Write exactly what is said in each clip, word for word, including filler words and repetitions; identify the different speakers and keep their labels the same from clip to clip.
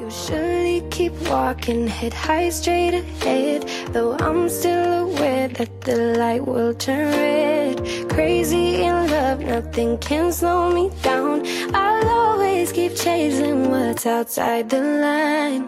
Speaker 1: Usually keep walking, head high straight ahead, though I'm still aware that the light will turn red. Crazy in love, nothing can slow me down. I'll always keep chasing what's outside the line.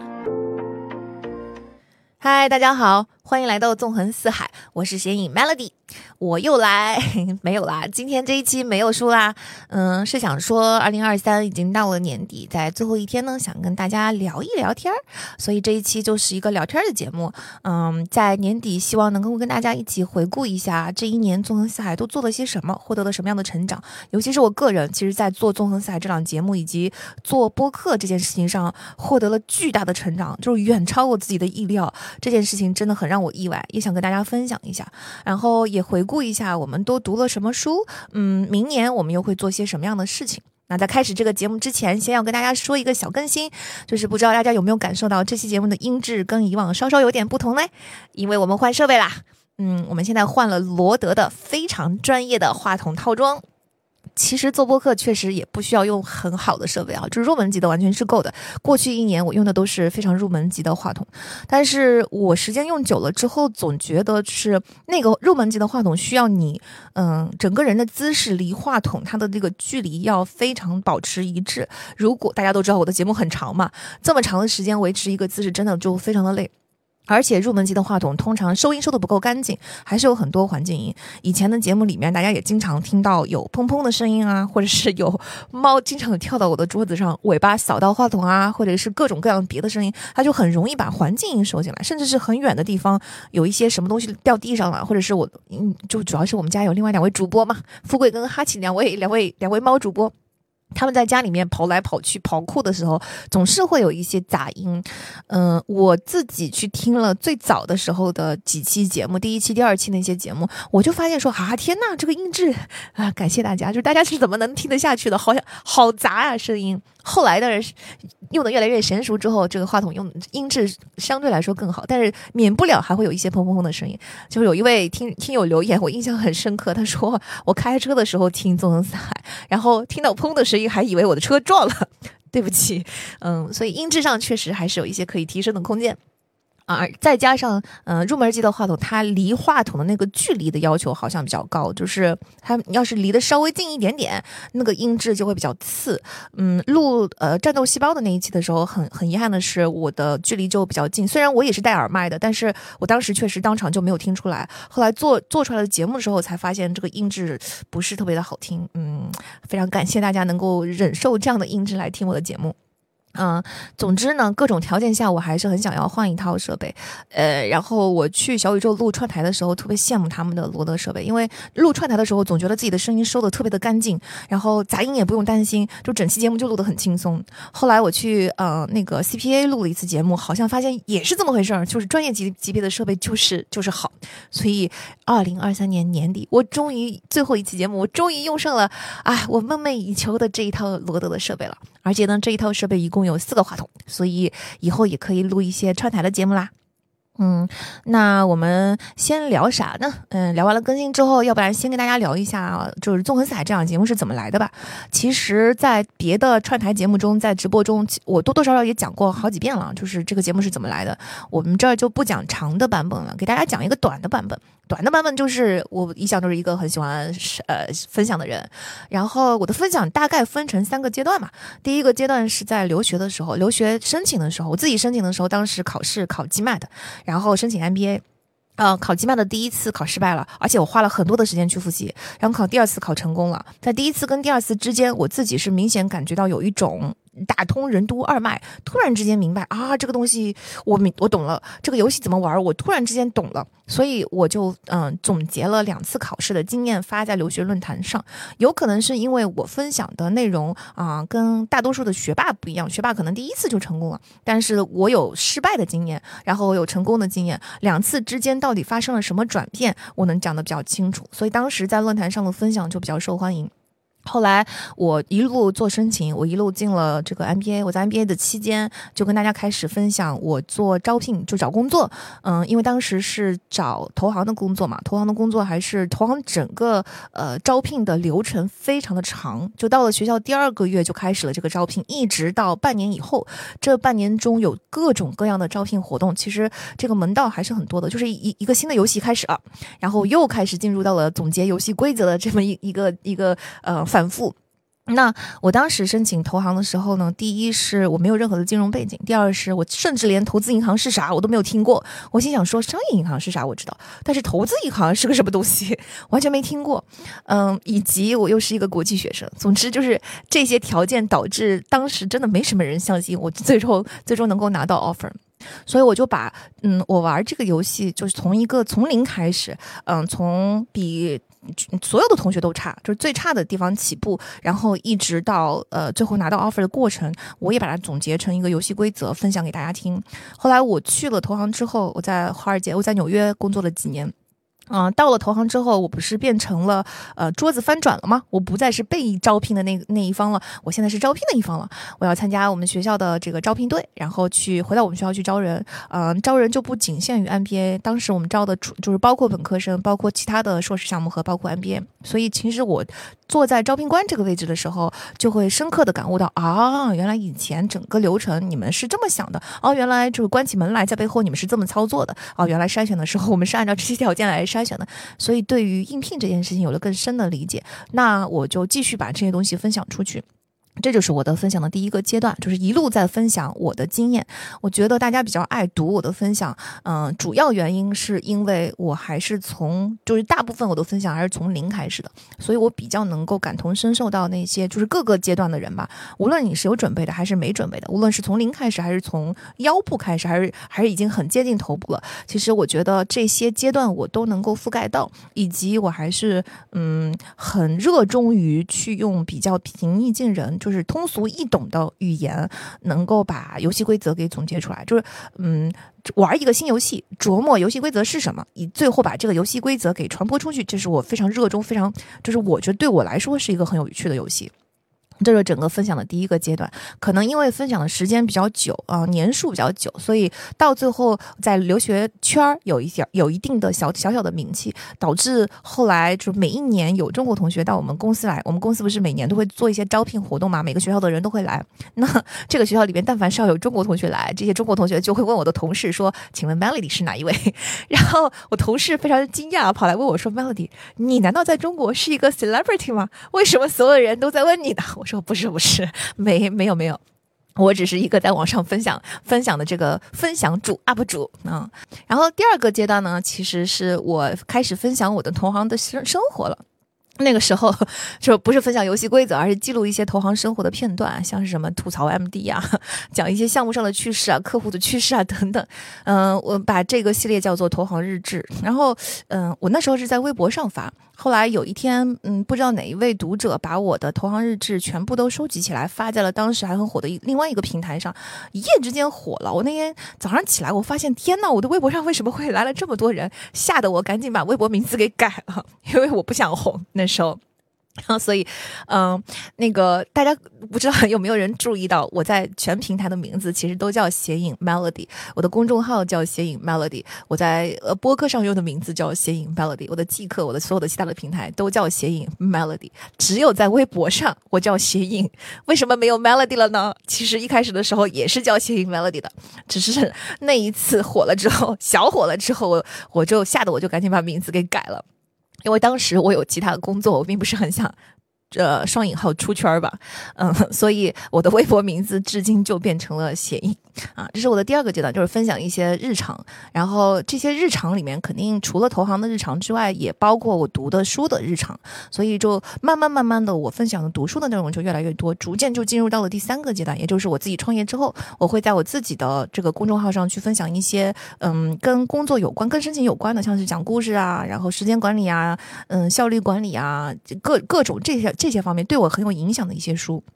Speaker 2: 嗨，大家好，欢迎来到纵横四海，我是显影 Melody， 我又来没有啦，今天这一期没有输啦，嗯，是想说二零二三已经到了年底，在最后一天呢，想跟大家聊一聊天，所以这一期就是一个聊天的节目。嗯，在年底希望能够跟大家一起回顾一下这一年纵横四海都做了些什么，获得了什么样的成长，尤其是我个人，其实在做纵横四海这档节目以及做播客这件事情上获得了巨大的成长，就是远超我自己的意料，这件事情真的很让我意外，也想跟大家分享一下，然后也回顾一下我们都读了什么书，嗯，明年我们又会做些什么样的事情。那在开始这个节目之前，先要跟大家说一个小更新，就是不知道大家有没有感受到这期节目的音质跟以往稍稍有点不同呢？因为我们换设备啦，嗯，我们现在换了罗德的非常专业的话筒套装。其实做播客确实也不需要用很好的设备啊，就是入门级的完全是够的。过去一年我用的都是非常入门级的话筒，但是我时间用久了之后，总觉得是那个入门级的话筒需要你，嗯，整个人的姿势离话筒它的这个距离要非常保持一致。如果大家都知道我的节目很长嘛，这么长的时间维持一个姿势真的就非常的累。而且入门级的话筒通常收音收的不够干净，还是有很多环境音。以前的节目里面大家也经常听到有砰砰的声音啊，或者是有猫经常跳到我的桌子上，尾巴扫到话筒啊，或者是各种各样别的声音，它就很容易把环境音收进来，甚至是很远的地方有一些什么东西掉地上了，或者是我嗯，就主要是我们家有另外两位主播嘛，富贵跟哈奇两位两位两位猫主播，他们在家里面跑来跑去跑酷的时候总是会有一些杂音。嗯、呃，我自己去听了最早的时候的几期节目，第一期第二期那些节目，我就发现说啊，天哪，这个音质啊，感谢大家，就是大家是怎么能听得下去的，好像好杂啊声音。后来的人用的越来越娴熟之后，这个话筒用音质相对来说更好，但是免不了还会有一些砰砰砰的声音。就是有一位听听友留言，我印象很深刻，他说我开车的时候听纵横四海，然后听到砰的声音还以为我的车撞了，对不起，嗯，所以音质上确实还是有一些可以提升的空间。啊，再加上呃入门级的话筒，它离话筒的那个距离的要求好像比较高，就是它要是离得稍微近一点点，那个音质就会比较次。嗯，录呃战斗细胞的那一期的时候，很很遗憾的是我的距离就比较近，虽然我也是戴耳麦的，但是我当时确实当场就没有听出来。后来做做出来的节目的时候，才发现这个音质不是特别的好听。嗯，非常感谢大家能够忍受这样的音质来听我的节目。嗯，总之呢，各种条件下我还是很想要换一套设备。呃，然后我去小宇宙录串台的时候，特别羡慕他们的罗德设备，因为录串台的时候总觉得自己的声音收的特别的干净，然后杂音也不用担心，就整期节目就录得很轻松。后来我去呃那个 C P A 录了一次节目，好像发现也是这么回事儿，就是专业级级别的设备就是就是好。所以二零二三年年底，我终于最后一期节目，我终于用上了啊我梦寐以求的这一套罗德的设备了。而且呢，这一套设备一共有四个话筒，所以以后也可以录一些串台的节目啦。嗯，那我们先聊啥呢？嗯，聊完了更新之后，要不然先跟大家聊一下，就是纵横四海这档节目是怎么来的吧。其实，在别的串台节目中，在直播中，我多多少少也讲过好几遍了，就是这个节目是怎么来的。我们这儿就不讲长的版本了，给大家讲一个短的版本。短的版本就是我一向都是一个很喜欢呃分享的人，然后我的分享大概分成三个阶段嘛。第一个阶段是在留学的时候，留学申请的时候，我自己申请的时候，当时考试考 G M A T， 然后申请 M B A。呃，考 G M A T 的第一次考失败了，而且我花了很多的时间去复习，然后考第二次考成功了。在第一次跟第二次之间，我自己是明显感觉到有一种打通任督二脉，突然之间明白啊，这个东西我明我懂了，这个游戏怎么玩，我突然之间懂了，所以我就嗯、呃、总结了两次考试的经验发在留学论坛上。有可能是因为我分享的内容啊、呃、跟大多数的学霸不一样，学霸可能第一次就成功了，但是我有失败的经验，然后我有成功的经验，两次之间到底发生了什么转变，我能讲得比较清楚，所以当时在论坛上的分享就比较受欢迎。 后来我一路做申请，我一路进了这个 M B A。我在 M B A 的期间，就跟大家开始分享我做招聘，就找工作。嗯，因为当时是找投行的工作嘛，投行的工作还是投行整个呃招聘的流程非常的长，就到了学校第二个月就开始了这个招聘，一直到半年以后。这半年中有各种各样的招聘活动，其实这个门道还是很多的。就是一一个新的游戏开始了，然后又开始进入到了总结游戏规则的这么一一个一个呃。反复。那我当时申请投行的时候呢，第一是我没有任何的金融背景，第二是我甚至连投资银行是啥我都没有听过。我心想说商业银行是啥我知道，但是投资银行是个什么东西完全没听过。嗯，以及我又是一个国际学生，总之就是这些条件导致当时真的没什么人相信我最终最终能够拿到 offer。所以我就把嗯，我玩这个游戏就是从一个从零开始，嗯，从比所有的同学都差，就是最差的地方起步，然后一直到呃最后拿到 offer 的过程，我也把它总结成一个游戏规则分享给大家听。后来我去了投行之后，我在华尔街，我在纽约工作了几年。嗯、呃，到了投行之后，我不是变成了呃桌子翻转了吗？我不再是被招聘的那那一方了，我现在是招聘的一方了。我要参加我们学校的这个招聘队，然后去回到我们学校去招人。嗯、呃，招人就不仅限于 M B A， 当时我们招的就是包括本科生，包括其他的硕士项目和包括 M B A。所以其实我坐在招聘官这个位置的时候，就会深刻的感悟到啊，原来以前整个流程你们是这么想的哦，原来这个关起门来在背后你们是这么操作的哦，原来筛选的时候我们是按照这些条件来筛选的。所以对于应聘这件事情有了更深的理解，那我就继续把这些东西分享出去。这就是我的分享的第一个阶段，就是一路在分享我的经验。我觉得大家比较爱读我的分享，嗯、呃，主要原因是因为我还是从就是大部分我的分享还是从零开始的，所以我比较能够感同身受到那些就是各个阶段的人吧。无论你是有准备的还是没准备的，无论是从零开始还是从腰部开始，还是还是已经很接近头部了，其实我觉得这些阶段我都能够覆盖到，以及我还是嗯很热衷于去用比较平易近人，就是通俗易懂的语言，能够把游戏规则给总结出来。就是嗯，玩一个新游戏，琢磨游戏规则是什么，以最后把这个游戏规则给传播出去，这是我非常热衷，非常就是我觉得对我来说是一个很有趣的游戏。这是整个分享的第一个阶段，可能因为分享的时间比较久啊、呃，年数比较久，所以到最后在留学圈有一点有一定的小小小的名气，导致后来就每一年有中国同学到我们公司来，我们公司不是每年都会做一些招聘活动嘛，每个学校的人都会来。那这个学校里面，但凡是要有中国同学来，这些中国同学就会问我的同事说：“请问 Melody 是哪一位？”然后我同事非常惊讶，跑来问我说 ：“Melody， 你难道在中国是一个 celebrity 吗？为什么所有人都在问你呢？”我说不是不是，没没有没有，我只是一个在网上分享分享的这个分享主 U P 主啊、嗯。然后第二个阶段呢，其实是我开始分享我的同行的生生活了。那个时候就不是分享游戏规则，而是记录一些投行生活的片段，像是什么吐槽 M D 啊，讲一些项目上的趣事啊，客户的趣事啊等等。嗯、呃，我把这个系列叫做投行日志。然后，嗯、呃，我那时候是在微博上发。后来有一天，嗯，不知道哪一位读者把我的投行日志全部都收集起来，发在了当时还很火的另外一个平台上，一夜之间火了。我那天早上起来，我发现天哪，我的微博上为什么会来了这么多人？吓得我赶紧把微博名字给改了，因为我不想红那时候。然后所以嗯、呃，那个大家不知道有没有人注意到，我在全平台的名字其实都叫谐影 Melody， 我的公众号叫谐影 Melody， 我在呃播客上用的名字叫谐影 Melody， 我的季课，我的所有的其他的平台都叫谐影 Melody， 只有在微博上我叫谐影。为什么没有 Melody 了呢？其实一开始的时候也是叫谐影 Melody 的，只是那一次火了之后，小火了之后，我我就吓得我就赶紧把名字给改了。因为当时我有其他的工作，我并不是很想呃双引号出圈吧，嗯，所以我的微博名字至今就变成了谐影啊。这是我的第二个阶段，就是分享一些日常。然后这些日常里面，肯定除了投行的日常之外，也包括我读的书的日常。所以就慢慢慢慢的，我分享的读书的内容就越来越多，逐渐就进入到了第三个阶段，也就是我自己创业之后，我会在我自己的这个公众号上去分享一些嗯跟工作有关、跟申请有关的，像是讲故事啊，然后时间管理啊，嗯效率管理啊，各各种这些这些方面对我很有影响的一些书。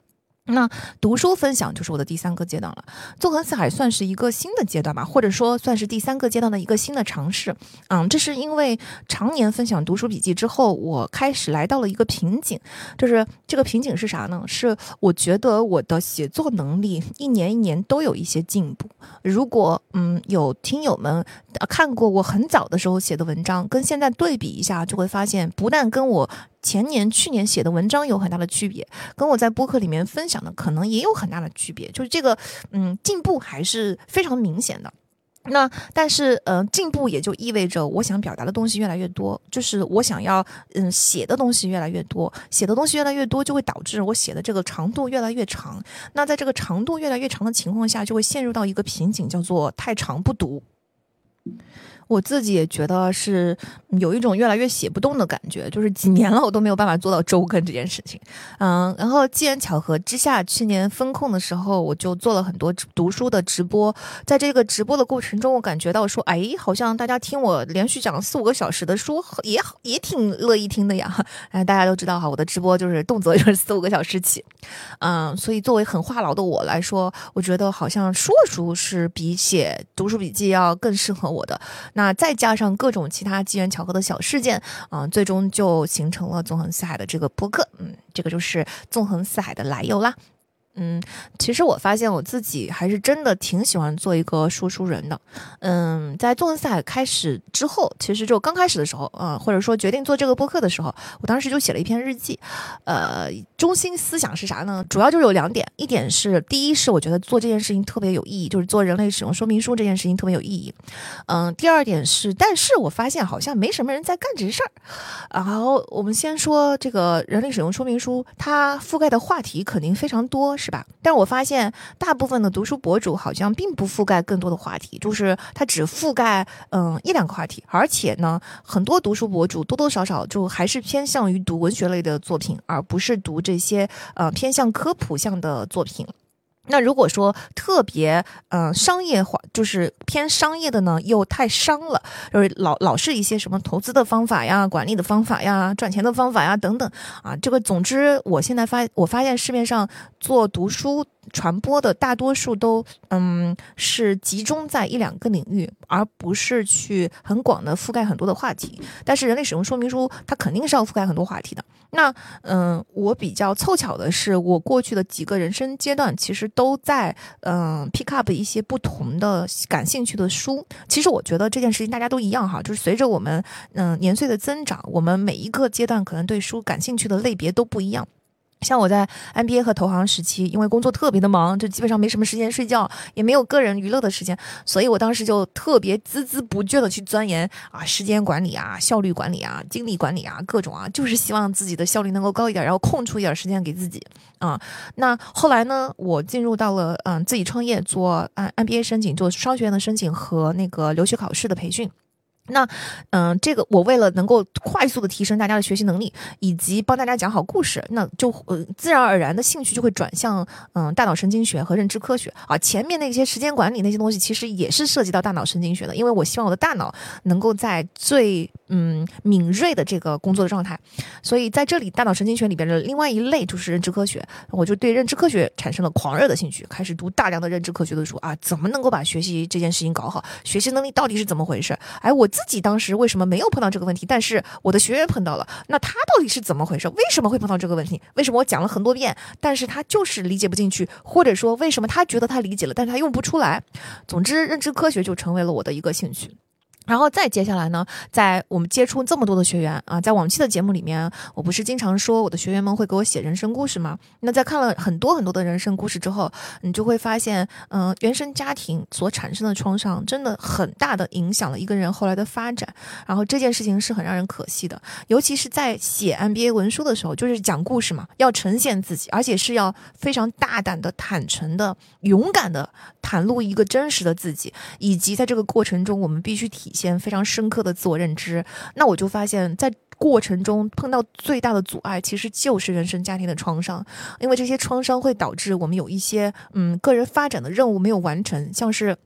Speaker 2: 那读书分享就是我的第三个阶段了，纵横四海算是一个新的阶段吧，或者说算是第三个阶段的一个新的尝试。嗯，这是因为常年分享读书笔记之后，我开始来到了一个瓶颈，就是这个瓶颈是啥呢？是我觉得我的写作能力一年一年都有一些进步。如果嗯有听友们看过我很早的时候写的文章，跟现在对比一下，就会发现不但跟我前年去年写的文章有很大的区别，跟我在播客里面分享的可能也有很大的区别，就是这个嗯进步还是非常明显的。那但是呃进步也就意味着我想表达的东西越来越多，就是我想要嗯写的东西越来越多，写的东西越来越多就会导致我写的这个长度越来越长。那在这个长度越来越长的情况下，就会陷入到一个瓶颈，叫做太长不读。我自己也觉得是有一种越来越写不动的感觉，就是几年了我都没有办法做到周更这件事情。嗯，然后机缘巧合之下，去年封控的时候我就做了很多读书的直播，在这个直播的过程中，我感觉到说，哎，好像大家听我连续讲四五个小时的书也也挺乐意听的呀。哎，大家都知道哈，我的直播就是动辄就是四五个小时起。嗯，所以作为很话痨的我来说，我觉得好像说书是比写读书笔记要更适合我的。那再加上各种其他机缘巧合的小事件，嗯、呃，最终就形成了纵横四海的这个播客。嗯，这个就是纵横四海的来由啦。嗯，其实我发现我自己还是真的挺喜欢做一个说书人的。嗯，在纵横四海开始之后，其实就刚开始的时候，嗯、呃，或者说决定做这个播客的时候，我当时就写了一篇日记。呃，中心思想是啥呢？主要就是有两点，一点是第一是我觉得做这件事情特别有意义，就是做人类使用说明书这件事情特别有意义。嗯、呃，第二点是，但是我发现好像没什么人在干这事儿。然后我们先说这个人类使用说明书，它覆盖的话题肯定非常多，是吧？但是我发现大部分的读书博主好像并不覆盖更多的话题，就是他只覆盖嗯一两个话题，而且呢，很多读书博主多多少少就还是偏向于读文学类的作品，而不是读这些呃偏向科普向的作品。那如果说特别嗯、呃、商业化，就是偏商业的呢，又太商了，就是老老是一些什么投资的方法呀、管理的方法呀、赚钱的方法呀等等啊。这个总之，我现在发我发现市面上做读书传播的大多数都嗯是集中在一两个领域，而不是去很广的覆盖很多的话题。但是人类使用说明书它肯定是要覆盖很多话题的。那嗯，我比较凑巧的是，我过去的几个人生阶段其实都在嗯 pick up 一些不同的感兴趣的书。其实我觉得这件事情大家都一样哈，就是随着我们嗯年岁的增长，我们每一个阶段可能对书感兴趣的类别都不一样。像我在 M B A 和投行时期，因为工作特别的忙，就基本上没什么时间睡觉，也没有个人娱乐的时间，所以我当时就特别孜孜不倦的去钻研啊，时间管理啊，效率管理啊，精力管理啊，各种啊，就是希望自己的效率能够高一点，然后空出一点时间给自己啊。那后来呢，我进入到了嗯自己创业，做 M B A 申请，做商学院的申请和那个留学考试的培训。那嗯、呃，这个我为了能够快速的提升大家的学习能力，以及帮大家讲好故事，那就呃自然而然的兴趣就会转向嗯、呃、大脑神经学和认知科学啊。前面那些时间管理那些东西其实也是涉及到大脑神经学的，因为我希望我的大脑能够在最嗯敏锐的这个工作的状态，所以在这里大脑神经学里边的另外一类就是认知科学，我就对认知科学产生了狂热的兴趣，开始读大量的认知科学的书啊，怎么能够把学习这件事情搞好，学习能力到底是怎么回事？哎，我自己当时为什么没有碰到这个问题，但是我的学员碰到了，那他到底是怎么回事？为什么会碰到这个问题？为什么我讲了很多遍，但是他就是理解不进去，或者说为什么他觉得他理解了，但是他用不出来？总之，认知科学就成为了我的一个兴趣。然后再接下来呢，在我们接触这么多的学员啊，在往期的节目里面，我不是经常说我的学员们会给我写人生故事吗？那在看了很多很多的人生故事之后，你就会发现，嗯、呃，原生家庭所产生的创伤真的很大的影响了一个人后来的发展。然后这件事情是很让人可惜的，尤其是在写 M B A 文书的时候，就是讲故事嘛，要呈现自己，而且是要非常大胆的、坦诚的、勇敢的袒露一个真实的自己，以及在这个过程中，我们必须体现非常深刻的自我认知。那我就发现在过程中碰到最大的阻碍其实就是原生家庭的创伤，因为这些创伤会导致我们有一些嗯个人发展的任务没有完成，像是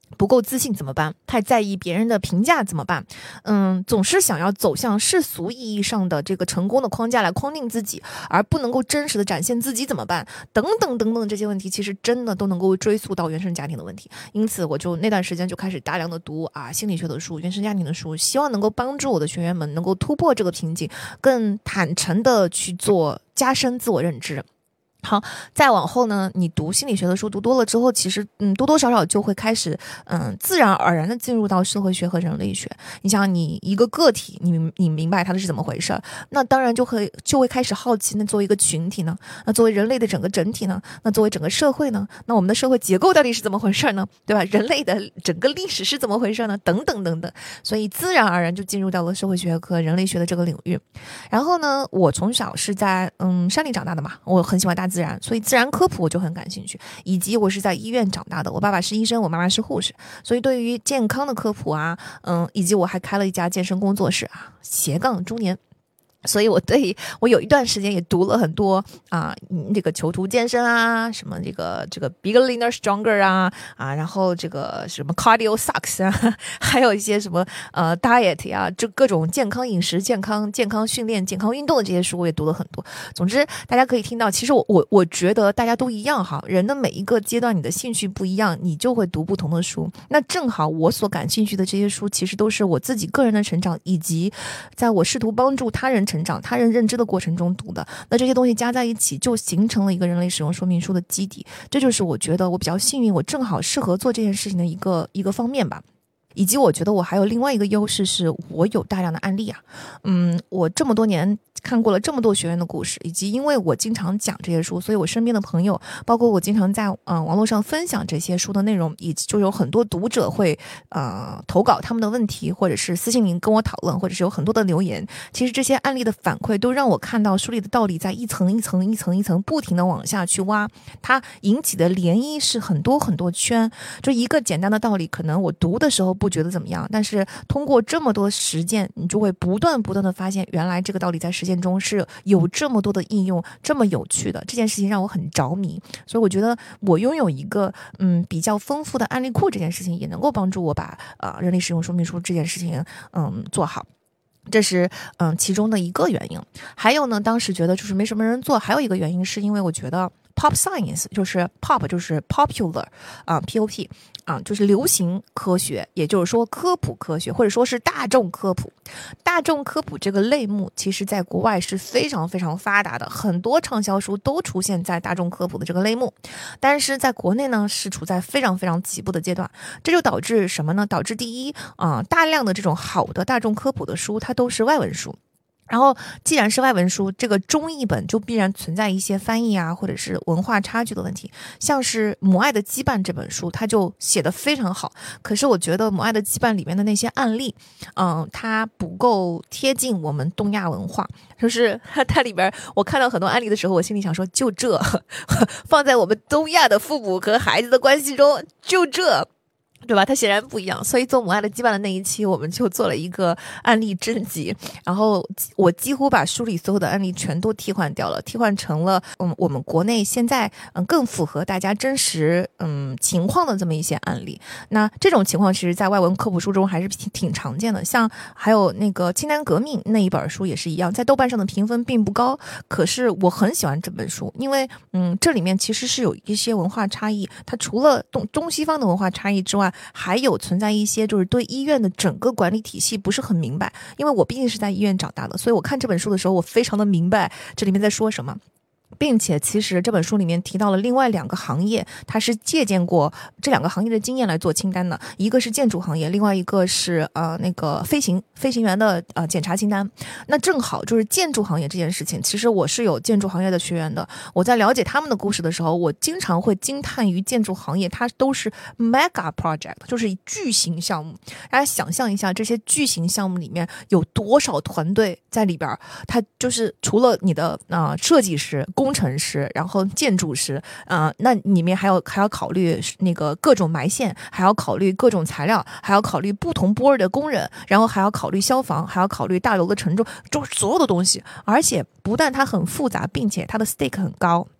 Speaker 2: 不够自信怎么办？太在意别人的评价怎么办？嗯，总是想要走向世俗意义上的这个成功的框架来框定自己，而不能够真实的展现自己怎么办？等等等等这些问题，其实真的都能够追溯到原生家庭的问题。因此，我就那段时间就开始大量的读啊心理学的书、原生家庭的书，希望能够帮助我的学员们能够突破这个瓶颈，更坦诚的去做加深自我认知。好，再往后呢，你读心理学的书读多了之后，其实嗯多多少少就会开始嗯自然而然的进入到社会学和人类学。你想，你一个个体，你你明白它的是怎么回事，那当然就会就会开始好奇，那作为一个群体呢，那作为人类的整个整体呢，那作为整个社会呢，那我们的社会结构到底是怎么回事呢？对吧？人类的整个历史是怎么回事呢？等等等等，所以自然而然就进入到了社会学和人类学的这个领域。然后呢，我从小是在嗯山里长大的嘛，我很喜欢大自然，所以自然科普我就很感兴趣，以及我是在医院长大的，我爸爸是医生，我妈妈是护士，所以对于健康的科普啊，嗯，以及我还开了一家健身工作室啊，斜杠中年。所以我对我有一段时间也读了很多啊，这个囚徒健身啊，什么这个这个 Beginner Stronger 啊啊，然后这个什么 Cardio Sucks 啊，还有一些什么呃 Diet 呀、啊，就各种健康饮食、健康健康训练、健康运动的这些书我也读了很多。总之，大家可以听到，其实我我我觉得大家都一样哈，人的每一个阶段你的兴趣不一样，你就会读不同的书。那正好我所感兴趣的这些书，其实都是我自己个人的成长，以及在我试图帮助他人成长、他人认知的过程中读的。那这些东西加在一起，就形成了一个人类使用说明书的基底。这就是我觉得我比较幸运，我正好适合做这件事情的一个一个方面吧。以及我觉得我还有另外一个优势，是我有大量的案例啊。嗯，我这么多年看过了这么多学员的故事，以及因为我经常讲这些书，所以我身边的朋友，包括我经常在嗯、呃、网络上分享这些书的内容，以及就有很多读者会呃投稿他们的问题，或者是私信里跟我讨论，或者是有很多的留言。其实这些案例的反馈都让我看到书里的道理在一层一层一层一层不停的往下去挖，它引起的涟漪是很多很多圈。就一个简单的道理，可能我读的时候不觉得怎么样，但是通过这么多实践，你就会不断不断的发现，原来这个道理在实践中是有这么多的应用，这么有趣的。这件事情让我很着迷，所以我觉得我拥有一个嗯比较丰富的案例库，这件事情也能够帮助我把呃人力使用说明书这件事情嗯做好。这是嗯其中的一个原因。还有呢，当时觉得就是没什么人做，还有一个原因是因为我觉得 pop science 就是 pop 就是 popular 啊 P O P 啊就是流行科学，也就是说科普科学，或者说是大众科普。大众科普这个类目其实在国外是非常非常发达的，很多畅销书都出现在大众科普的这个类目，但是在国内呢是处在非常非常起步的阶段。这就导致什么呢？导致第一啊、呃，大量的这种好的大众科普的书它都是外文书。然后既然是外文书，这个中译本就必然存在一些翻译啊，或者是文化差距的问题。像是《母爱的羁绊》这本书，它就写得非常好，可是我觉得《母爱的羁绊》里面的那些案例，嗯，它不够贴近我们东亚文化。就是它它里边，我看到很多案例的时候，我心里想说，就这放在我们东亚的父母和孩子的关系中，就这。对吧？它显然不一样，所以做母爱的羁绊的那一期，我们就做了一个案例征集，然后我几乎把书里所有的案例全都替换掉了，替换成了嗯我们国内现在嗯更符合大家真实嗯情况的这么一些案例。那这种情况其实在外文科普书中还是挺挺常见的，像还有那个清单革命那一本书也是一样，在豆瓣上的评分并不高，可是我很喜欢这本书，因为嗯这里面其实是有一些文化差异，它除了东中西方的文化差异之外，还有存在一些就是对医院的整个管理体系不是很明白。因为我毕竟是在医院长大的，所以我看这本书的时候我非常的明白这里面在说什么，并且其实这本书里面提到了另外两个行业，它是借鉴过这两个行业的经验来做清单的，一个是建筑行业，另外一个是呃那个飞行飞行员的呃检查清单。那正好就是建筑行业这件事情，其实我是有建筑行业的学员的，我在了解他们的故事的时候，我经常会惊叹于建筑行业它都是 mega project， 就是巨型项目。大家想象一下，这些巨型项目里面有多少团队在里边，它就是除了你的啊、呃、设计师、工程师，然后建筑师，啊、呃，那里面还要还要考虑那个各种埋线，还要考虑各种材料，还要考虑不同波的工人，然后还要考虑消防，还要考虑大楼的承重，就是所有的东西。而且不但它很复杂，并且它的 stake 很高。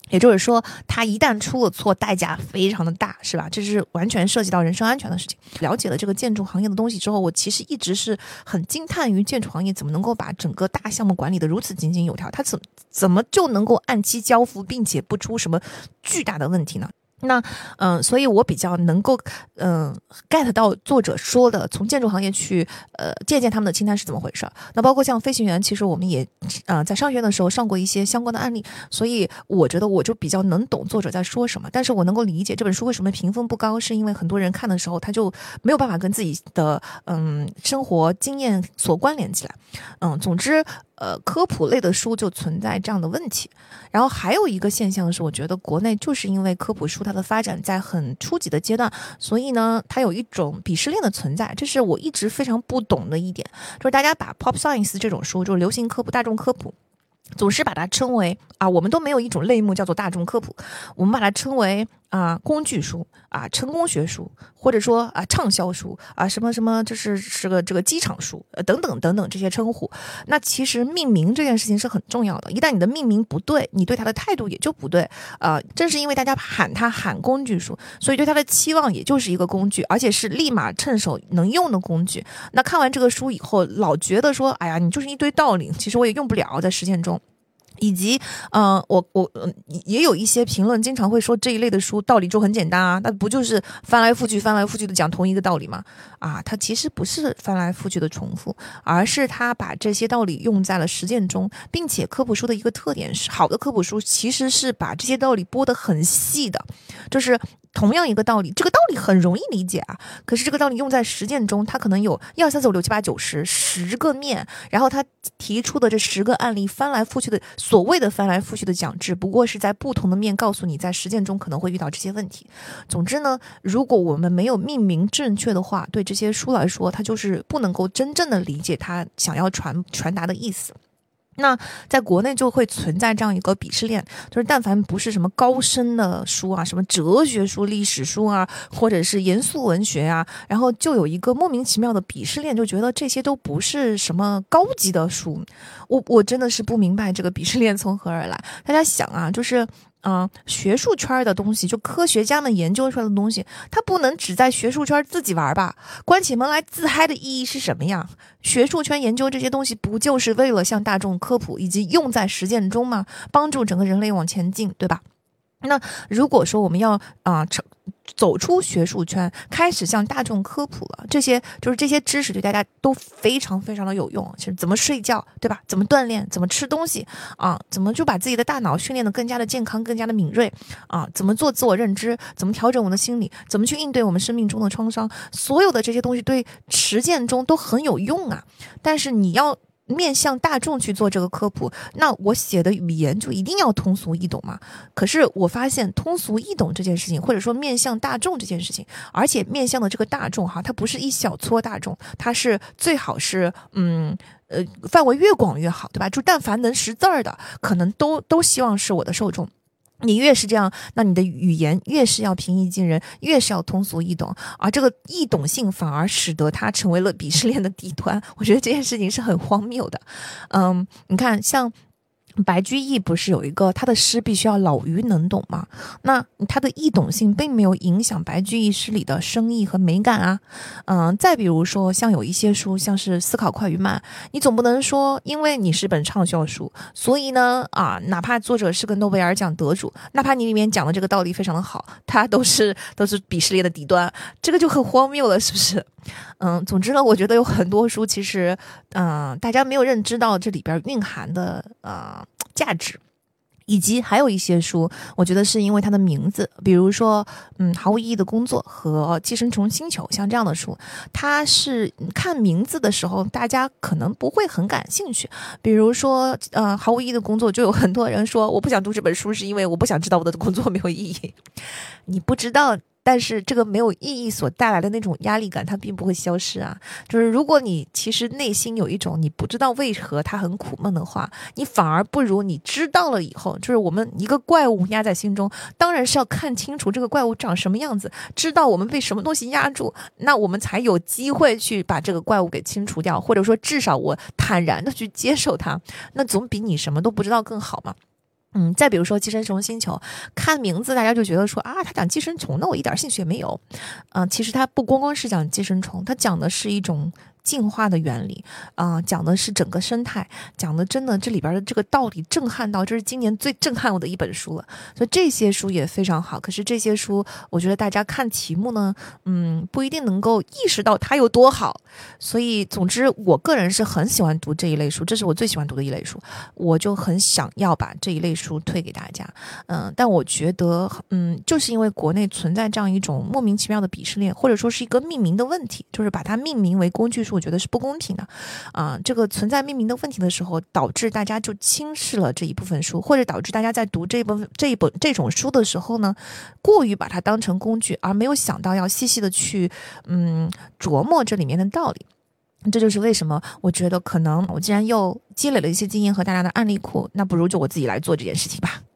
Speaker 2: 也就是说，他一旦出了错，代价非常的大，是吧？这是完全涉及到人身安全的事情。了解了这个建筑行业的东西之后，我其实一直是很惊叹于建筑行业怎么能够把整个大项目管理的如此井井有条，它怎怎么就能够按期交付，并且不出什么巨大的问题呢？那嗯、呃，所以我比较能够嗯、呃、get 到作者说的从建筑行业去呃借鉴他们的清单是怎么回事。那包括像飞行员，其实我们也呃在上学的时候上过一些相关的案例，所以我觉得我就比较能懂作者在说什么。但是我能够理解这本书为什么评分不高，是因为很多人看的时候他就没有办法跟自己的嗯生活经验所关联起来。嗯，总之呃，科普类的书就存在这样的问题。然后还有一个现象是，我觉得国内就是因为科普书它的发展在很初级的阶段，所以呢，它有一种鄙视链的存在，这是我一直非常不懂的一点，就是大家把 pop science 这种书，就是流行科普、大众科普，总是把它称为啊，我们都没有一种类目叫做大众科普，我们把它称为啊工具书啊成功学书，或者说啊畅销书啊什么什么，就是是个这个机场书、呃、等等等等这些称呼。那其实命名这件事情是很重要的，一旦你的命名不对，你对它的态度也就不对。呃，正是因为大家喊它喊工具书，所以对它的期望也就是一个工具，而且是立马趁手能用的工具。那看完这个书以后，老觉得说，哎呀，你就是一堆道理，其实我也用不了在实践中。以及，呃，我我、呃、也有一些评论经常会说这一类的书道理就很简单啊，那不就是翻来覆去翻来覆去的讲同一个道理吗？啊，它其实不是翻来覆去的重复，而是它把这些道理用在了实践中，并且科普书的一个特点是，好的科普书其实是把这些道理剥得很细的，就是同样一个道理，这个道理很容易理解啊，可是这个道理用在实践中，它可能有一二三四五六七八九十十个面，然后他提出的这十个案例翻来覆去的，所谓的翻来覆去的讲，只不过是在不同的面告诉你在实践中可能会遇到这些问题。总之呢，如果我们没有命名正确的话，对这些书来说，它就是不能够真正的理解它想要传传达的意思。那在国内就会存在这样一个鄙视链，就是但凡不是什么高深的书啊，什么哲学书、历史书啊，或者是严肃文学啊，然后就有一个莫名其妙的鄙视链，就觉得这些都不是什么高级的书。我我真的是不明白这个鄙视链从何而来。大家想啊，就是嗯、呃，学术圈的东西，就科学家们研究出来的东西，它不能只在学术圈自己玩吧？关起门来自嗨的意义是什么呀？学术圈研究这些东西，不就是为了向大众科普以及用在实践中吗？帮助整个人类往前进，对吧？那如果说我们要啊、呃、走出学术圈，开始向大众科普了，这些就是这些知识对大家都非常非常的有用。其实怎么睡觉，对吧？怎么锻炼，怎么吃东西啊？怎么就把自己的大脑训练得更加的健康，更加的敏锐啊？怎么做自我认知？怎么调整我们的心理？怎么去应对我们生命中的创伤？所有的这些东西对实践中都很有用啊。但是你要面向大众去做这个科普，那我写的语言就一定要通俗易懂嘛？可是我发现通俗易懂这件事情，或者说面向大众这件事情，而且面向的这个大众哈，它不是一小撮大众，它是最好是嗯呃范围越广越好，对吧？就但凡能识字儿的，可能都都希望是我的受众。你越是这样，那你的语言越是要平易近人，越是要通俗易懂，而这个易懂性反而使得它成为了鄙视链的底端。我觉得这件事情是很荒谬的。嗯，你看，像白居易不是有一个他的诗必须要老于能懂吗？那他的易懂性并没有影响白居易诗里的深意和美感啊。嗯，再比如说像有一些书，像是《思考快与慢》，你总不能说因为你是本畅销书，所以呢啊，哪怕作者是个诺贝尔奖得主，哪怕你里面讲的这个道理非常的好，它都是都是鄙视链的底端，这个就很荒谬了，是不是？嗯，总之呢，我觉得有很多书其实，嗯、呃，大家没有认知到这里边蕴含的呃价值。以及还有一些书，我觉得是因为它的名字，比如说，嗯，毫无意义的工作和寄生虫星球，像这样的书，它是看名字的时候，大家可能不会很感兴趣。比如说，呃，毫无意义的工作，就有很多人说，我不想读这本书，是因为我不想知道我的工作没有意义。你不知道。但是这个没有意义所带来的那种压力感，它并不会消失啊。就是如果你其实内心有一种你不知道为何它很苦闷的话，你反而不如你知道了以后，就是我们一个怪物压在心中，当然是要看清楚这个怪物长什么样子，知道我们被什么东西压住，那我们才有机会去把这个怪物给清除掉，或者说至少我坦然的去接受它，那总比你什么都不知道更好嘛。 嗯，再比如说寄生虫星球，看名字大家就觉得说啊，他讲寄生虫，那我一点兴趣也没有。嗯、呃，其实他不光光是讲寄生虫，他讲的是一种进化的原理啊、呃，讲的是整个生态，讲的真的这里边的这个道理震撼到，这是今年最震撼我的一本书了。所以这些书也非常好，可是这些书我觉得大家看题目呢，嗯，不一定能够意识到它有多好。所以总之我个人是很喜欢读这一类书，这是我最喜欢读的一类书，我就很想要把这一类书推给大家。嗯，但我觉得嗯，就是因为国内存在这样一种莫名其妙的鄙视链，或者说是一个命名的问题，就是把它命名为工具书，我觉得是不公平的啊、呃。这个存在命名的问题的时候，导致大家就轻视了这一部分书，或者导致大家在读这一本这一本这种书的时候呢，过于把它当成工具，而没有想到要细细的去嗯琢磨这里面的道理。这就是为什么我觉得可能我既然又积累了一些经验和大家的案例库，那不如就我自己来做这件事情吧。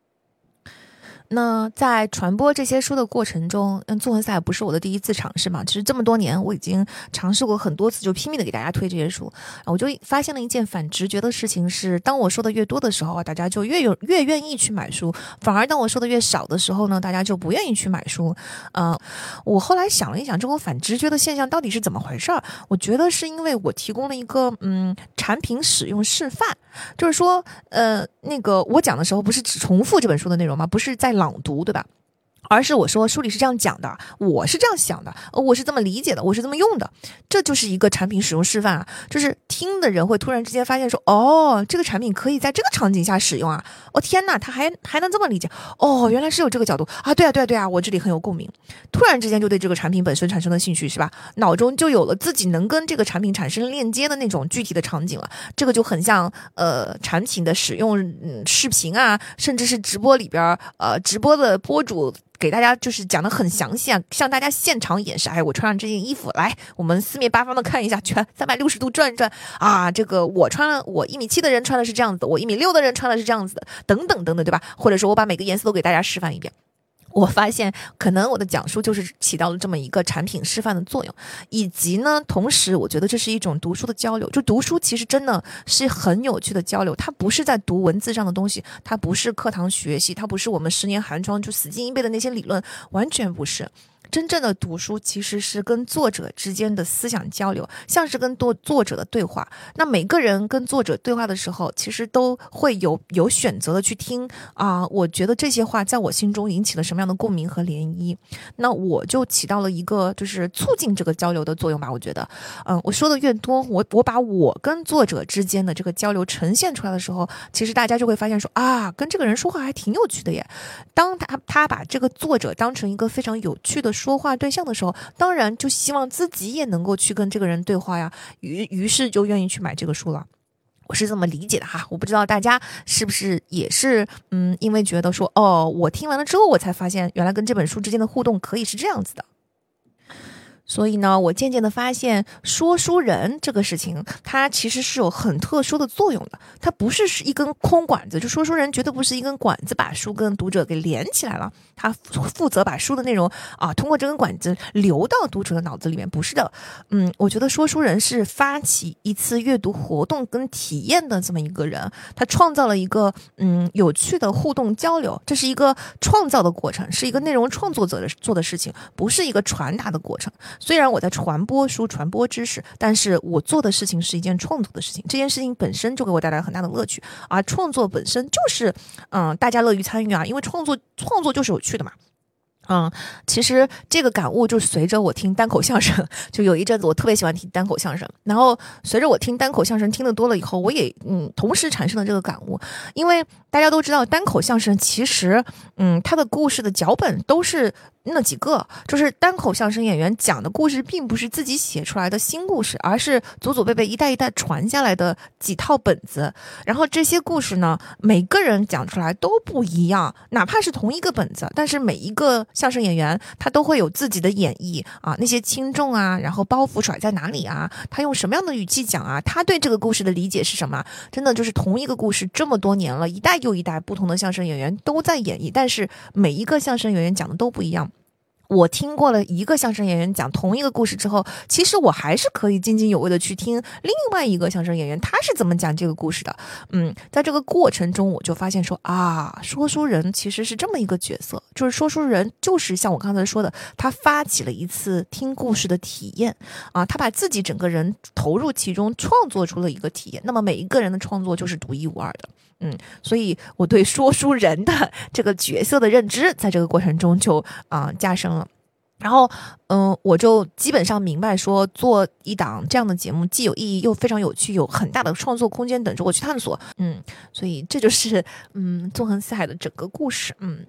Speaker 2: 那在传播这些书的过程中，嗯，纵横四海不是我的第一次尝试嘛，其实这么多年我已经尝试过很多次，就拼命的给大家推这些书。我就发现了一件反直觉的事情是，当我说的越多的时候，大家就越有越愿意去买书，反而当我说的越少的时候呢，大家就不愿意去买书。呃，我后来想了一想，这种反直觉的现象到底是怎么回事儿？我觉得是因为我提供了一个嗯产品使用示范，就是说，呃，那个我讲的时候不是只重复这本书的内容吗？不是在朗读，对吧？而是我说书里是这样讲的，我是这样想的，我是这么理解的，我是这么用的，这就是一个产品使用示范啊。就是听的人会突然之间发现说，哦，这个产品可以在这个场景下使用啊！哦天哪，他还还能这么理解？哦，原来是有这个角度啊！对啊对啊对啊，我这里很有共鸣。突然之间就对这个产品本身产生了兴趣，是吧？脑中就有了自己能跟这个产品产生链接的那种具体的场景了。这个就很像呃产品的使用、嗯、视频啊，甚至是直播里边呃直播的播主。给大家就是讲的很详细啊，向大家现场演示。哎，我穿上这件衣服，来，我们四面八方的看一下，全三百六十度转一转啊。这个我穿了，我一米七的人穿的是这样子的，我一米六的人穿的是这样子的，等等等等，对吧？或者说我把每个颜色都给大家示范一遍。我发现可能我的讲述就是起到了这么一个产品示范的作用，以及呢，同时我觉得这是一种读书的交流。就读书其实真的是很有趣的交流，它不是在读文字上的东西，它不是课堂学习，它不是我们十年寒窗就死记硬背的那些理论，完全不是。真正的读书其实是跟作者之间的思想交流，像是跟作作者的对话。那每个人跟作者对话的时候，其实都会有有选择的去听啊、呃。我觉得这些话在我心中引起了什么样的共鸣和涟漪，那我就起到了一个就是促进这个交流的作用吧。我觉得，嗯、呃，我说的越多，我我把我跟作者之间的这个交流呈现出来的时候，其实大家就会发现说啊，跟这个人说话还挺有趣的耶。当他他把这个作者当成一个非常有趣的说话对象的时候，当然就希望自己也能够去跟这个人对话呀，于于是就愿意去买这个书了。我是这么理解的哈，我不知道大家是不是也是嗯，因为觉得说哦，我听完了之后我才发现原来跟这本书之间的互动可以是这样子的。所以呢，我渐渐的发现说书人这个事情它其实是有很特殊的作用的，它不是是一根空管子，就说书人绝对不是一根管子把书跟读者给连起来了，他负责把书的内容啊通过这根管子流到读者的脑子里面，不是的。嗯，我觉得说书人是发起一次阅读活动跟体验的这么一个人，他创造了一个嗯有趣的互动交流，这是一个创造的过程，是一个内容创作者的做的事情，不是一个传达的过程。虽然我在传播书、传播知识，但是我做的事情是一件创作的事情，这件事情本身就给我带来很大的乐趣，而创作本身就是嗯大家乐于参与啊，因为创作创作就是有趣的嘛。嗯，其实这个感悟就随着我听单口相声，就有一阵子我特别喜欢听单口相声，然后随着我听单口相声听得多了以后，我也嗯同时产生了这个感悟。因为大家都知道单口相声其实嗯它的故事的脚本都是那几个，就是单口相声演员讲的故事并不是自己写出来的新故事，而是祖祖辈辈一代一代传下来的几套本子，然后这些故事呢每个人讲出来都不一样，哪怕是同一个本子，但是每一个相声演员他都会有自己的演绎啊，那些轻重啊，然后包袱甩在哪里啊，他用什么样的语气讲啊，他对这个故事的理解是什么，真的就是同一个故事这么多年了，一代又一代不同的相声演员都在演绎，但是每一个相声演员讲的都不一样。 我听过了一个相声演员讲同一个故事之后，其实我还是可以津津有味的去听另外一个相声演员他是怎么讲这个故事的。嗯，在这个过程中我就发现说啊，说书人其实是这么一个角色，就是说书人就是像我刚才说的，他发起了一次听故事的体验啊，他把自己整个人投入其中，创作出了一个体验。那么每一个人的创作就是独一无二的。嗯，所以我对说书人的这个角色的认知在这个过程中就啊、呃、加深了。然后，嗯、呃，我就基本上明白说，做一档这样的节目既有意义又非常有趣，有很大的创作空间等着我去探索。嗯，所以这就是嗯纵横四海的整个故事。嗯。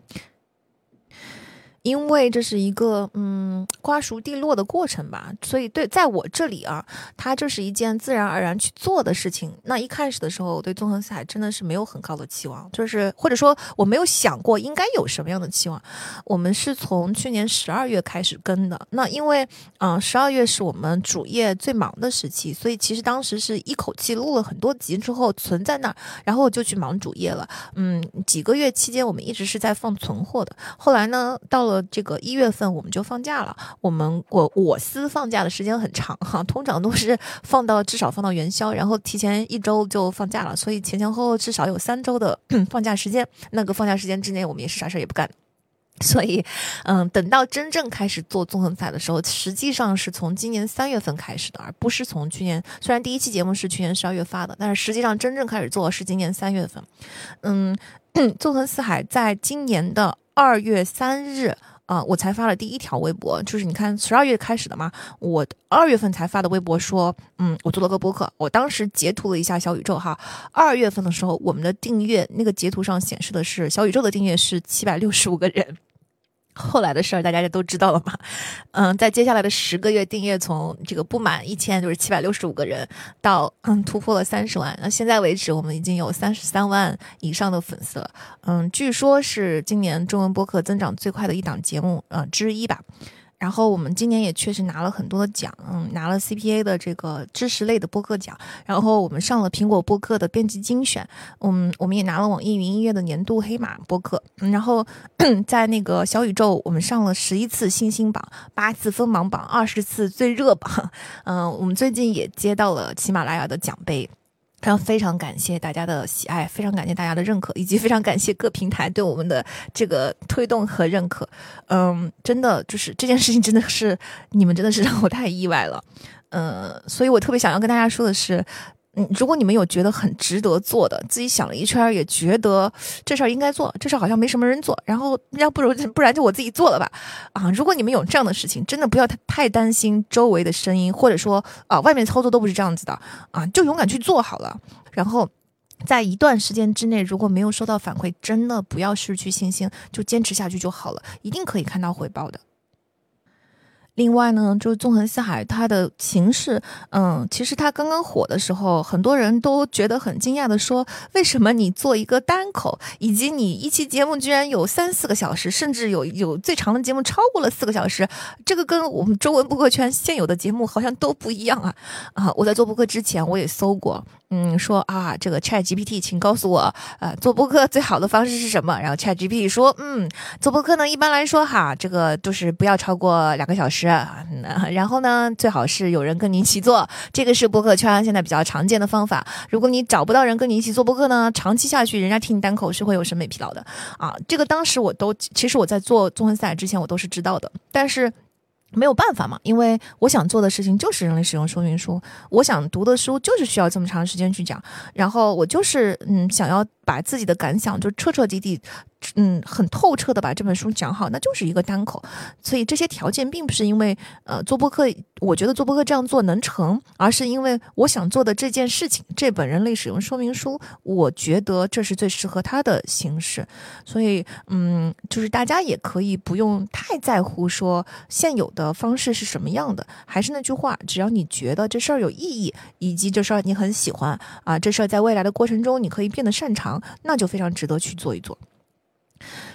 Speaker 2: 因为这是一个嗯瓜熟蒂落的过程吧，所以对在我这里啊，它就是一件自然而然去做的事情。那一开始的时候，我对纵横四海真的是没有很高的期望，就是或者说我没有想过应该有什么样的期望。我们是从去年十二月开始跟的，那因为嗯十二月是我们主业最忙的时期，所以其实当时是一口气录了很多集之后存在那儿，然后就去忙主业了。嗯，几个月期间我们一直是在放存货的。后来呢，到了这个一月份我们就放假了。我们我我司放假的时间很长哈，通常都是放到至少放到元宵，然后提前一周就放假了，所以前前后后至少有三周的放假时间。那个放假时间之内，我们也是啥事也不干。所以，嗯，等到真正开始做纵横赛的时候，实际上是从今年三月份开始的，而不是从去年。虽然第一期节目是去年十二月发的，但是实际上真正开始做是今年三月份。嗯，纵横四海在今年的二月三日。啊、呃，我才发了第一条微博，就是你看十二月开始的嘛，我二月份才发的微博说，嗯，我做了个播客，我当时截图了一下小宇宙哈，二月份的时候，我们的订阅那个截图上显示的是小宇宙的订阅是七百六十五个人。后来的事儿大家都知道了嘛，嗯，在接下来的十个月，订阅从这个不满一千，就是七百六十五个人，到嗯突破了三十万。那现在为止，我们已经有三十三万以上的粉丝了。嗯，据说是今年中文播客增长最快的一档节目呃之一吧。然后我们今年也确实拿了很多的奖，嗯，拿了 C P A 的这个知识类的播客奖，然后我们上了苹果播客的编辑精选，嗯，我们也拿了网易云音乐的年度黑马播客，嗯、然后在那个小宇宙我们上了十一次星星榜，八次锋芒榜，二十次最热榜，嗯、呃，我们最近也接到了喜马拉雅的奖杯。非常非常感谢大家的喜爱，非常感谢大家的认可，以及非常感谢各平台对我们的这个推动和认可。嗯，真的就是这件事情真的是你们真的是让我太意外了。嗯，所以我特别想要跟大家说的是，嗯，如果你们有觉得很值得做的，自己想了一圈也觉得这事儿应该做，这事儿好像没什么人做，然后要不如不然就我自己做了吧。啊，如果你们有这样的事情，真的不要太担心周围的声音，或者说啊外面操作都不是这样子的啊，就勇敢去做好了。然后在一段时间之内，如果没有收到反馈，真的不要失去信心，就坚持下去就好了，一定可以看到回报的。另外呢，就是纵横四海它的形式，嗯，其实它刚刚火的时候，很多人都觉得很惊讶的说，为什么你做一个单口，以及你一期节目居然有三四个小时，甚至有有最长的节目超过了四个小时，这个跟我们中文播客圈现有的节目好像都不一样啊！啊，我在做播客之前我也搜过。嗯，说啊，这个 Chat G P T， 请告诉我，呃，做播客最好的方式是什么？然后 Chat G P T 说，嗯，做播客呢，一般来说哈，这个就是不要超过两个小时，嗯、然后呢，最好是有人跟你一起做，这个是播客圈现在比较常见的方法。如果你找不到人跟你一起做播客呢，长期下去，人家听你单口是会有审美疲劳的啊。这个当时我都，其实我在做纵横四海之前，我都是知道的，但是没有办法嘛，因为我想做的事情就是人类使用说明书，我想读的书就是需要这么长时间去讲，然后我就是嗯想要把自己的感想就彻彻底底嗯很透彻的把这本书讲好，那就是一个单口。所以这些条件并不是因为呃做播客我觉得做播客这样做能成，而是因为我想做的这件事情，这本人类使用说明书，我觉得这是最适合它的形式。所以嗯就是大家也可以不用太在乎说现有的的方式是什么样的，还是那句话，只要你觉得这事儿有意义，以及这事儿你很喜欢啊，这事儿在未来的过程中你可以变得擅长，那就非常值得去做一做。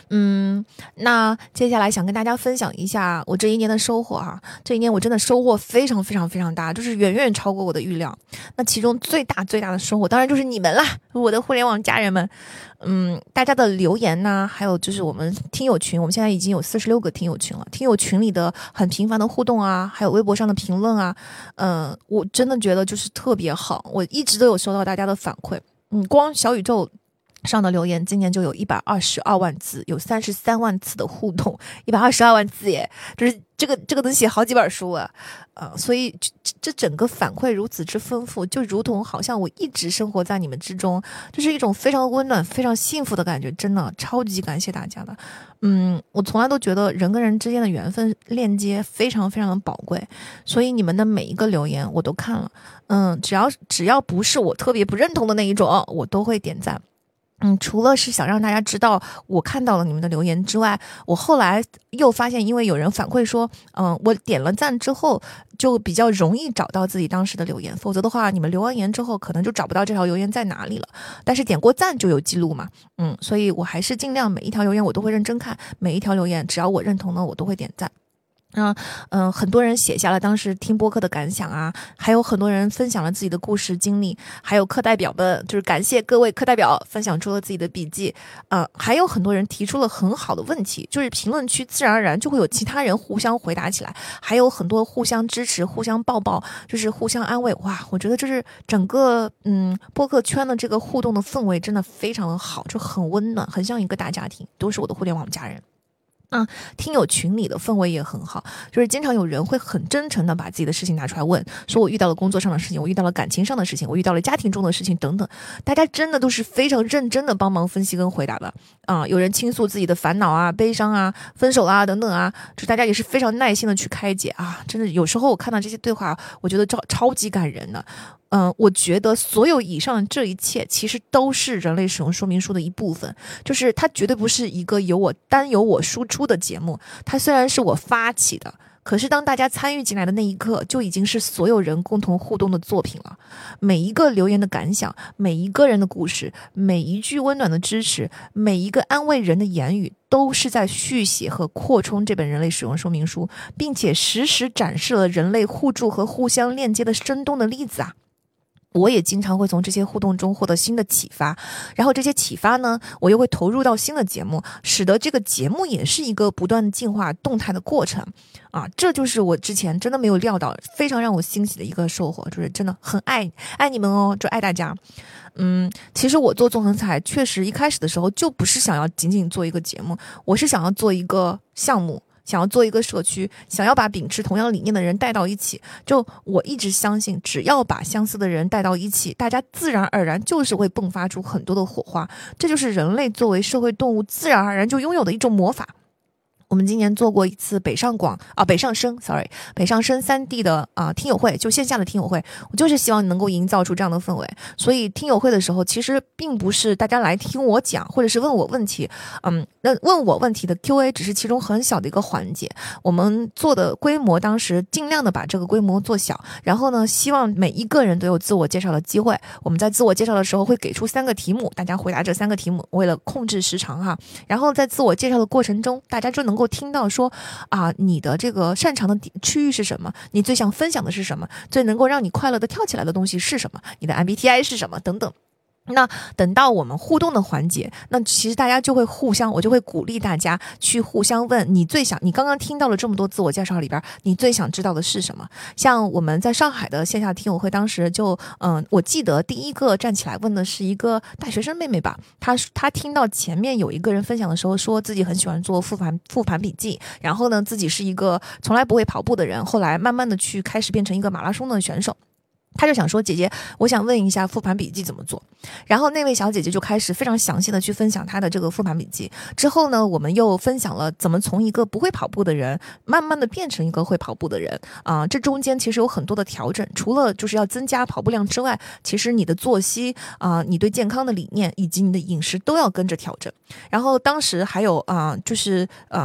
Speaker 2: 嗯，那接下来想跟大家分享一下我这一年的收获哈、啊。这一年我真的收获非常非常非常大，就是远远超过我的预料。那其中最大最大的收获，当然就是你们啦，我的互联网家人们。嗯，大家的留言呢，还有就是我们听友群，我们现在已经有四十六个听友群了。听友群里的很频繁的互动啊，还有微博上的评论啊，嗯、呃，我真的觉得就是特别好。我一直都有收到大家的反馈，嗯，光小宇宙上的留言今年就有一百二十二万字，有三十三万次的互动，一百二十二万字耶，就是这个这个能写好几本书了，呃，所以这这整个反馈如此之丰富，就如同好像我一直生活在你们之中，就是一种非常温暖、非常幸福的感觉，真的超级感谢大家的。嗯，我从来都觉得人跟人之间的缘分链接非常非常的宝贵，所以你们的每一个留言我都看了，嗯，只要只要不是我特别不认同的那一种，我都会点赞。嗯，除了是想让大家知道我看到了你们的留言之外，我后来又发现，因为有人反馈说，嗯，我点了赞之后就比较容易找到自己当时的留言，否则的话，你们留完言之后可能就找不到这条留言在哪里了。但是点过赞就有记录嘛，嗯，所以我还是尽量每一条留言我都会认真看，每一条留言只要我认同呢，我都会点赞。嗯嗯、呃，很多人写下了当时听播客的感想啊，还有很多人分享了自己的故事经历，还有课代表们，就是感谢各位课代表分享出了自己的笔记，呃，还有很多人提出了很好的问题，就是评论区自然而然就会有其他人互相回答起来，还有很多互相支持、互相抱抱，就是互相安慰。哇，我觉得这是整个嗯播客圈的这个互动的氛围真的非常的好，就很温暖，很像一个大家庭，都是我的互联网家人。嗯，听友群里的氛围也很好，就是经常有人会很真诚的把自己的事情拿出来问，说我遇到了工作上的事情，我遇到了感情上的事情，我遇到了家庭中的事情等等，大家真的都是非常认真的帮忙分析跟回答的啊、嗯。有人倾诉自己的烦恼啊、悲伤啊、分手啊等等啊，就大家也是非常耐心的去开解啊。真的有时候我看到这些对话，我觉得超超级感人的。嗯，我觉得所有以上这一切其实都是人类使用说明书的一部分，就是它绝对不是一个由我单由我输出的节目，它虽然是我发起的，可是当大家参与进来的那一刻，就已经是所有人共同互动的作品了。每一个留言的感想，每一个人的故事，每一句温暖的支持，每一个安慰人的言语，都是在续写和扩充这本人类使用说明书，并且实时展示了人类互助和互相链接的生动的例子啊。我也经常会从这些互动中获得新的启发，然后这些启发呢，我又会投入到新的节目，使得这个节目也是一个不断进化动态的过程啊！这就是我之前真的没有料到，非常让我欣喜的一个收获，就是真的很爱爱你们哦，就爱大家。嗯，其实我做纵横四海确实一开始的时候就不是想要仅仅做一个节目，我是想要做一个项目，想要做一个社区，想要把秉持同样理念的人带到一起。就我一直相信，只要把相似的人带到一起，大家自然而然就是会迸发出很多的火花，这就是人类作为社会动物自然而然就拥有的一种魔法。我们今年做过一次北上广啊，北上深 ，sorry， 北上深三地的啊听友会，就线下的听友会，我就是希望能够营造出这样的氛围。所以听友会的时候，其实并不是大家来听我讲，或者是问我问题，嗯，那问我问题的 Q A 只是其中很小的一个环节。我们做的规模，当时尽量的把这个规模做小，然后呢，希望每一个人都有自我介绍的机会。我们在自我介绍的时候会给出三个题目，大家回答这三个题目，为了控制时长哈。然后在自我介绍的过程中，大家就能够听到说啊，你的这个擅长的区域是什么？你最想分享的是什么？最能够让你快乐的跳起来的东西是什么？你的 M B T I 是什么？等等。那等到我们互动的环节，那其实大家就会互相，我就会鼓励大家去互相问，你最想，你刚刚听到了这么多自我介绍里边，你最想知道的是什么？像我们在上海的线下听友会，当时就，嗯，我记得第一个站起来问的是一个大学生妹妹吧，她她听到前面有一个人分享的时候，说自己很喜欢做复盘复盘笔记，然后呢，自己是一个从来不会跑步的人，后来慢慢的去开始变成一个马拉松的选手。他就想说，姐姐，我想问一下复盘笔记怎么做。然后那位小姐姐就开始非常详细的去分享她的这个复盘笔记。之后呢，我们又分享了怎么从一个不会跑步的人慢慢的变成一个会跑步的人啊、呃，这中间其实有很多的调整，除了就是要增加跑步量之外，其实你的作息啊、呃，你对健康的理念以及你的饮食都要跟着调整。然后当时还有啊、呃，就是啊。呃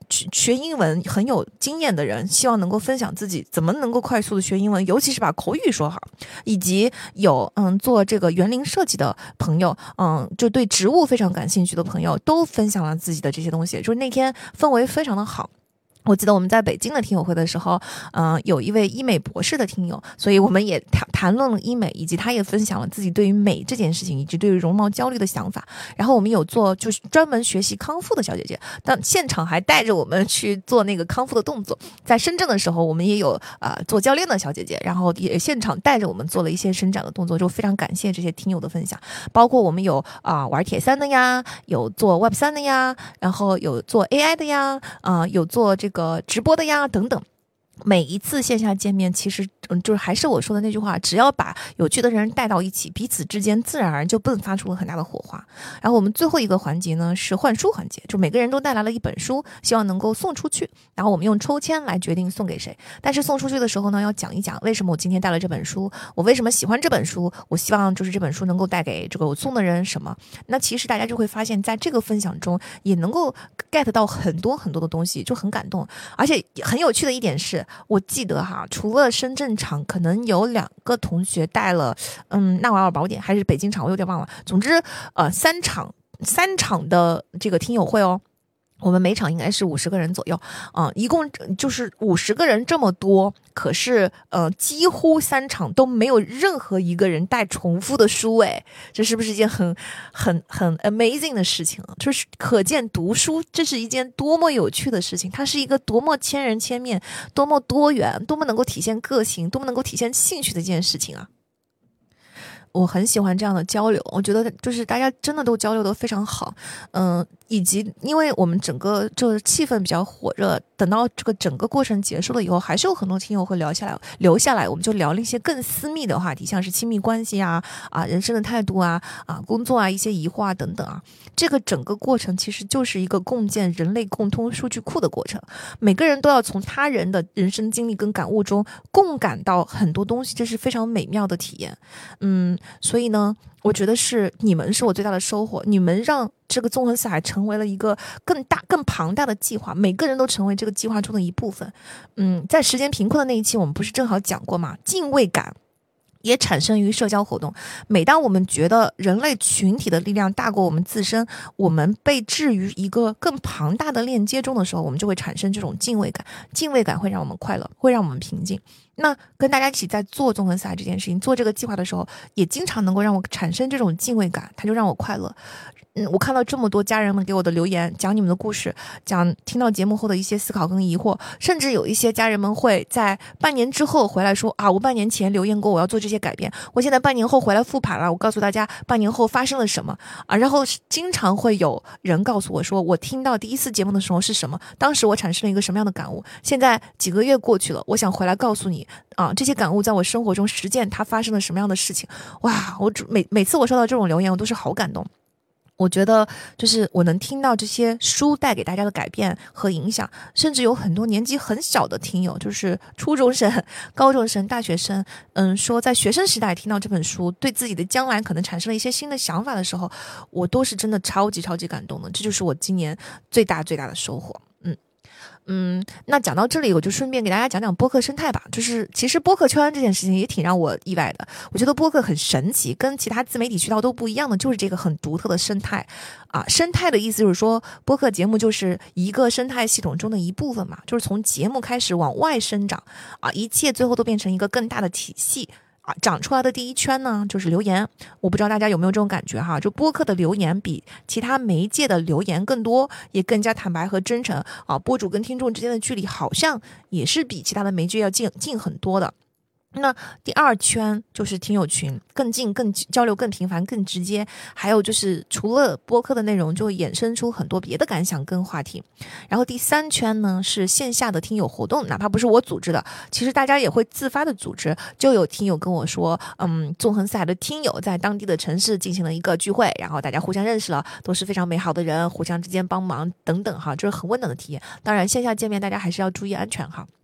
Speaker 2: 学英文很有经验的人，希望能够分享自己怎么能够快速的学英文，尤其是把口语说好，以及有嗯做这个园林设计的朋友，嗯就对植物非常感兴趣的朋友，都分享了自己的这些东西，就是那天氛围非常的好。我记得我们在北京的听友会的时候，嗯、呃，有一位医美博士的听友，所以我们也谈谈论了医美，以及他也分享了自己对于美这件事情，以及对于容貌焦虑的想法。然后我们有做就是专门学习康复的小姐姐，但现场还带着我们去做那个康复的动作。在深圳的时候，我们也有啊、呃、做教练的小姐姐，然后也现场带着我们做了一些伸展的动作，就非常感谢这些听友的分享。包括我们有啊、呃、玩铁三的呀，有做 Web 三的呀，然后有做 A I 的呀，啊、呃、有做这个。个直播的呀等等，每一次线下见面，其实嗯，就是还是我说的那句话，只要把有趣的人带到一起，彼此之间自然而然就迸发出了很大的火花。然后我们最后一个环节呢是换书环节，就每个人都带来了一本书，希望能够送出去，然后我们用抽签来决定送给谁。但是送出去的时候呢，要讲一讲为什么我今天带了这本书，我为什么喜欢这本书，我希望就是这本书能够带给这个我送的人什么。那其实大家就会发现，在这个分享中也能够 get 到很多很多的东西，就很感动。而且很有趣的一点是，我记得哈，除了深圳场，可能有两个同学带了，嗯，纳瓦尔宝典还是北京场，我有点忘了。总之，呃，三场三场的这个听友会哦。我们每场应该是五十个人左右，啊、呃，一共就是五十个人这么多，可是呃，几乎三场都没有任何一个人带重复的书，诶，这是不是一件很很很 amazing 的事情啊？就是可见读书这是一件多么有趣的事情，它是一个多么千人千面、多么多元、多么能够体现个性、多么能够体现兴趣的一件事情啊！我很喜欢这样的交流，我觉得就是大家真的都交流得非常好，嗯、呃，以及因为我们整个这气氛比较火热，等到这个整个过程结束了以后，还是有很多听友会聊下来，留下来，我们就聊了一些更私密的话题，像是亲密关系啊、啊人生的态度啊、啊工作啊、一些疑惑啊等等啊。这个整个过程其实就是一个共建人类共通数据库的过程，每个人都要从他人的人生经历跟感悟中共感到很多东西，这是非常美妙的体验。嗯。所以呢，我觉得是你们是我最大的收获，你们让这个纵横四海成为了一个更大更庞大的计划，每个人都成为这个计划中的一部分。嗯，在时间贫困的那一期我们不是正好讲过吗？敬畏感也产生于社交活动。每当我们觉得人类群体的力量大过我们自身，我们被置于一个更庞大的链接中的时候，我们就会产生这种敬畏感。敬畏感会让我们快乐，会让我们平静。那跟大家一起在做纵横四海这件事情，做这个计划的时候，也经常能够让我产生这种敬畏感，它就让我快乐。嗯，我看到这么多家人们给我的留言，讲你们的故事，讲听到节目后的一些思考跟疑惑，甚至有一些家人们会在半年之后回来说啊，我半年前留言过我要做这些改变，我现在半年后回来复盘了，我告诉大家半年后发生了什么啊。然后经常会有人告诉我说，我听到第一次节目的时候是什么，当时我产生了一个什么样的感悟，现在几个月过去了，我想回来告诉你啊，这些感悟在我生活中实践它发生了什么样的事情。哇，我每每次我收到这种留言，我都是好感动。我觉得就是我能听到这些书带给大家的改变和影响，甚至有很多年纪很小的听友，就是初中生、高中生、大学生，嗯，说在学生时代听到这本书，对自己的将来可能产生了一些新的想法的时候，我都是真的超级超级感动的。这就是我今年最大最大的收获。嗯。嗯，那讲到这里，我就顺便给大家讲讲播客生态吧。就是其实播客圈这件事情也挺让我意外的。我觉得播客很神奇，跟其他自媒体渠道都不一样的，就是这个很独特的生态啊。生态的意思就是说，播客节目就是一个生态系统中的一部分嘛，就是从节目开始往外生长啊，一切最后都变成一个更大的体系。长出来的第一圈呢，就是留言。我不知道大家有没有这种感觉哈，就播客的留言比其他媒介的留言更多，也更加坦白和真诚啊。播主跟听众之间的距离好像也是比其他的媒介要近近很多的。那第二圈就是听友群，更近、更交流、更频繁、更直接。还有就是除了播客的内容，就会衍生出很多别的感想跟话题。然后第三圈呢是线下的听友活动，哪怕不是我组织的，其实大家也会自发的组织。就有听友跟我说，嗯，纵横四海的听友在当地的城市进行了一个聚会，然后大家互相认识了，都是非常美好的人，互相之间帮忙等等哈，就是很温暖的体验。当然线下见面大家还是要注意安全哈。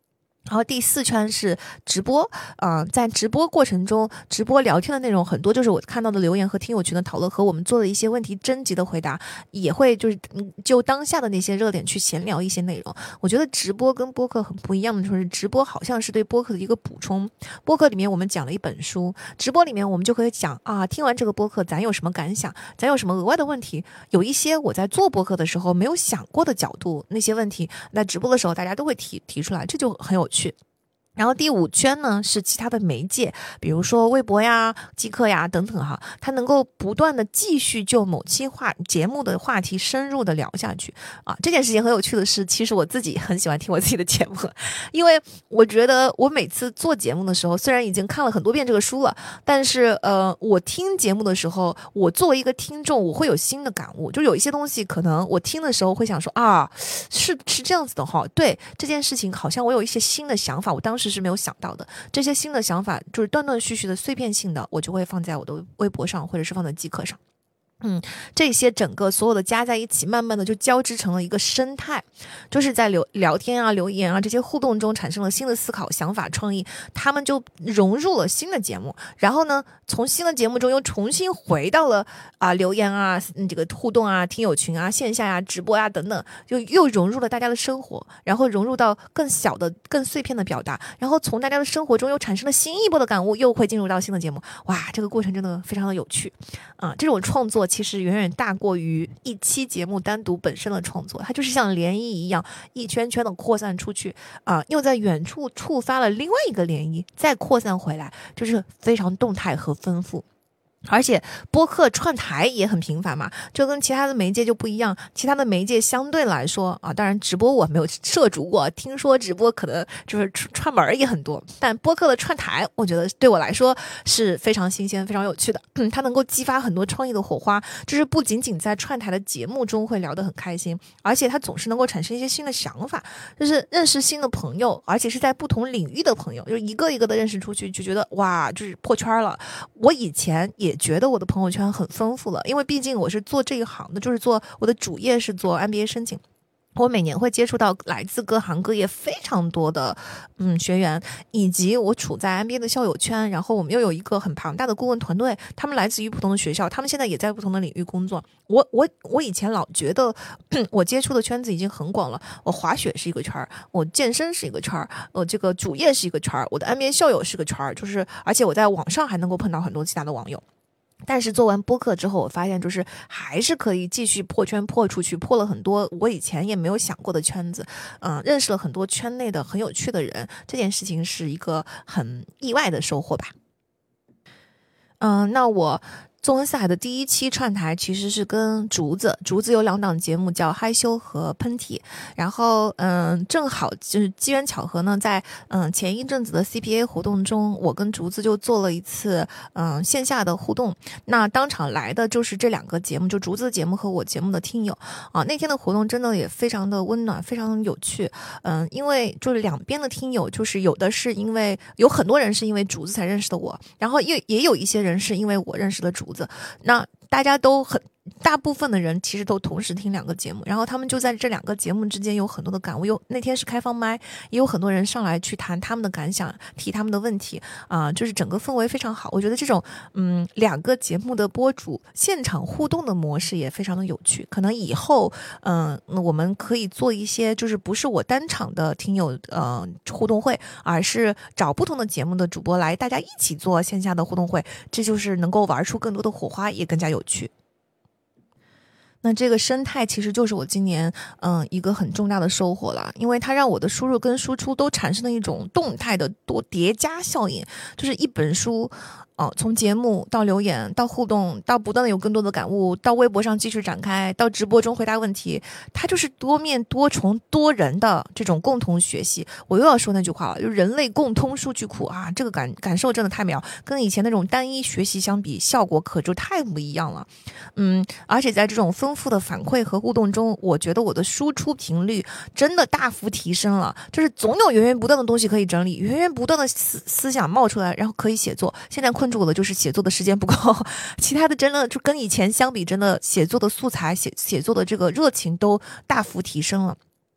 Speaker 2: 然后第四圈是直播，啊、呃，在直播过程中，直播聊天的内容很多，就是我看到的留言和听友群的讨论，和我们做的一些问题征集的回答，也会就是就当下的那些热点去闲聊一些内容。我觉得直播跟播客很不一样的，就是直播好像是对播客的一个补充。播客里面我们讲了一本书，直播里面我们就可以讲啊，听完这个播客咱有什么感想，咱有什么额外的问题，有一些我在做播客的时候没有想过的角度，那些问题，那直播的时候大家都会提提出来，这就很有趣。然后第五圈呢是其他的媒介，比如说微博呀、极客呀等等哈，它能够不断的继续就某期话节目的话题深入的聊下去啊。这件事情很有趣的是，其实我自己很喜欢听我自己的节目，因为我觉得我每次做节目的时候，虽然已经看了很多遍这个书了，但是呃，我听节目的时候，我作为一个听众，我会有新的感悟，就有一些东西可能我听的时候会想说啊，是是这样子的哈，对这件事情好像我有一些新的想法，我当时是没有想到的，这些新的想法就是断断续续的碎片性的，我就会放在我的微博上，或者是放在极客上。嗯，这些整个所有的加在一起，慢慢的就交织成了一个生态，就是在聊聊天啊、留言啊这些互动中产生了新的思考、想法、创意，他们就融入了新的节目，然后呢，从新的节目中又重新回到了啊、呃、留言啊、这个互动啊、听友群啊、线下呀、啊、直播啊等等，就又融入了大家的生活，然后融入到更小的、更碎片的表达，然后从大家的生活中又产生了新一波的感悟，又会进入到新的节目。哇，这个过程真的非常的有趣啊、呃！这种创作其实远远大过于一期节目单独本身的创作，它就是像涟漪一样一圈圈的扩散出去啊、呃，又在远处触发了另外一个涟漪，再扩散回来，就是非常动态和丰富。而且播客串台也很频繁嘛，就跟其他的媒介就不一样，其他的媒介相对来说啊，当然直播我没有涉足过，听说直播可能就是串门也很多，但播客的串台我觉得对我来说是非常新鲜非常有趣的、嗯、它能够激发很多创意的火花，就是不仅仅在串台的节目中会聊得很开心，而且它总是能够产生一些新的想法，就是认识新的朋友，而且是在不同领域的朋友，就是一个一个的认识出去，就觉得哇就是破圈了。我以前也觉得我的朋友圈很丰富了，因为毕竟我是做这一行的，就是做我的主业是做 M B A 申请，我每年会接触到来自各行各业非常多的嗯学员，以及我处在 M B A 的校友圈，然后我们又有一个很庞大的顾问团队，他们来自于不同的学校，他们现在也在不同的领域工作。我我我以前老觉得我接触的圈子已经很广了，我滑雪是一个圈儿，我健身是一个圈儿，我这个主业是一个圈儿，我的 M B A 校友是个圈儿，就是而且我在网上还能够碰到很多其他的网友。但是做完播客之后，我发现就是还是可以继续破圈破出去，破了很多我以前也没有想过的圈子，嗯、呃，认识了很多圈内的很有趣的人，这件事情是一个很意外的收获吧。嗯、呃，那我纵横四海的第一期串台其实是跟竹子，竹子有两档节目叫害羞和喷嚏，然后嗯，正好就是机缘巧合呢，在嗯前一阵子的 C P A 活动中，我跟竹子就做了一次嗯线下的互动，那当场来的就是这两个节目，就竹子的节目和我节目的听友啊，那天的活动真的也非常的温暖，非常有趣，嗯，因为就是两边的听友，就是有的是因为有很多人是因为竹子才认识的我，然后也也有一些人是因为我认识的竹子。那大家都很大部分的人其实都同时听两个节目，然后他们就在这两个节目之间有很多的感悟。有那天是开放麦，也有很多人上来去谈他们的感想，提他们的问题啊、呃，就是整个氛围非常好。我觉得这种嗯两个节目的播主现场互动的模式也非常的有趣。可能以后嗯、呃、我们可以做一些就是不是我单场的听友呃互动会，而是找不同的节目的主播来，大家一起做线下的互动会，这就是能够玩出更多的火花，也更加有趣。那这个生态其实就是我今年嗯一个很重大的收获了，因为它让我的输入跟输出都产生了一种动态的多叠加效应，就是一本书哦，从节目到留言到互动到不断的有更多的感悟，到微博上继续展开，到直播中回答问题，它就是多面多重多人的这种共同学习。我又要说那句话了，就人类共通数据库啊，这个感感受真的太美妙，跟以前那种单一学习相比，效果可就太不一样了。嗯，而且在这种丰富的反馈和互动中，我觉得我的输出频率真的大幅提升了，就是总有源源不断的东西可以整理，源源不断的思思想冒出来，然后可以写作。现在困住我的就是写作的时间不够，其他的真的就跟以前相比，真的写作的素材写写作的这个热情都大幅提升了。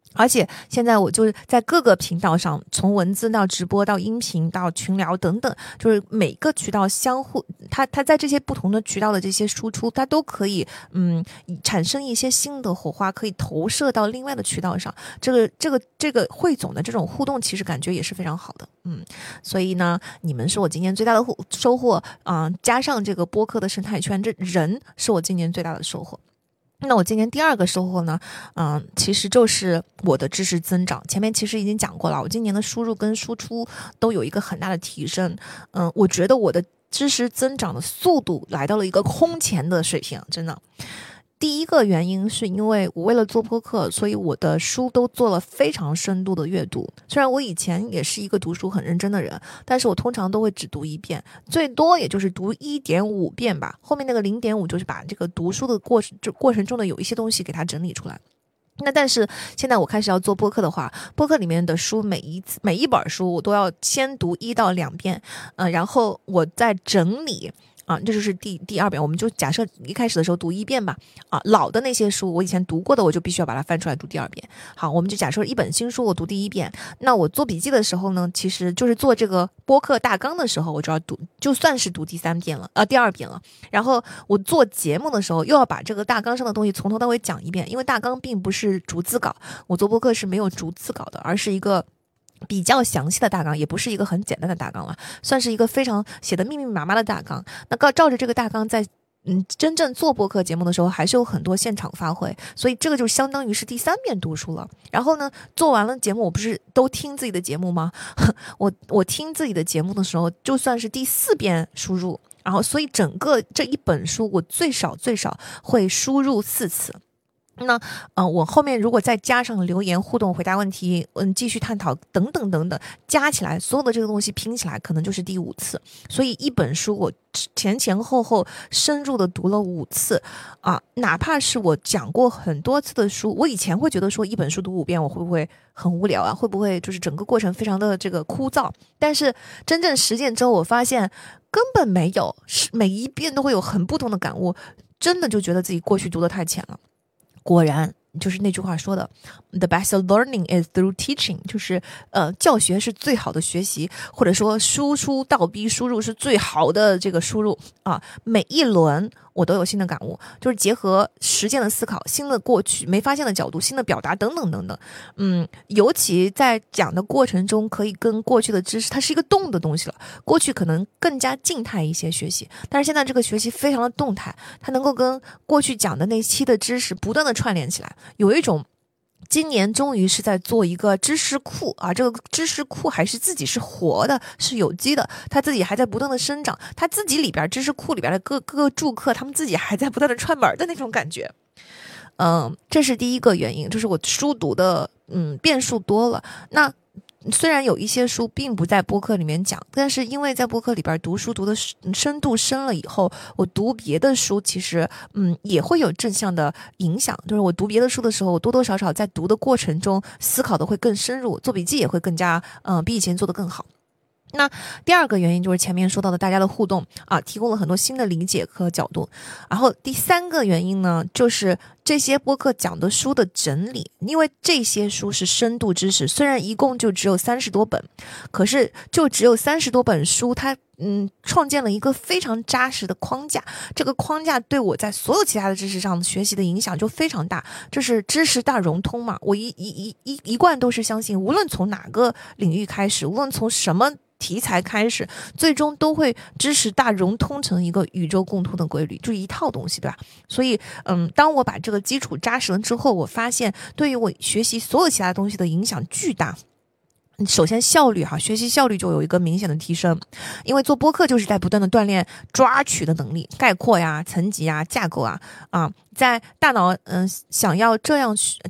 Speaker 2: 而且现在我就是在各个频道上，从文字到直播到音频到群聊等等，就是每个渠道相互，它它在这些不同的渠道的这些输出，它都可以嗯产生一些新的火花，可以投射到另外的渠道上。这个这个这个汇总的这种互动，其实感觉也是非常好的。嗯，所以呢，你们是我今年最大的收获啊、呃，加上这个播客的生态圈，这人是我今年最大的收获。那我今年第二个收获呢，嗯、呃，其实就是我的知识增长。前面其实已经讲过了，我今年的输入跟输出都有一个很大的提升。嗯、呃，我觉得我的知识增长的速度来到了一个空前的水平，真的。第一个原因是因为我为了做播客，所以我的书都做了非常深度的阅读。虽然我以前也是一个读书很认真的人，但是我通常都会只读一遍，最多也就是读 一点五 遍吧。后面那个 零点五 就是把这个读书的过程过程中的有一些东西给它整理出来。那但是现在我开始要做播客的话，播客里面的书每一次每一本书我都要先读一到两遍，呃，然后我再整理。啊，这就是第第二遍，我们就假设一开始的时候读一遍吧。啊，老的那些书我以前读过的，我就必须要把它翻出来读第二遍。好，我们就假设一本新书我读第一遍，那我做笔记的时候呢，其实就是做这个播客大纲的时候，我就要读，就算是读第三遍了，呃，第二遍了。然后我做节目的时候，又要把这个大纲上的东西从头到尾讲一遍，因为大纲并不是逐字稿，我做播客是没有逐字稿的，而是一个比较详细的大纲，也不是一个很简单的大纲了，算是一个非常写的密密麻麻的大纲。那照着这个大纲在嗯真正做播客节目的时候，还是有很多现场发挥，所以这个就相当于是第三遍读书了。然后呢，做完了节目，我不是都听自己的节目吗？我我听自己的节目的时候，就算是第四遍输入，然后所以整个这一本书，我最少最少会输入四次。那呃，我后面如果再加上留言互动、回答问题，嗯，继续探讨等等等等，加起来所有的这个东西拼起来，可能就是第五次。所以一本书我前前后后深入的读了五次啊，哪怕是我讲过很多次的书，我以前会觉得说一本书读五遍我会不会很无聊啊？会不会就是整个过程非常的这个枯燥？但是真正实践之后，我发现根本没有，每一遍都会有很不同的感悟，真的就觉得自己过去读的太浅了。果然就是那句话说的 The best learning is through teaching， 就是呃教学是最好的学习，或者说输出倒逼输入是最好的这个输入啊。每一轮我都有新的感悟，就是结合实践的思考，新的过去没发现的角度，新的表达等等等等。嗯，尤其在讲的过程中，可以跟过去的知识，它是一个动的东西了。过去可能更加静态一些学习，但是现在这个学习非常的动态，它能够跟过去讲的那期的知识不断的串联起来，有一种今年终于是在做一个知识库啊，这个知识库还是自己是活的，是有机的，它自己还在不断的生长，它自己里边知识库里边的各各个注课，他们自己还在不断的串门的那种感觉。嗯，这是第一个原因，就是我书读的嗯变数多了。那虽然有一些书并不在播客里面讲，但是因为在播客里边读书读的深度深了以后，我读别的书其实嗯也会有正向的影响。就是我读别的书的时候，我多多少少在读的过程中思考的会更深入，做笔记也会更加嗯、呃、比以前做得更好。那第二个原因就是前面说到的大家的互动啊，提供了很多新的理解和角度。然后第三个原因呢，就是这些播客讲的书的整理，因为这些书是深度知识，虽然一共就只有三十多本，可是就只有三十多本书，它嗯创建了一个非常扎实的框架。这个框架对我在所有其他的知识上学习的影响就非常大，这是知识大融通嘛。我一一一一一贯都是相信，无论从哪个领域开始，无论从什么题材开始，最终都会知识大融通成一个宇宙共通的规律，就是一套东西，对吧？所以嗯，当我把这个基础扎实了之后，我发现对于我学习所有其他东西的影响巨大。首先效率哈，学习效率就有一个明显的提升，因为做播客就是在不断的锻炼抓取的能力，概括呀、层级呀、架构啊啊，在大脑嗯、呃、想要这样去。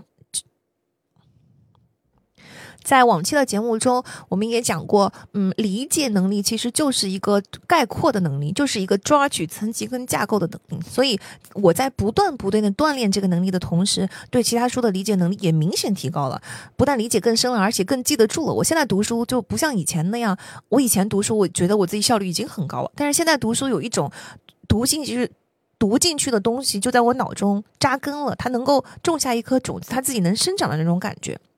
Speaker 2: 在往期的节目中，我们也讲过，嗯，理解能力其实就是一个概括的能力，就是一个抓取层级跟架构的能力。所以我在不断不断的锻炼这个能力的同时，对其他书的理解能力也明显提高了，不但理解更深了，而且更记得住了。我现在读书就不像以前那样，我以前读书我觉得我自己效率已经很高了，但是现在读书有一种读进去读进去的东西就在我脑中扎根了，它能够种下一颗种子，它自己能生长的那种感觉。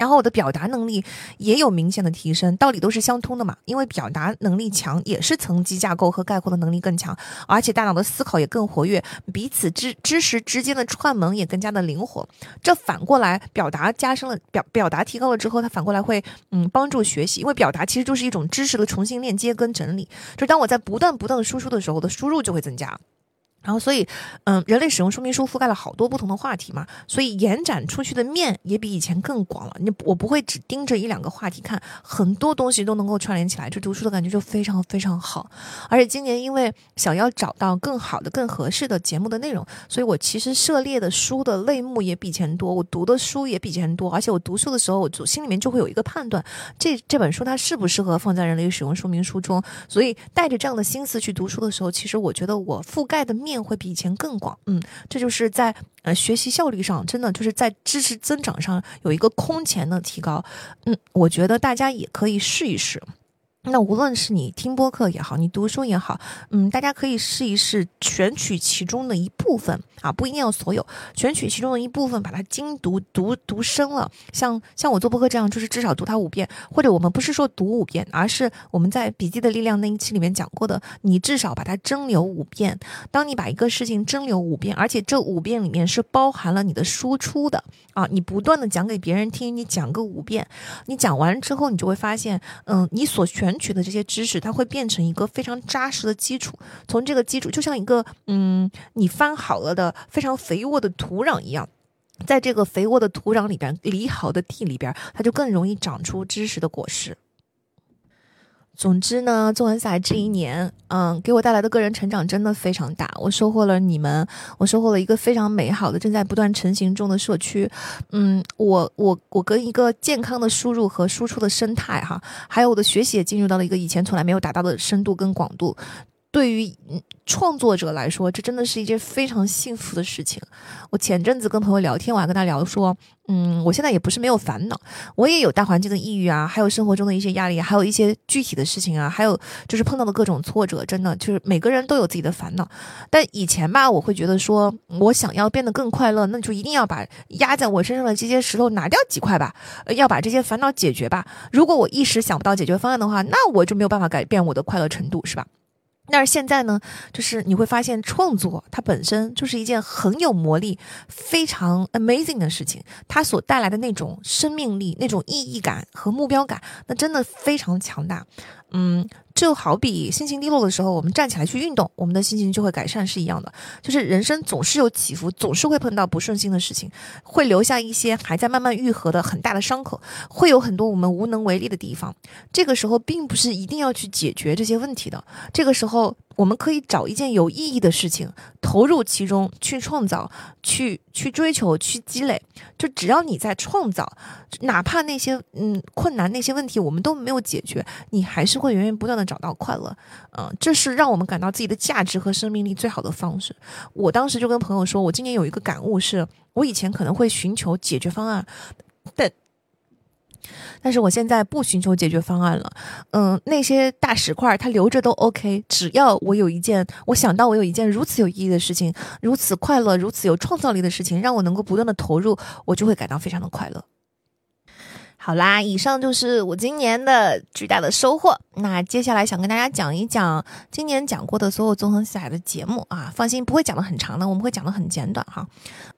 Speaker 2: 然后我的表达能力也有明显的提升，道理都是相通的嘛，因为表达能力强也是层级架构和概括的能力更强，而且大脑的思考也更活跃，彼此知知识之间的串门也更加的灵活。这反过来表达加深了表表达提高了之后，它反过来会嗯帮助学习，因为表达其实就是一种知识的重新链接跟整理，就当我在不断不断的输出的时候，我的输入就会增加。然后所以嗯，人类使用说明书覆盖了好多不同的话题嘛，所以延展出去的面也比以前更广了。你我不会只盯着一两个话题看，很多东西都能够串联起来，这读书的感觉就非常非常好。而且今年因为想要找到更好的更合适的节目的内容，所以我其实涉猎的书的类目也比以前多，我读的书也比以前多，而且我读书的时候我就心里面就会有一个判断，这这本书它适不适合放在人类使用说明书中，所以带着这样的心思去读书的时候，其实我觉得我覆盖的面会比以前更广。嗯，这就是在呃学习效率上，真的就是在知识增长上有一个空前的提高。嗯，我觉得大家也可以试一试。那无论是你听播客也好，你读书也好，嗯，大家可以试一试选取其中的一部分啊，不一定要所有，选取其中的一部分，把它精读读读深了。像像我做播客这样，就是至少读它五遍，或者我们不是说读五遍，而是我们在笔记的力量那一期里面讲过的，你至少把它蒸馏五遍。当你把一个事情蒸馏五遍，而且这五遍里面是包含了你的输出的啊，你不断的讲给别人听，你讲个五遍，你讲完之后，你就会发现，嗯，你所选取的这些知识，它会变成一个非常扎实的基础。从这个基础，就像一个嗯，你翻好了的非常肥沃的土壤一样，在这个肥沃的土壤里边，理好的地里边，它就更容易长出知识的果实。总之呢，纵横四海这一年，嗯，给我带来的个人成长真的非常大。我收获了你们，我收获了一个非常美好的、正在不断成型中的社区。嗯，我我我跟一个健康的输入和输出的生态哈，还有我的学习也进入到了一个以前从来没有达到的深度跟广度。对于创作者来说，这真的是一件非常幸福的事情。我前阵子跟朋友聊天，我还跟他聊说，嗯，我现在也不是没有烦恼，我也有大环境的抑郁啊，还有生活中的一些压力，还有一些具体的事情啊，还有就是碰到的各种挫折，真的就是每个人都有自己的烦恼。但以前吧，我会觉得说，我想要变得更快乐，那就一定要把压在我身上的这些石头拿掉几块吧，要把这些烦恼解决吧。如果我一时想不到解决方案的话，那我就没有办法改变我的快乐程度，是吧？但是现在呢，就是你会发现创作它本身就是一件很有魔力、非常 amazing 的事情，它所带来的那种生命力、那种意义感和目标感，那真的非常强大。嗯，就好比心情低落的时候，我们站起来去运动，我们的心情就会改善是一样的。就是人生总是有起伏，总是会碰到不顺心的事情，会留下一些还在慢慢愈合的很大的伤口，会有很多我们无能为力的地方。这个时候并不是一定要去解决这些问题的，这个时候我们可以找一件有意义的事情，投入其中，去创造，去去追求，去积累。就只要你在创造，哪怕那些嗯困难那些问题我们都没有解决，你还是会源源不断的找到快乐。嗯、呃，这是让我们感到自己的价值和生命力最好的方式。我当时就跟朋友说，我今年有一个感悟是，我以前可能会寻求解决方案，但但是我现在不寻求解决方案了。嗯，那些大石块它留着都 OK， 只要我有一件，我想到我有一件如此有意义的事情，如此快乐，如此有创造力的事情，让我能够不断的投入，我就会感到非常的快乐。好啦，以上就是我今年的巨大的收获。那接下来想跟大家讲一讲今年讲过的所有纵横四海的节目啊，放心不会讲得很长的，我们会讲得很简短哈。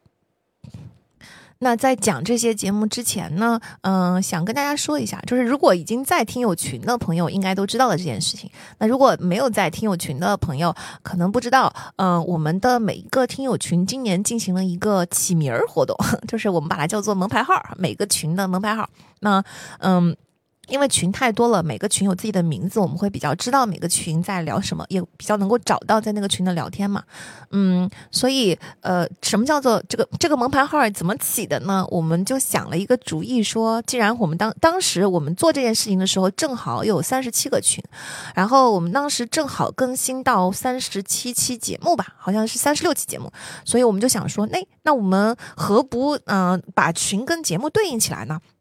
Speaker 2: 那在讲这些节目之前呢，嗯、呃，想跟大家说一下，就是如果已经在听友群的朋友应该都知道了这件事情。那如果没有在听友群的朋友可能不知道，嗯、呃，我们的每一个听友群今年进行了一个起名儿活动，就是我们把它叫做门牌号，每个群的门牌号。那嗯。因为群太多了，每个群有自己的名字，我们会比较知道每个群在聊什么，也比较能够找到在那个群的聊天嘛。嗯，所以呃，什么叫做这个这个门牌号怎么起的呢？我们就想了一个主意说，既然我们当当时我们做这件事情的时候，正好有三十七个群，然后我们当时正好更新到三十七期节目吧，好像是三十六期节目，所以我们就想说，那那我们何不嗯、呃、把群跟节目对应起来呢？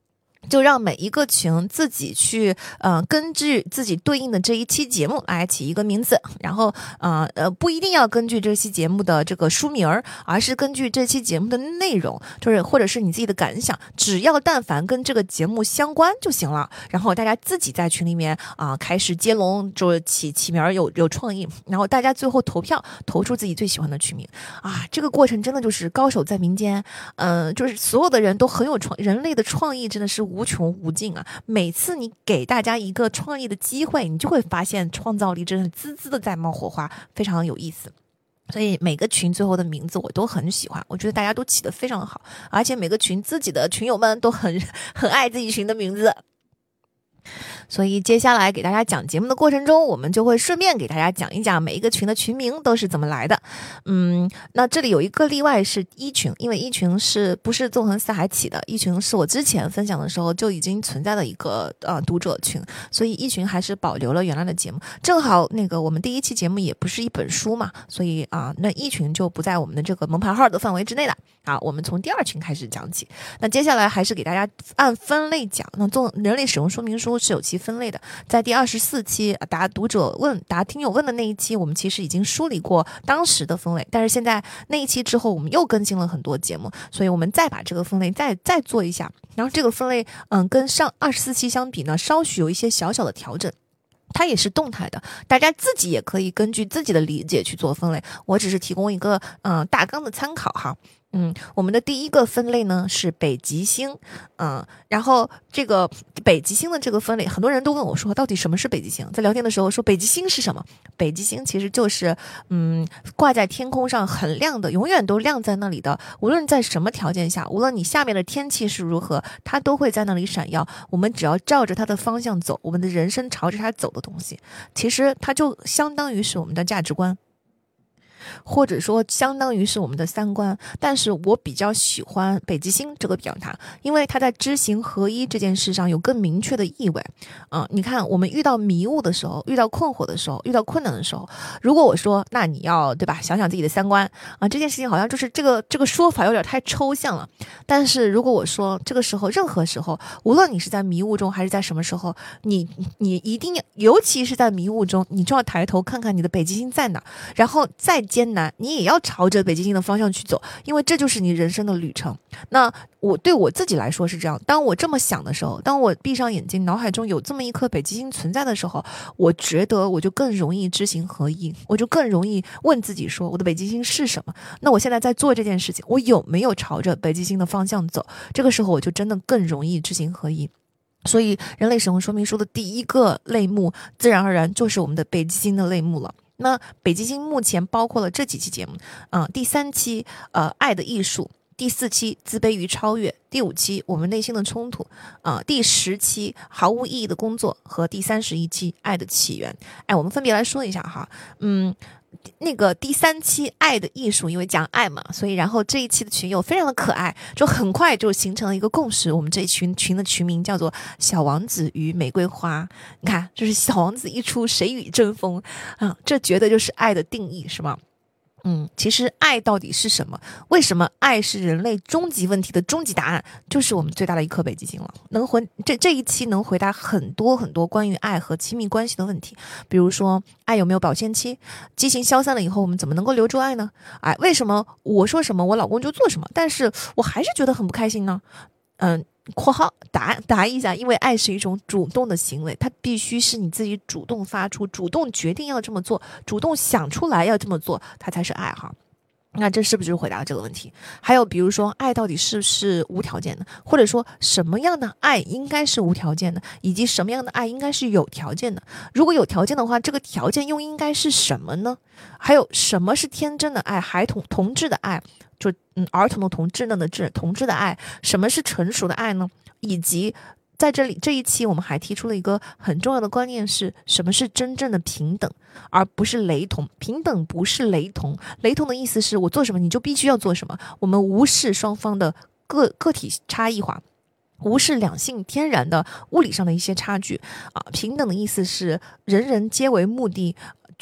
Speaker 2: 就让每一个群自己去呃根据自己对应的这一期节目来起一个名字，然后呃呃不一定要根据这期节目的这个书名儿，而是根据这期节目的内容，就是或者是你自己的感想，只要但凡跟这个节目相关就行了。然后大家自己在群里面啊、呃、开始接龙，就起起名儿有有创意，然后大家最后投票投出自己最喜欢的群名啊，这个过程真的就是高手在民间，嗯、呃，就是所有的人都很有创，人类的创意真的是无穷无尽啊！每次你给大家一个创意的机会，你就会发现创造力真的滋滋的在冒火花，非常有意思。所以每个群最后的名字我都很喜欢，我觉得大家都起得非常好，而且每个群自己的群友们都很很爱自己群的名字。所以接下来给大家讲节目的过程中，我们就会顺便给大家讲一讲每一个群的群名都是怎么来的。嗯，那这里有一个例外是一群，因为一群是不是纵横四海起的，一群是我之前分享的时候就已经存在的一个呃读者群，所以一群还是保留了原来的节目。正好那个我们第一期节目也不是一本书嘛，所以啊、呃，那一群就不在我们的这个蒙牌号的范围之内了。好，我们从第二群开始讲起。那接下来还是给大家按分类讲。那纵人类使用说明书是有其分类的，在第二十四期答读者问答听友问的那一期，我们其实已经梳理过当时的分类，但是现在那一期之后我们又更新了很多节目，所以我们再把这个分类再再做一下。然后这个分类嗯跟上二十四期相比呢，稍许有一些小小的调整，它也是动态的，大家自己也可以根据自己的理解去做分类，我只是提供一个嗯、呃、大纲的参考哈。嗯，我们的第一个分类呢是北极星，嗯，然后这个北极星的这个分类，很多人都问我说，到底什么是北极星？在聊天的时候说北极星是什么？北极星其实就是嗯挂在天空上很亮的，永远都亮在那里的，无论在什么条件下，无论你下面的天气是如何，它都会在那里闪耀。我们只要照着它的方向走，我们的人生朝着它走的东西，其实它就相当于是我们的价值观。或者说相当于是我们的三观，但是我比较喜欢北极星这个表达，因为它在知行合一这件事上有更明确的意味。嗯、呃，你看我们遇到迷雾的时候，遇到困惑的时候，遇到困难的时候，如果我说那你要对吧，想想自己的三观啊、呃，这件事情好像就是这个这个说法有点太抽象了。但是如果我说这个时候，任何时候，无论你是在迷雾中还是在什么时候，你你一定要，尤其是在迷雾中，你就要抬头看看你的北极星在哪，然后再艰难你也要朝着北极星的方向去走，因为这就是你人生的旅程。那我对我自己来说是这样，当我这么想的时候，当我闭上眼睛，脑海中有这么一颗北极星存在的时候，我觉得我就更容易知行合一，我就更容易问自己说，我的北极星是什么？那我现在在做这件事情，我有没有朝着北极星的方向走？这个时候我就真的更容易知行合一。所以人类使用说明书的第一个类目自然而然就是我们的北极星的类目了。那北极星目前包括了这几期节目，嗯、呃，第三期呃爱的艺术，第四期自卑与超越，第五期我们内心的冲突，啊、呃，第十期毫无意义的工作和第三十一期爱的起源。哎，我们分别来说一下哈，嗯。那个第三期爱的艺术，因为讲爱嘛，所以然后这一期的群友非常的可爱，就很快就形成了一个共识，我们这一群群的群名叫做小王子与玫瑰花。你看，就是小王子一出，谁与争锋啊？这绝对就是爱的定义，是吗？嗯，其实爱到底是什么？为什么爱是人类终极问题的终极答案？就是我们最大的一颗北极星了。能回这这一期能回答很多很多关于爱和亲密关系的问题，比如说爱有没有保鲜期？激情消散了以后，我们怎么能够留住爱呢？哎，为什么我说什么我老公就做什么，但是我还是觉得很不开心呢？嗯。括号答答一下，因为爱是一种主动的行为，它必须是你自己主动发出，主动决定要这么做，主动想出来要这么做，它才是爱哈。那这是不是回答了这个问题？还有比如说爱到底是不是无条件的，或者说什么样的爱应该是无条件的，以及什么样的爱应该是有条件的？如果有条件的话，这个条件又应该是什么呢？还有什么是天真的爱，孩童同志的爱，就嗯儿童的童，稚嫩的稚，同志的爱，什么是成熟的爱呢？以及在这里这一期我们还提出了一个很重要的观念，是什么是真正的平等，而不是雷同。平等不是雷同，雷同的意思是我做什么你就必须要做什么，我们无视双方的个个体差异化，无视两性天然的物理上的一些差距啊。平等的意思是人人皆为目的，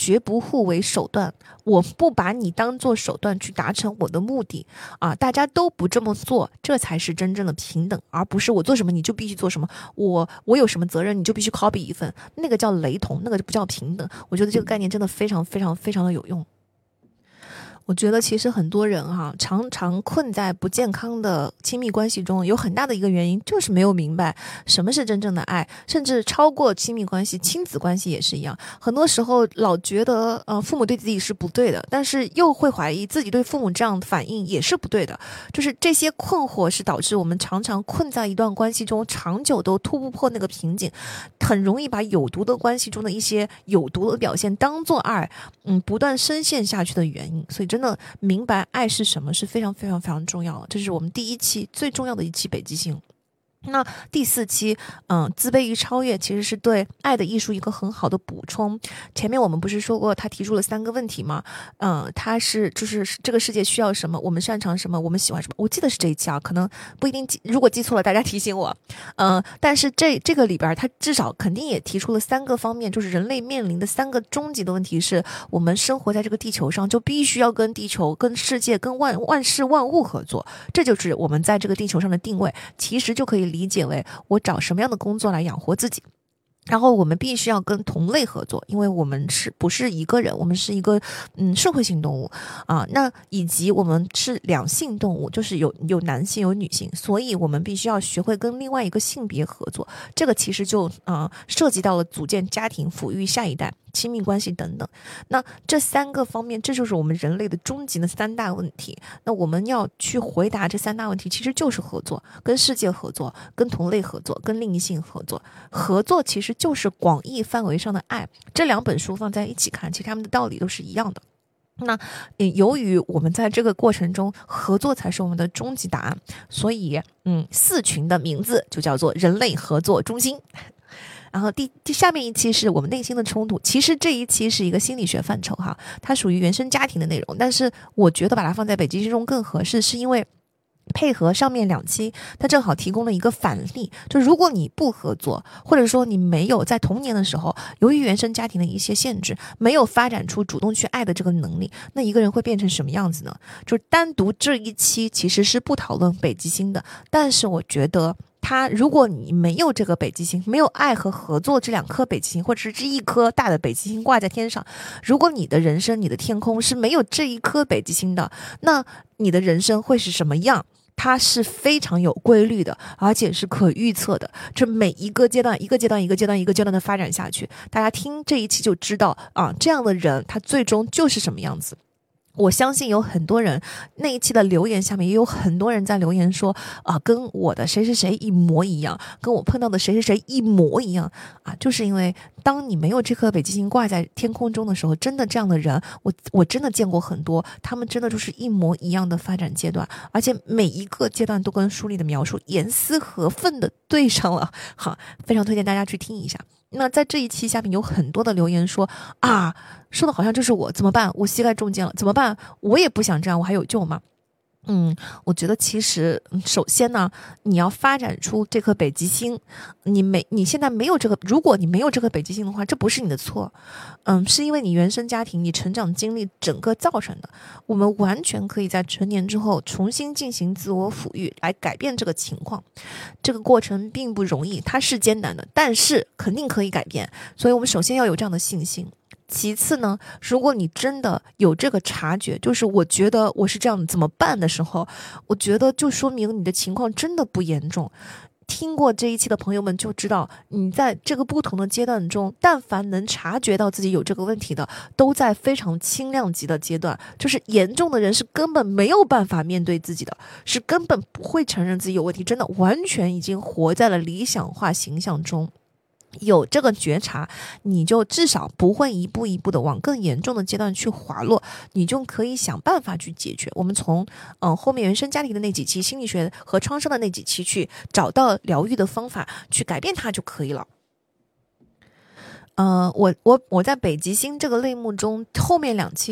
Speaker 2: 绝不互为手段，我不把你当做手段去达成我的目的啊，大家都不这么做，这才是真正的平等，而不是我做什么你就必须做什么，我我有什么责任你就必须 copy 一份，那个叫雷同，那个就不叫平等。我觉得这个概念真的非常非常非常的有用。我觉得其实很多人哈、啊，常常困在不健康的亲密关系中，有很大的一个原因就是没有明白什么是真正的爱，甚至超过亲密关系，亲子关系也是一样。很多时候老觉得呃父母对自己是不对的，但是又会怀疑自己对父母这样的反应也是不对的。就是这些困惑是导致我们常常困在一段关系中，长久都突不破那个瓶颈，很容易把有毒的关系中的一些有毒的表现当作爱，嗯，不断深陷下去的原因。所以真的明白爱是什么是非常非常非常重要的，这是我们第一期最重要的一期北极星。那第四期嗯，自卑与超越其实是对爱的艺术一个很好的补充。前面我们不是说过他提出了三个问题吗？嗯，他是就是这个世界需要什么，我们擅长什么，我们喜欢什么，我记得是这一期啊，可能不一定记，如果记错了大家提醒我。嗯，但是这这个里边他至少肯定也提出了三个方面，就是人类面临的三个终极的问题，是我们生活在这个地球上就必须要跟地球跟世界跟万万事万物合作，这就是我们在这个地球上的定位，其实就可以理解为我找什么样的工作来养活自己。然后我们必须要跟同类合作，因为我们是不是一个人，我们是一个嗯社会性动物啊。那以及我们是两性动物，就是有有男性有女性，所以我们必须要学会跟另外一个性别合作。这个其实就啊、呃、涉及到了组建家庭、抚育下一代、亲密关系等等。那这三个方面，这就是我们人类的终极的三大问题。那我们要去回答这三大问题，其实就是合作，跟世界合作，跟同类合作，跟另一性合作。合作其实就是广义范围上的爱。这两本书放在一起看，其实他们的道理都是一样的。那由于我们在这个过程中合作才是我们的终极答案，所以嗯，四群的名字就叫做人类合作中心。然后第第下面一期是我们内心的冲突，其实这一期是一个心理学范畴哈，它属于原生家庭的内容，但是我觉得把它放在北极星中更合适，是因为配合上面两期，它正好提供了一个反例，就如果你不合作，或者说你没有在童年的时候，由于原生家庭的一些限制，没有发展出主动去爱的这个能力，那一个人会变成什么样子呢？就是单独这一期其实是不讨论北极星的，但是我觉得他如果你没有这个北极星，没有爱和合作这两颗北极星，或者是这一颗大的北极星挂在天上，如果你的人生你的天空是没有这一颗北极星的，那你的人生会是什么样？它是非常有规律的，而且是可预测的，这每一个阶段一个阶段一个阶段一个阶段的发展下去，大家听这一期就知道啊，这样的人他最终就是什么样子。我相信有很多人那一期的留言下面也有很多人在留言说啊，跟我的谁谁谁一模一样，跟我碰到的谁谁谁一模一样啊，就是因为当你没有这颗北极星挂在天空中的时候，真的这样的人我我真的见过很多，他们真的就是一模一样的发展阶段，而且每一个阶段都跟书里的描述严丝合缝的对上了，好，非常推荐大家去听一下。那在这一期下面有很多的留言说啊，说的好像就是我，怎么办？我膝盖中箭了，怎么办？我也不想这样，我还有救吗？嗯，我觉得其实首先呢，你要发展出这颗北极星，你没你现在没有这个，如果你没有这颗北极星的话，这不是你的错，嗯，是因为你原生家庭、你成长经历整个造成的。我们完全可以在成年之后重新进行自我抚育，来改变这个情况。这个过程并不容易，它是艰难的，但是肯定可以改变。所以我们首先要有这样的信心。其次呢，如果你真的有这个察觉，就是我觉得我是这样怎么办的时候，我觉得就说明你的情况真的不严重。听过这一期的朋友们就知道，你在这个不同的阶段中，但凡能察觉到自己有这个问题的，都在非常轻量级的阶段，就是严重的人是根本没有办法面对自己的，是根本不会承认自己有问题，真的完全已经活在了理想化形象中。有这个觉察，你就至少不会一步一步的往更严重的阶段去滑落，你就可以想办法去解决。我们从嗯后面原生家庭的那几期心理学和创伤的那几期去找到疗愈的方法，去改变它就可以了。呃，我我我在北极星这个类目中后面两期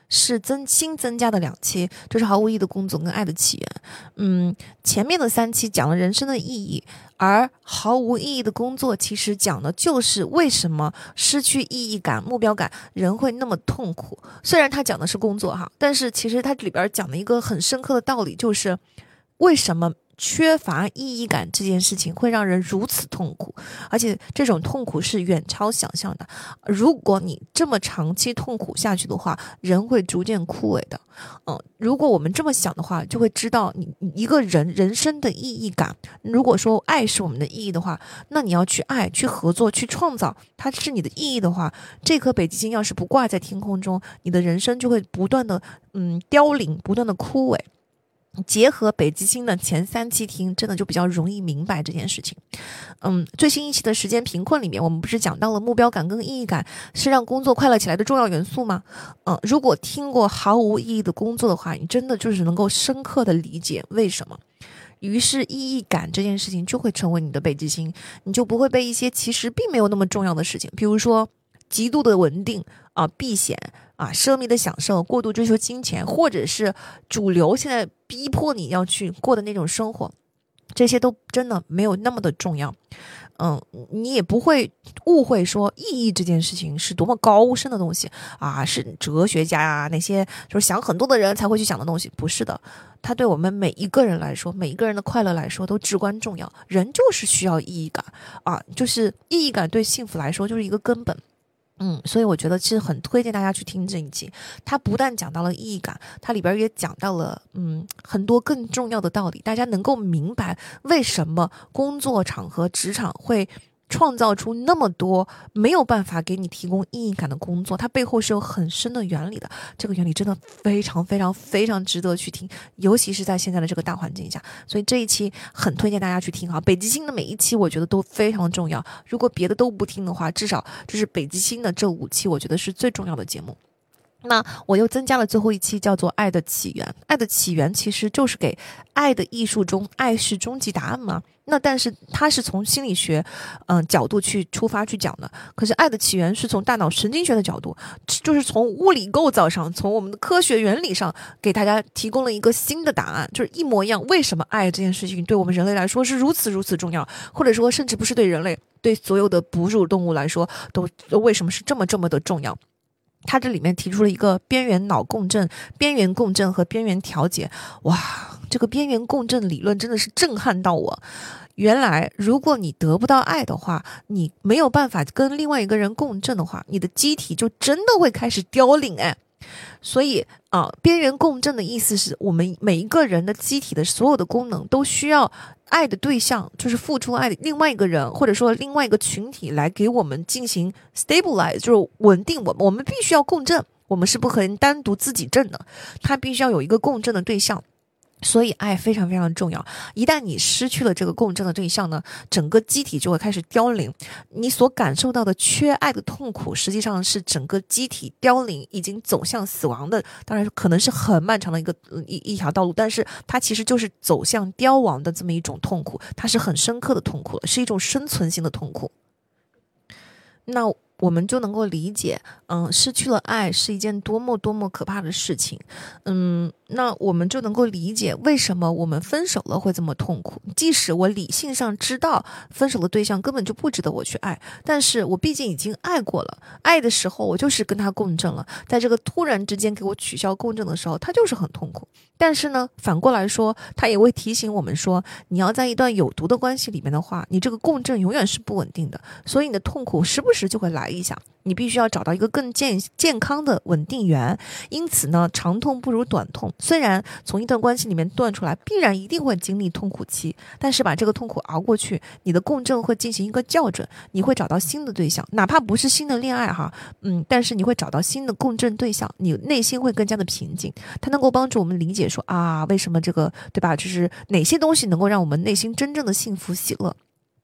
Speaker 2: 是增新增加的两期，这是毫无意义的工作跟爱的起源。嗯，前面的三期讲了人生的意义，而毫无意义的工作其实讲的就是为什么失去意义感、目标感，人会那么痛苦。虽然他讲的是工作哈，但是其实他里边讲的一个很深刻的道理就是为什么缺乏意义感这件事情会让人如此痛苦，而且这种痛苦是远超想象的。如果你这么长期痛苦下去的话，人会逐渐枯萎的。嗯，如果我们这么想的话，就会知道你一个人人生的意义感。如果说爱是我们的意义的话，那你要去爱、去合作、去创造，它是你的意义的话，这颗北极星要是不挂在天空中，你的人生就会不断的嗯凋零，不断的枯萎。结合北极星的前三期听，真的就比较容易明白这件事情。嗯，最新一期的时间贫困里面，我们不是讲到了目标感跟意义感是让工作快乐起来的重要元素吗？嗯，如果听过毫无意义的工作的话，你真的就是能够深刻的理解为什么。于是意义感这件事情就会成为你的北极星，你就不会被一些其实并没有那么重要的事情，比如说极度的稳定啊、避险啊、奢靡的享受、过度追求金钱，或者是主流现在逼迫你要去过的那种生活，这些都真的没有那么的重要。嗯，你也不会误会说意义这件事情是多么高深的东西啊，是哲学家啊那些就是想很多的人才会去想的东西，不是的。它对我们每一个人来说，每一个人的快乐来说都至关重要。人就是需要意义感啊，就是意义感对幸福来说就是一个根本。嗯，所以我觉得其实很推荐大家去听这一集，它不但讲到了意义感，它里边也讲到了嗯很多更重要的道理，大家能够明白为什么工作场合、职场会创造出那么多没有办法给你提供意义感的工作，它背后是有很深的原理的。这个原理真的非常非常非常值得去听，尤其是在现在的这个大环境下。所以这一期很推荐大家去听哈。北极星的每一期我觉得都非常重要，如果别的都不听的话，至少就是北极星的这五期我觉得是最重要的节目。那我又增加了最后一期，叫做爱的起源。爱的起源其实就是给爱的艺术中，爱是终极答案嘛。那但是它是从心理学嗯、呃、角度去出发去讲的，可是爱的起源是从大脑神经学的角度，就是从物理构造上，从我们的科学原理上给大家提供了一个新的答案，就是一模一样。为什么爱这件事情对我们人类来说是如此如此重要，或者说甚至不是对人类，对所有的哺乳动物来说都为什么是这么这么的重要。他这里面提出了一个边缘脑共振、边缘共振和边缘调节。哇，这个边缘共振理论真的是震撼到我。原来如果你得不到爱的话，你没有办法跟另外一个人共振的话，你的机体就真的会开始凋零哎。所以啊、呃，边缘共振的意思是我们每一个人的机体的所有的功能都需要爱的对象，就是付出爱的另外一个人，或者说另外一个群体来给我们进行 stabilize， 就是稳定我们。我们必须要共振，我们是不可能单独自己振的，它必须要有一个共振的对象。所以爱非常非常重要，一旦你失去了这个共振的对象呢，整个机体就会开始凋零。你所感受到的缺爱的痛苦，实际上是整个机体凋零，已经走向死亡的，当然可能是很漫长的一个一一条道路，但是它其实就是走向凋亡的这么一种痛苦，它是很深刻的痛苦，是一种生存性的痛苦。那我们就能够理解，嗯，失去了爱是一件多么多么可怕的事情，嗯，那我们就能够理解为什么我们分手了会这么痛苦。即使我理性上知道分手的对象根本就不值得我去爱，但是我毕竟已经爱过了，爱的时候我就是跟他共振了，在这个突然之间给我取消共振的时候，他就是很痛苦。但是呢，反过来说，他也会提醒我们说，你要在一段有毒的关系里面的话，你这个共振永远是不稳定的，所以你的痛苦时不时就会来一下，你必须要找到一个更健健康的稳定源。因此呢，长痛不如短痛。虽然从一段关系里面断出来，必然一定会经历痛苦期，但是把这个痛苦熬过去，你的共振会进行一个校准，你会找到新的对象，哪怕不是新的恋爱哈，嗯，但是你会找到新的共振对象，你内心会更加的平静。它能够帮助我们理解说啊，为什么这个对吧？就是哪些东西能够让我们内心真正的幸福喜乐。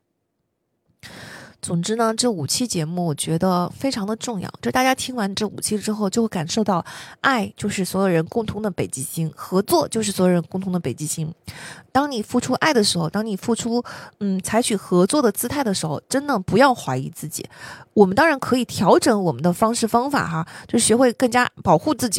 Speaker 2: 总之呢，这五期节目我觉得非常的重要，就大家听完这五期之后，就会感受到爱就是所有人共同的北极星，合作就是所有人共同的北极星。当你付出爱的时候，当你付出嗯采取合作的姿态的时候，真的不要怀疑自己。我们当然可以调整我们的方式方法哈，就学会更加保护自己嘛。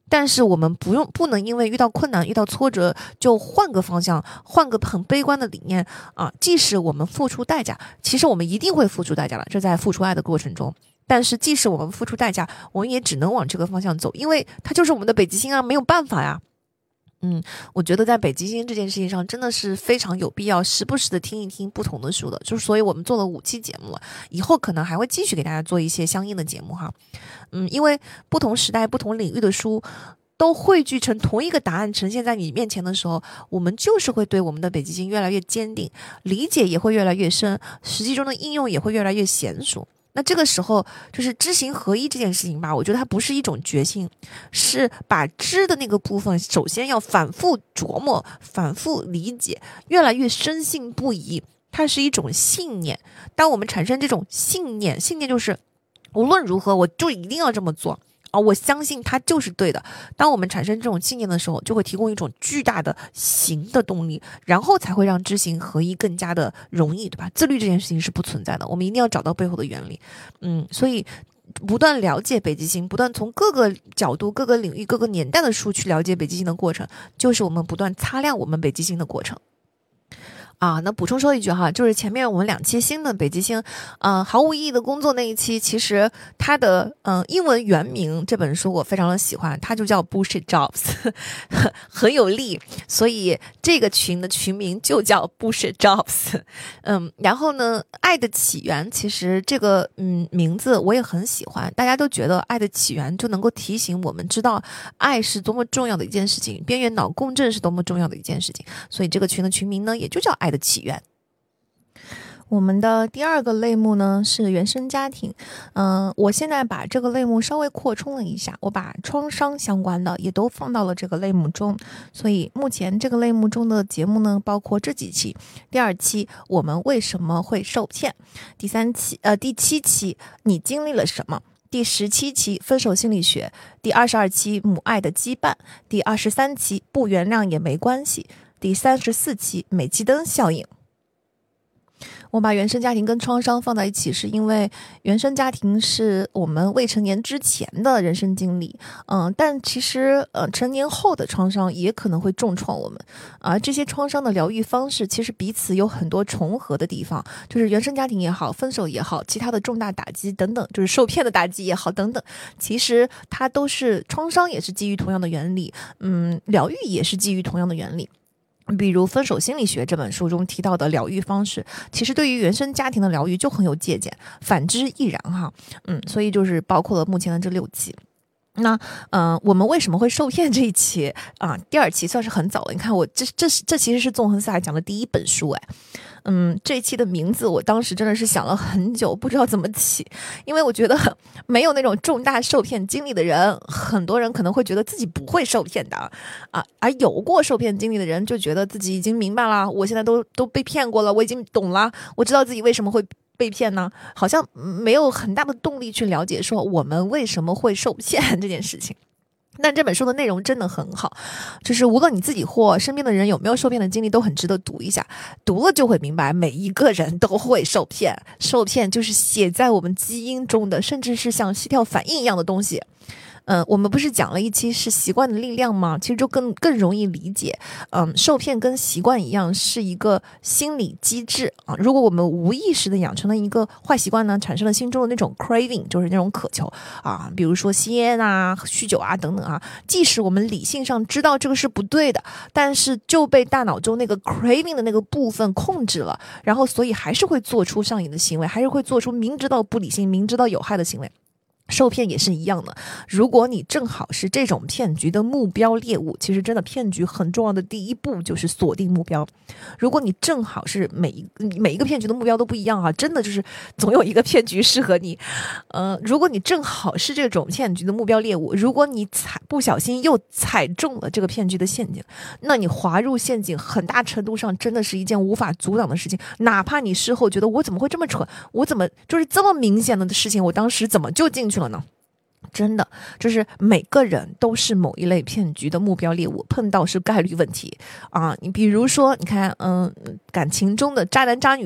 Speaker 2: 但是我们不用不能因为遇到困难遇到挫折就换个方向，换个很悲观的理念啊。即使我们付出代价，其实我们一定会付出代价了，这在付出爱的过程中。但是即使我们付出代价，我们也只能往这个方向走，因为它就是我们的北极星啊，没有办法呀。嗯，我觉得在北极星这件事情上真的是非常有必要时不时的听一听不同的书的，就是所以我们做了五期节目了，以后可能还会继续给大家做一些相应的节目哈。嗯，因为不同时代不同领域的书都汇聚成同一个答案呈现在你面前的时候，我们就是会对我们的北极星越来越坚定，理解也会越来越深，实际中的应用也会越来越娴熟。那这个时候就是知行合一这件事情吧，我觉得它不是一种觉性，是把知的那个部分首先要反复琢磨，反复理解，越来越深信不疑，它是一种信念。当我们产生这种信念，信念就是无论如何我就一定要这么做啊、哦！我相信它就是对的。当我们产生这种信念的时候，就会提供一种巨大的行的动力，然后才会让知行合一更加的容易，对吧？自律这件事情是不存在的，我们一定要找到背后的原理。嗯，所以不断了解北极星，不断从各个角度、各个领域、各个年代的书去了解北极星的过程，就是我们不断擦亮我们北极星的过程。啊，那补充说一句哈，就是前面我们两期新的北极星，呃，毫无意义的工作那一期，其实它的嗯、呃、英文原名这本书我非常的喜欢，它就叫 Bullshit Jobs， 很有力，所以这个群的群名就叫 Bullshit Jobs。嗯，然后呢，爱的起源，其实这个嗯名字我也很喜欢，大家都觉得爱的起源就能够提醒我们知道爱是多么重要的一件事情，边缘脑共振是多么重要的一件事情，所以这个群的群名呢也就叫爱的起源。我们的第二个类目呢是原生家庭，嗯、呃，我现在把这个类目稍微扩充了一下，我把创伤相关的也都放到了这个类目中，所以目前这个类目中的节目呢，包括这几期：第二期我们为什么会受骗，第三期呃第七期你经历了什么，第十七期分手心理学，第二十二期母爱的羁绊，第二十三期不原谅也没关系，第三十四期煤气灯效应。我把原生家庭跟创伤放在一起，是因为原生家庭是我们未成年之前的人生经历，嗯、呃，但其实呃成年后的创伤也可能会重创我们，而、呃、这些创伤的疗愈方式其实彼此有很多重合的地方，就是原生家庭也好，分手也好，其他的重大打击等等，就是受骗的打击也好等等，其实它都是创伤，也是基于同样的原理，嗯，疗愈也是基于同样的原理。比如《分手心理学》这本书中提到的疗愈方式，其实对于原生家庭的疗愈就很有借鉴，反之亦然哈。嗯，所以就是包括了目前的这六期。那嗯、呃，我们为什么会受骗这一期啊？第二期算是很早了。你看我这这这其实是纵横四海讲的第一本书哎。嗯，这一期的名字我当时真的是想了很久，不知道怎么起，因为我觉得没有那种重大受骗经历的人，很多人可能会觉得自己不会受骗的啊，而有过受骗经历的人就觉得自己已经明白了，我现在都都被骗过了，我已经懂了，我知道自己为什么会被骗呢，好像没有很大的动力去了解说我们为什么会受骗这件事情。但这本书的内容真的很好，就是无论你自己或身边的人有没有受骗的经历，都很值得读一下，读了就会明白每一个人都会受骗，受骗就是写在我们基因中的，甚至是像膝跳反应一样的东西。嗯，我们不是讲了一期是习惯的力量吗？其实就更更容易理解。嗯，受骗跟习惯一样，是一个心理机制啊。如果我们无意识的养成了一个坏习惯呢，产生了心中的那种 craving， 就是那种渴求啊，比如说吸烟啊、酗酒啊等等啊。即使我们理性上知道这个是不对的，但是就被大脑中那个 craving 的那个部分控制了，然后所以还是会做出上瘾的行为，还是会做出明知道不理性、明知道有害的行为。受骗也是一样的，如果你正好是这种骗局的目标猎物，其实真的骗局很重要的第一步就是锁定目标。如果你正好是每一每一个骗局的目标都不一样啊，真的就是总有一个骗局适合你。呃，如果你正好是这种骗局的目标猎物，如果你踩不小心又踩中了这个骗局的陷阱，那你滑入陷阱很大程度上真的是一件无法阻挡的事情。哪怕你事后觉得我怎么会这么蠢，我怎么就是这么明显的事情，我当时怎么就进去了呢？真的就是每个人都是某一类骗局的目标猎物，碰到是概率问题啊。你比如说你看嗯，感情中的渣男渣女吧，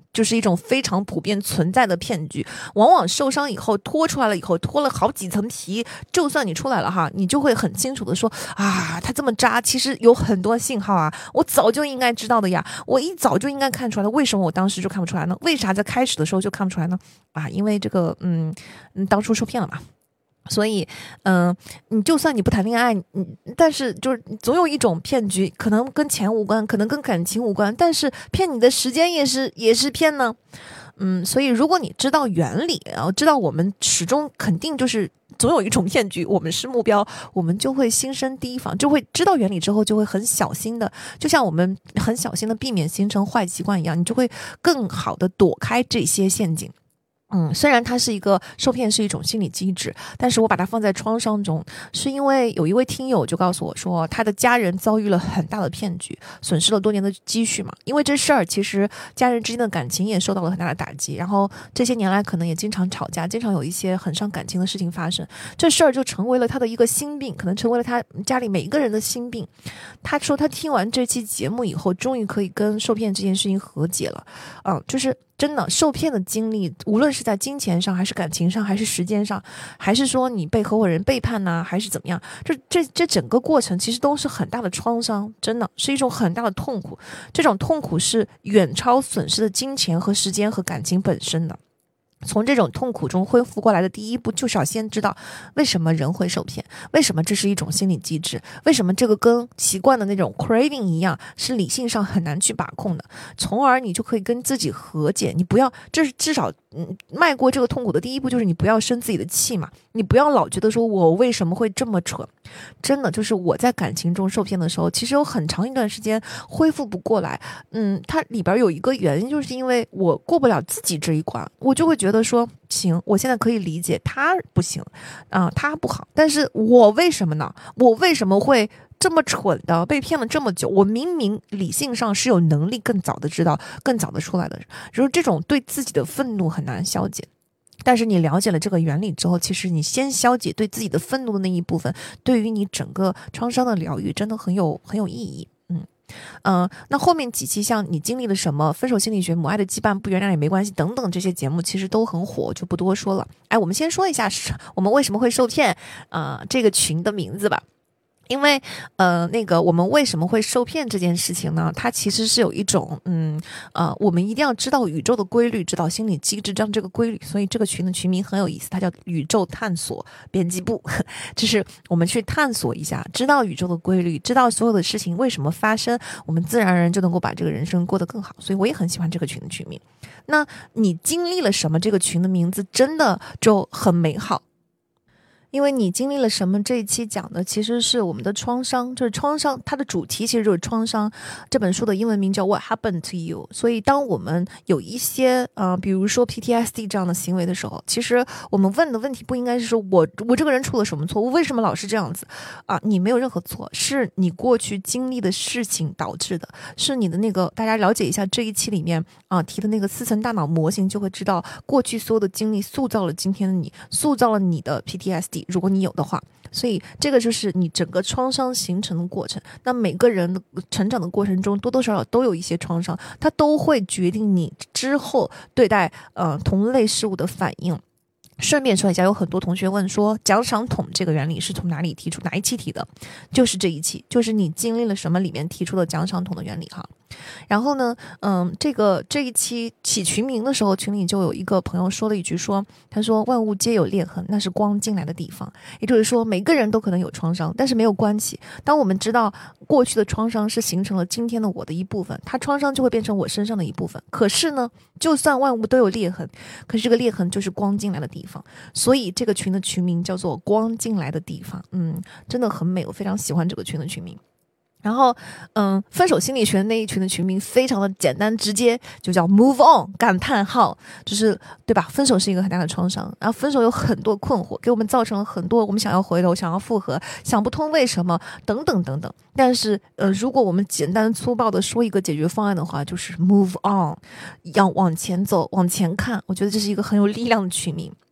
Speaker 2: 就是一种非常普遍存在的骗局。往往受伤以后脱出来了以后，脱了好几层皮，就算你出来了哈，你就会很清楚的说啊，他这么渣，其实有很多信号啊，我早就应该知道的呀，我一早就应该看出来的，为什么我当时就看不出来呢？为啥在开始的时候就看不出来呢？啊，因为这个嗯嗯当初受骗了嘛。所以，嗯、呃，你就算你不谈恋爱，嗯，但是就是总有一种骗局，可能跟钱无关，可能跟感情无关，但是骗你的时间也是也是骗呢。嗯，所以如果你知道原理，然后知道我们始终肯定就是总有一种骗局，我们是目标，我们就会心生提防，就会知道原理之后就会很小心的，就像我们很小心的避免形成坏习惯一样，你就会更好的躲开这些陷阱。嗯，虽然它是一个受骗是一种心理机制，但是我把它放在创伤中，是因为有一位听友就告诉我说，他的家人遭遇了很大的骗局，损失了多年的积蓄嘛。因为这事儿，其实家人之间的感情也受到了很大的打击，然后这些年来可能也经常吵架，经常有一些很伤感情的事情发生，这事儿就成为了他的一个心病，可能成为了他家里每一个人的心病。他说他听完这期节目以后，终于可以跟受骗这件事情和解了，嗯，就是真的受骗的经历，无论是在金钱上还是感情上还是时间上，还是说你被合伙人背叛呐、啊，还是怎么样，这这这整个过程其实都是很大的创伤，真的是一种很大的痛苦，这种痛苦是远超损失的金钱和时间和感情本身的。从这种痛苦中恢复过来的第一步，就是要先知道为什么人会受骗，为什么这是一种心理机制，为什么这个跟习惯的那种 craving 一样，是理性上很难去把控的，从而你就可以跟自己和解。你不要，这是至少嗯迈过这个痛苦的第一步，就是你不要生自己的气嘛，你不要老觉得说我为什么会这么蠢。真的就是我在感情中受骗的时候，其实有很长一段时间恢复不过来。嗯，它里边有一个原因，就是因为我过不了自己这一关，我就会觉得说，行，我现在可以理解他不行啊、呃，他不好，但是我为什么呢？我为什么会这么蠢的被骗了这么久？我明明理性上是有能力更早的知道，更早的出来的，就是这种对自己的愤怒很难消解。但是你了解了这个原理之后，其实你先消解对自己的愤怒的那一部分，对于你整个创伤的疗愈真的很有很有意义。嗯嗯、呃，那后面几期像你经历了什么，分手心理学、母爱的羁绊、不原谅也没关系等等这些节目其实都很火，就不多说了。哎，我们先说一下我们为什么会受骗啊、呃、这个群的名字吧。因为呃，那个我们为什么会受骗这件事情呢？它其实是有一种嗯呃，我们一定要知道宇宙的规律，知道心理机制，这样这个规律。所以这个群的群名很有意思，它叫宇宙探索编辑部，就是我们去探索一下，知道宇宙的规律，知道所有的事情为什么发生，我们自然而然就能够把这个人生过得更好。所以我也很喜欢这个群的群名。那你经历了什么？这个群的名字真的就很美好。因为你经历了什么，这一期讲的其实是我们的创伤，就是创伤，它的主题其实就是创伤。这本书的英文名叫 What Happened to You。 所以当我们有一些呃，比如说 P T S D 这样的行为的时候，其实我们问的问题不应该是说我我这个人出了什么错误，为什么老是这样子啊？你没有任何错，是你过去经历的事情导致的，是你的那个，大家了解一下这一期里面啊提的那个四层大脑模型，就会知道过去所有的经历塑造了今天的你，塑造了你的 P T S D。如果你有的话，所以这个就是你整个创伤形成的过程。那每个人的成长的过程中，多多少少都有一些创伤，它都会决定你之后对待呃同类事物的反应。顺便说一下，有很多同学问说奖赏桶这个原理是从哪里提出，哪一期提的？就是这一期，就是你经历了什么里面提出的奖赏桶的原理哈。然后呢，嗯，这个这一期起群名的时候，群里就有一个朋友说了一句说，他说万物皆有裂痕，那是光进来的地方。也就是说，每个人都可能有创伤，但是没有关系。当我们知道过去的创伤是形成了今天的我的一部分，它创伤就会变成我身上的一部分。可是呢，就算万物都有裂痕，可是这个裂痕就是光进来的地方。所以这个群的群名叫做光进来的地方。嗯，真的很美，我非常喜欢这个群的群名。然后嗯，分手心理学那一群的群名非常的简单直接，就叫 move on 感叹号，就是对吧，分手是一个很大的创伤，然后分手有很多困惑，给我们造成了很多我们想要回头，想要复合，想不通为什么等等等等。但是呃，如果我们简单粗暴的说一个解决方案的话，就是 move on， 要往前走，往前看。我觉得这是一个很有力量的群名。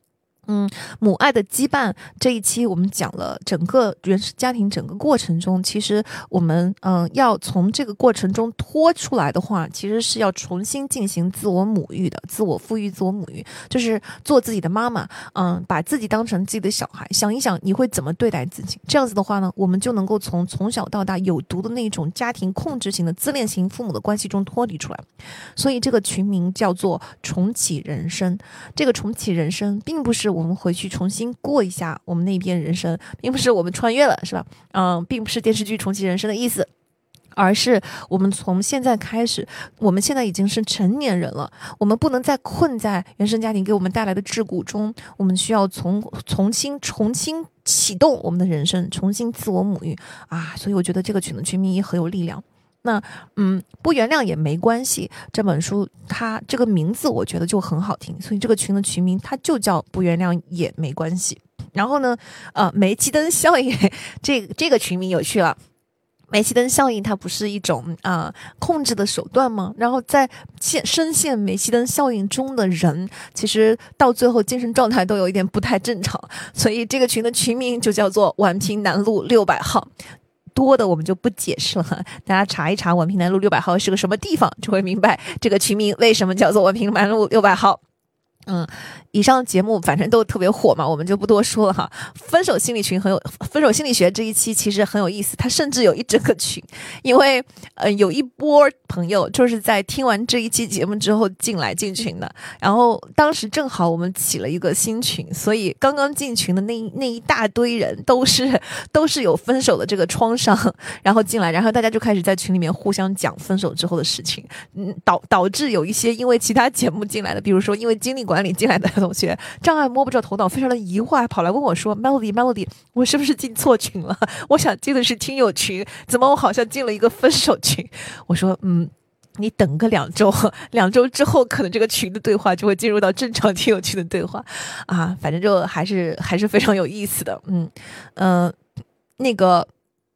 Speaker 2: 嗯，母爱的羁绊这一期我们讲了整个原生家庭整个过程中，其实我们嗯、呃、要从这个过程中脱出来的话，其实是要重新进行自我母育的，自我抚育、自我母育，就是做自己的妈妈，嗯，把自己当成自己的小孩，想一想你会怎么对待自己。这样子的话呢，我们就能够从从小到大有毒的那种家庭控制型的自恋型父母的关系中脱离出来。所以这个群名叫做重启人生。这个重启人生并不是我们回去重新过一下我们那边人生，并不是我们穿越了，是吧？嗯，并不是电视剧重启人生的意思，而是我们从现在开始，我们现在已经是成年人了，我们不能再困在原生家庭给我们带来的桎梏中，我们需要从重新重新启动我们的人生，重新自我母育啊！所以我觉得这个群的群名也很有力量。那嗯，不原谅也没关系。这本书它这个名字我觉得就很好听，所以这个群的群名它就叫不原谅也没关系。然后呢，呃，煤气灯效应这个这个群名有趣了。煤气灯效应它不是一种啊、呃、控制的手段吗？然后在陷深陷煤气灯效应中的人，其实到最后精神状态都有一点不太正常，所以这个群的群名就叫做宛平南路六百号。多的我们就不解释了，大家查一查宛平南路六百号是个什么地方，就会明白这个群名为什么叫做宛平南路六百号。嗯，以上节目反正都特别火嘛，我们就不多说了哈。分手心理群很有，分手心理学这一期其实很有意思，它甚至有一整个群，因为呃有一波朋友就是在听完这一期节目之后进来进群的，然后当时正好我们起了一个新群，所以刚刚进群的那那一大堆人都是都是有分手的这个创伤，然后进来，然后大家就开始在群里面互相讲分手之后的事情，嗯，导导致有一些因为其他节目进来的，比如说因为经历管理进来的同学障碍摸不着头脑，非常的疑惑，还跑来问我说 Melody Melody 我是不是进错群了？我想进的是听友群，怎么我好像进了一个分手群？我说嗯，你等个两周，两周之后可能这个群的对话就会进入到正常听友群的对话啊，反正就还是还是非常有意思的。嗯嗯、呃，那个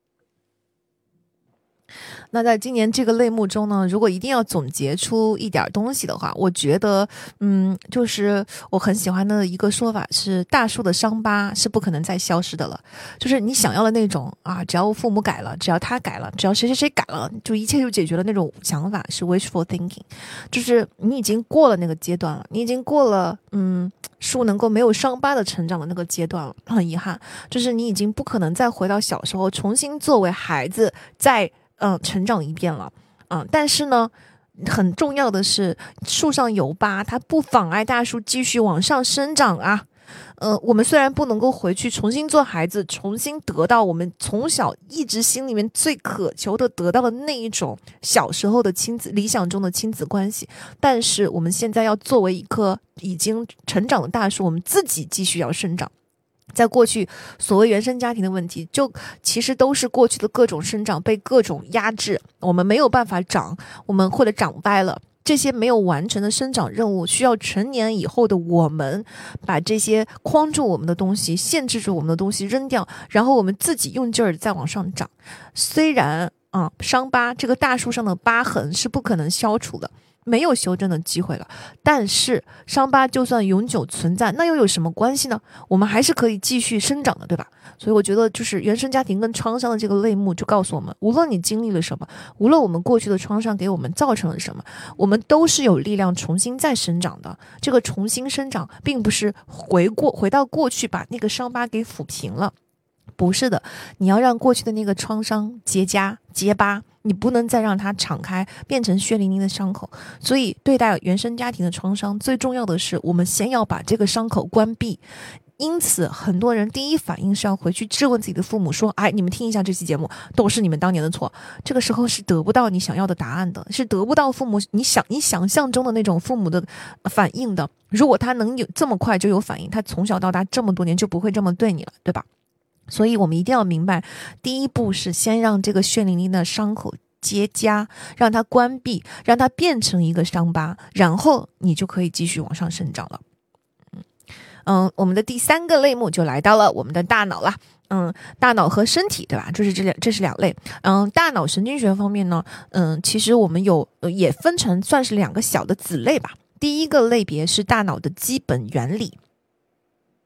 Speaker 2: 那在今年这个类目中呢，如果一定要总结出一点东西的话，我觉得嗯，就是我很喜欢的一个说法是，大树的伤疤是不可能再消失的了。就是你想要的那种啊，只要父母改了，只要他改了，只要谁谁谁改了，就一切就解决了那种想法是 wishful thinking， 就是你已经过了那个阶段了，你已经过了嗯树能够没有伤疤的成长的那个阶段了。很遗憾，就是你已经不可能再回到小时候重新作为孩子再嗯、呃，成长一遍了，嗯，但是呢，很重要的是，树上有疤，它不妨碍大树继续往上生长啊。呃，我们虽然不能够回去重新做孩子，重新得到我们从小一直心里面最渴求的得到的那一种小时候的亲子理想中的亲子关系，但是我们现在要作为一棵已经成长的大树，我们自己继续要生长。在过去所谓原生家庭的问题，就其实都是过去的各种生长被各种压制，我们没有办法长，我们或者长歪了，这些没有完成的生长任务，需要成年以后的我们把这些框住我们的东西，限制住我们的东西扔掉，然后我们自己用劲儿再往上长。虽然啊、嗯，伤疤这个大树上的疤痕是不可能消除的，没有修正的机会了，但是伤疤就算永久存在，那又有什么关系呢？我们还是可以继续生长的，对吧？所以我觉得就是原生家庭跟创伤的这个类目就告诉我们，无论你经历了什么，无论我们过去的创伤给我们造成了什么，我们都是有力量重新再生长的。这个重新生长并不是回过回到过去把那个伤疤给抚平了，不是的，你要让过去的那个创伤结痂结疤，你不能再让它敞开变成血淋淋的伤口。所以对待原生家庭的创伤，最重要的是我们先要把这个伤口关闭。因此很多人第一反应是要回去质问自己的父母说，哎，你们听一下这期节目，都是你们当年的错。这个时候是得不到你想要的答案的，是得不到父母你想你想象中的那种父母的反应的。如果他能有这么快就有反应，他从小到大这么多年就不会这么对你了，对吧？所以我们一定要明白，第一步是先让这个血淋淋的伤口结痂，让它关闭，让它变成一个伤疤，然后你就可以继续往上生长了。嗯，我们的第三个类目就来到了我们的大脑啦。嗯，大脑和身体，对吧？这是这两，这是两类。嗯，大脑神经学方面呢，嗯，其实我们有、呃、也分成算是两个小的子类吧。第一个类别是大脑的基本原理。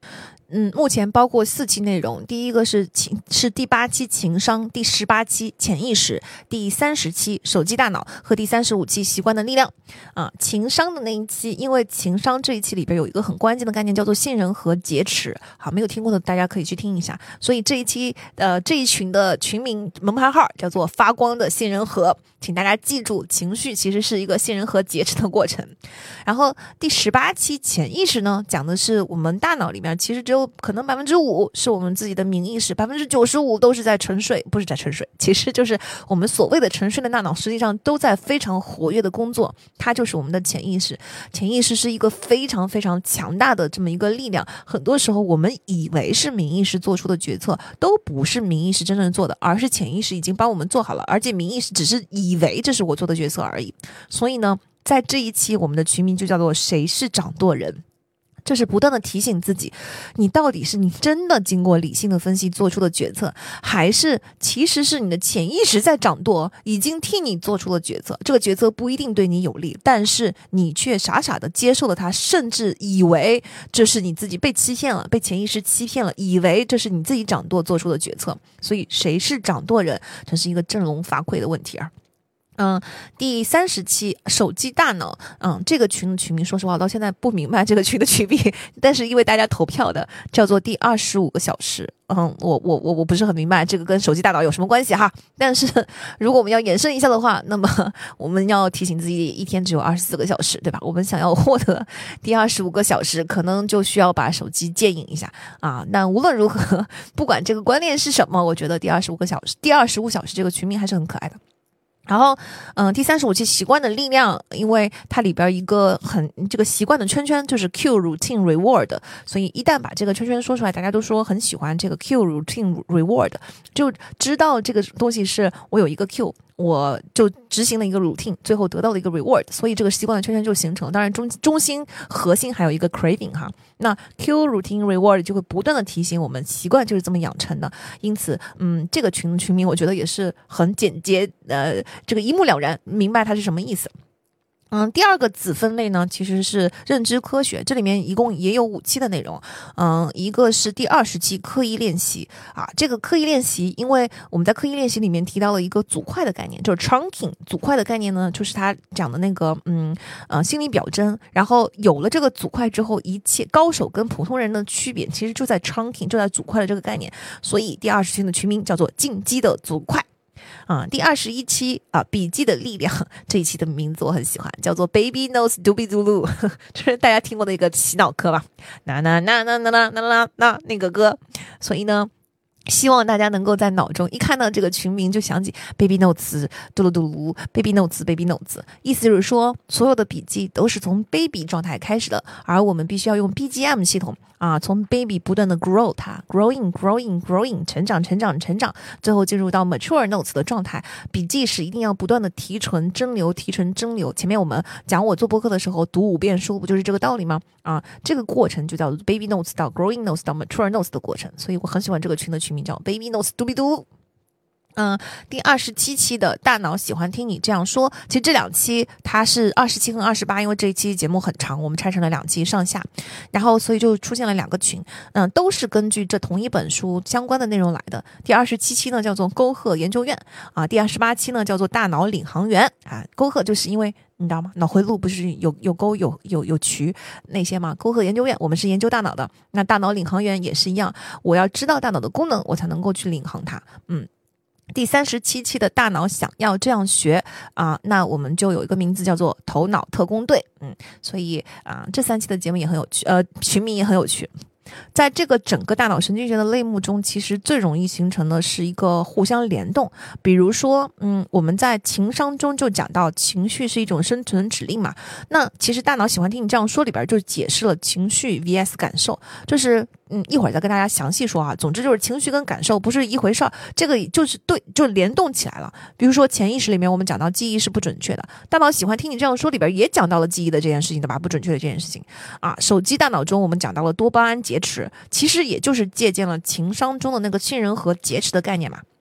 Speaker 2: 嗯，目前包括四期内容，第一个是情是第八期情商，第十八期潜意识，第三十期手机大脑和第三十五期习惯的力量。啊，情商的那一期，因为情商这一期里边有一个很关键的概念叫做信任和劫持，好，没有听过的大家可以去听一下。所以这一期呃这一群的群名门牌号叫做发光的信任盒，请大家记住，情绪其实是一个信任和劫持的过程。然后第十八期潜意识呢，讲的是我们大脑里面其实只有可能百分之五是我们自己的明意识，百分之九十五都是在沉睡，不是在沉睡，其实就是我们所谓的沉睡的大脑，实际上都在非常活跃的工作，它就是我们的潜意识。潜意识是一个非常非常强大的这么一个力量，很多时候我们以为是明意识做出的决策，都不是明意识真正做的，而是潜意识已经帮我们做好了，而且明意识只是以为这是我做的决策而已。所以呢，在这一期我们的群名就叫做谁是掌舵人，这是不断的提醒自己，你到底是你真的经过理性的分析做出的决策，还是其实是你的潜意识在掌舵，已经替你做出了决策，这个决策不一定对你有利，但是你却傻傻的接受了它，甚至以为这是你自己被欺骗了，被潜意识欺骗了，以为这是你自己掌舵做出的决策。所以谁是掌舵人，这是一个振聋发聩的问题啊。嗯，第三十期手机大脑，嗯，这个群的群名，说实话，我到现在不明白这个群的群名，但是因为大家投票的，叫做第二十五个小时，嗯，我我我我不是很明白这个跟手机大脑有什么关系哈。但是如果我们要延伸一下的话，那么我们要提醒自己，一天只有二十四个小时，对吧？我们想要获得第二十五个小时，可能就需要把手机戒瘾一下啊。但无论如何，不管这个观念是什么，我觉得第二十五个小时，第二十五小时这个群名还是很可爱的。然后，嗯，第三十五期习惯的力量，因为它里边一个很这个习惯的圈圈就是 Q routine reward， 所以一旦把这个圈圈说出来，大家都说很喜欢这个 Q routine reward， 就知道这个东西是我有一个 Q， 我就执行了一个 routine， 最后得到了一个 reward， 所以这个习惯的圈圈就形成。当然中中心核心还有一个 craving 哈，那 Q routine reward 就会不断的提醒我们，习惯就是这么养成的。因此，嗯，这个群群名我觉得也是很简洁，呃。这个一目了然，明白它是什么意思。嗯，第二个子分类呢，其实是认知科学，这里面一共也有五期的内容。嗯，一个是第二十期刻意练习啊，这个刻意练习，因为我们在刻意练习里面提到了一个组块的概念，就是 chunking。组块的概念呢，就是他讲的那个嗯呃心理表征。然后有了这个组块之后，一切高手跟普通人的区别，其实就在 chunking， 就在组块的这个概念。所以第二十期的群名叫做进击的组块。啊，第二十一期啊，笔记的力量，这一期的名字我很喜欢，叫做 Baby Knows Doobie Doo， 就是大家听过的一个洗脑歌吧，那那那那那那那那那那个歌，所以呢。希望大家能够在脑中一看到这个群名就想起 Baby Notes 嘟噜嘟噜 Baby Notes Baby Notes， 意思就是说所有的笔记都是从 baby 状态开始的，而我们必须要用 B G M 系统啊，从 baby 不断的 grow 它 growing growing growing 成长成长成长，最后进入到 mature notes 的状态。笔记是一定要不断的提纯蒸馏提纯蒸馏，前面我们讲我做播客的时候读五遍书不就是这个道理吗？啊，这个过程就叫做 baby notes 到 growing notes 到 mature notes 的过程，所以我很喜欢这个群的群名叫 Baby Knows Doobie Doo。嗯，第二十七期的大脑喜欢听你这样说，其实这两期它是二十七和二十八，因为这一期节目很长，我们拆成了两期上下，然后所以就出现了两个群，嗯，都是根据这同一本书相关的内容来的。第二十七期呢叫做沟壑研究院啊，第二十八期呢叫做大脑领航员啊。沟壑就是因为你知道吗？脑回路不是有有沟有有有渠那些吗？沟壑研究院我们是研究大脑的，那大脑领航员也是一样，我要知道大脑的功能，我才能够去领航它。嗯。第三十七期的大脑想要这样学啊，那我们就有一个名字叫做头脑特工队。嗯，所以啊，这三期的节目也很有趣，呃，群名也很有趣。在这个整个大脑神经学的类目中，其实最容易形成的是一个互相联动。比如说，嗯，我们在情商中就讲到情绪是一种生存指令嘛。那其实大脑喜欢听你这样说里边就解释了情绪 vs 感受，就是嗯，一会儿再跟大家详细说啊。总之就是情绪跟感受不是一回事儿，这个就是对，就联动起来了。比如说潜意识里面我们讲到记忆是不准确的，大脑喜欢听你这样说里边也讲到了记忆的这件事情，对吧？不准确的这件事情啊。手机大脑中我们讲到了多巴胺劫持，其实也就是借鉴了情商中的那个信任和劫持的概念嘛。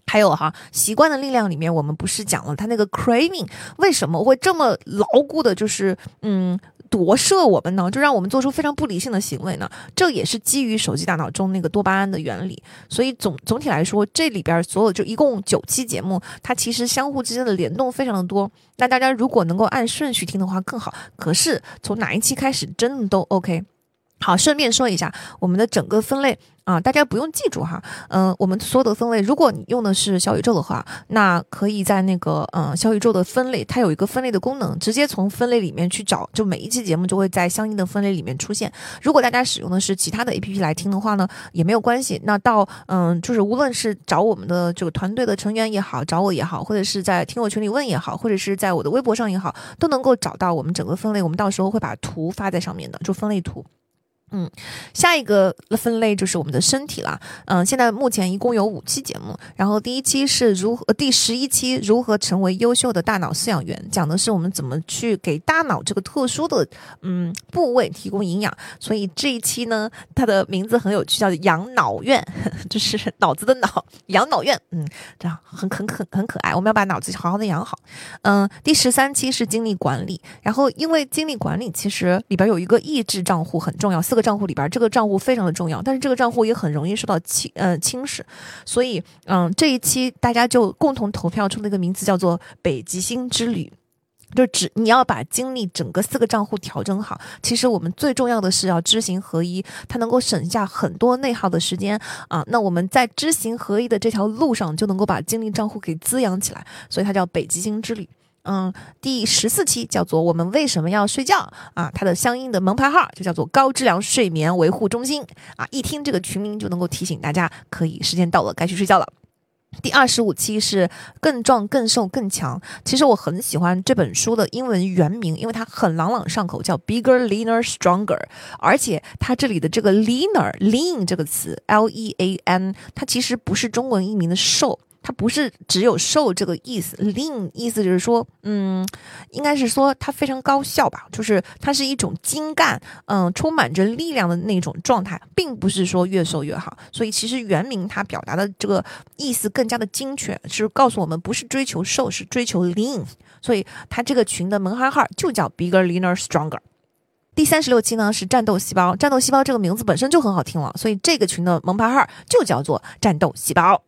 Speaker 2: 还有哈，习惯的力量里面，我们不是讲了它那个 craving 为什么会这么牢固的，就是嗯夺舍我们呢？就让我们做出非常不理性的行为呢？这也是基于手机大脑中那个多巴胺的原理。所以总总体来说，这里边所有就一共九期节目，它其实相互之间的联动非常的多。那大家如果能够按顺序听的话更好。可是从哪一期开始真的都 OK。好，顺便说一下我们的整个分类啊，大家不用记住哈，嗯、呃，我们所有的分类，如果你用的是小宇宙的话，那可以在那个嗯、呃、小宇宙的分类，它有一个分类的功能，直接从分类里面去找，就每一期节目就会在相应的分类里面出现。如果大家使用的是其他的 A P P 来听的话呢，也没有关系。那到嗯、呃，就是无论是找我们的这个团队的成员也好，找我也好，或者是在听友群里问也好，或者是在我的微博上也好，都能够找到我们整个分类。我们到时候会把图发在上面的，就分类图。嗯，下一个分类就是我们的身体啦。嗯，现在目前一共有五期节目，然后第一期是如何，第十一期如何成为优秀的大脑饲养员，讲的是我们怎么去给大脑这个特殊的嗯部位提供营养。所以这一期呢，它的名字很有趣，叫养脑院，就是脑子的脑，养脑院。嗯，这样很很很很可爱。我们要把脑子好好的养好。嗯，第十三期是精力管理，然后因为精力管理其实里边有一个益智账户很重要，四个账户里边这个账户非常的重要，但是这个账户也很容易受到侵呃侵蚀，所以嗯这一期大家就共同投票出了一个名字叫做北极星之旅。就只你要把精力整个四个账户调整好，其实我们最重要的是要知行合一，它能够省下很多内耗的时间啊。那我们在知行合一的这条路上就能够把精力账户给滋养起来，所以它叫北极星之旅。嗯，第十四期叫做我们为什么要睡觉啊？它的相应的门牌号就叫做高质量睡眠维护中心啊。一听这个群名就能够提醒大家，可以时间到了，该去睡觉了。第二十五期是更壮更瘦更强。其实我很喜欢这本书的英文原名，因为它很朗朗上口，叫 Bigger Leaner Stronger， 而且它这里的这个 leaner lean 这个词 L E A N， 它其实不是中文译名的瘦，它不是只有瘦这个意思， lean 意思就是说嗯，应该是说它非常高效吧，就是它是一种精干嗯，充满着力量的那种状态，并不是说越瘦越好。所以其实原名它表达的这个意思更加的精确，是告诉我们不是追求瘦，是追求 lean。 所以它这个群的门牌号就叫 Bigger Leaner Stronger。第三十六期呢是战斗细胞，战斗细胞这个名字本身就很好听了，所以这个群的门牌号就叫做战斗细胞。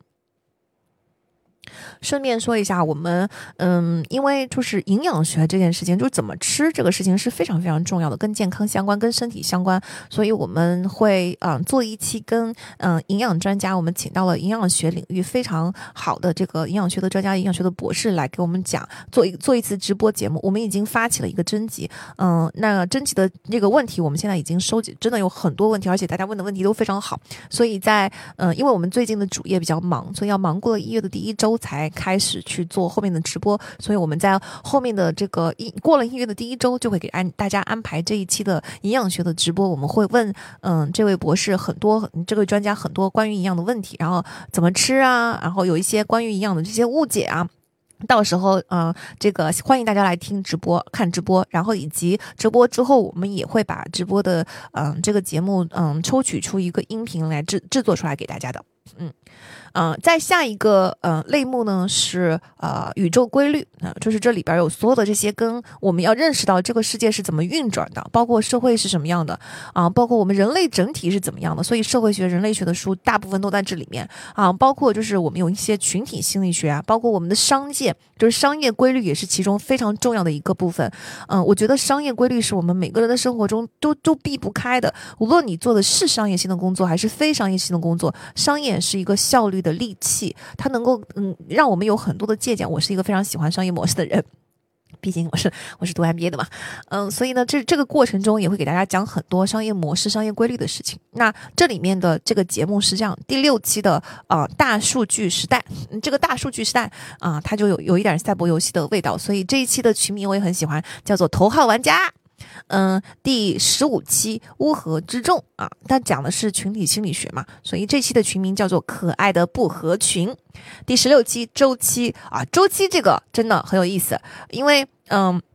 Speaker 2: 顺便说一下，我们嗯，因为就是营养学这件事情，就是怎么吃这个事情是非常非常重要的，跟健康相关，跟身体相关，所以我们会嗯做一期跟嗯营养专家，我们请到了营养学领域非常好的这个营养学的专家、营养学的博士来给我们讲，做一做一次直播节目。我们已经发起了一个征集，嗯，那征集的这个问题，我们现在已经收集，真的有很多问题，而且大家问的问题都非常好，所以在嗯，因为我们最近的主业比较忙，所以要忙过了一月的第一周才开始去做后面的直播，所以我们在后面的这个一过了一月的第一周就会给安大家安排这一期的营养学的直播。我们会问嗯这位博士很多这位专家很多关于营养的问题，然后怎么吃啊，然后有一些关于营养的这些误解啊，到时候嗯、呃，这个欢迎大家来听直播看直播，然后以及直播之后我们也会把直播的嗯、呃、这个节目嗯抽取出一个音频来制制作出来给大家的。嗯嗯、呃，在下一个呃类目呢是呃宇宙规律啊、呃，就是这里边有所有的这些跟我们要认识到这个世界是怎么运转的，包括社会是什么样的啊、呃，包括我们人类整体是怎么样的，所以社会学、人类学的书大部分都在这里面啊、呃，包括就是我们有一些群体心理学啊，包括我们的商业，就是商业规律也是其中非常重要的一个部分。嗯、呃，我觉得商业规律是我们每个人的生活中都都避不开的，无论你做的是商业性的工作还是非商业性的工作，商业是一个效率的利器，它能够嗯让我们有很多的借鉴。我是一个非常喜欢商业模式的人，毕竟我是我是读 M B A 的嘛，嗯，所以呢，这这个过程中也会给大家讲很多商业模式、商业规律的事情。那这里面的这个节目是这样，第六期的呃大数据时代，嗯、这个大数据时代啊、呃，它就有有一点赛博游戏的味道，所以这一期的群名我也很喜欢，叫做头号玩家。嗯，第十五期乌合之众啊，它讲的是群体心理学嘛，所以这期的群名叫做可爱的不合群。第十六期周期啊，周期这个真的很有意思，因为嗯。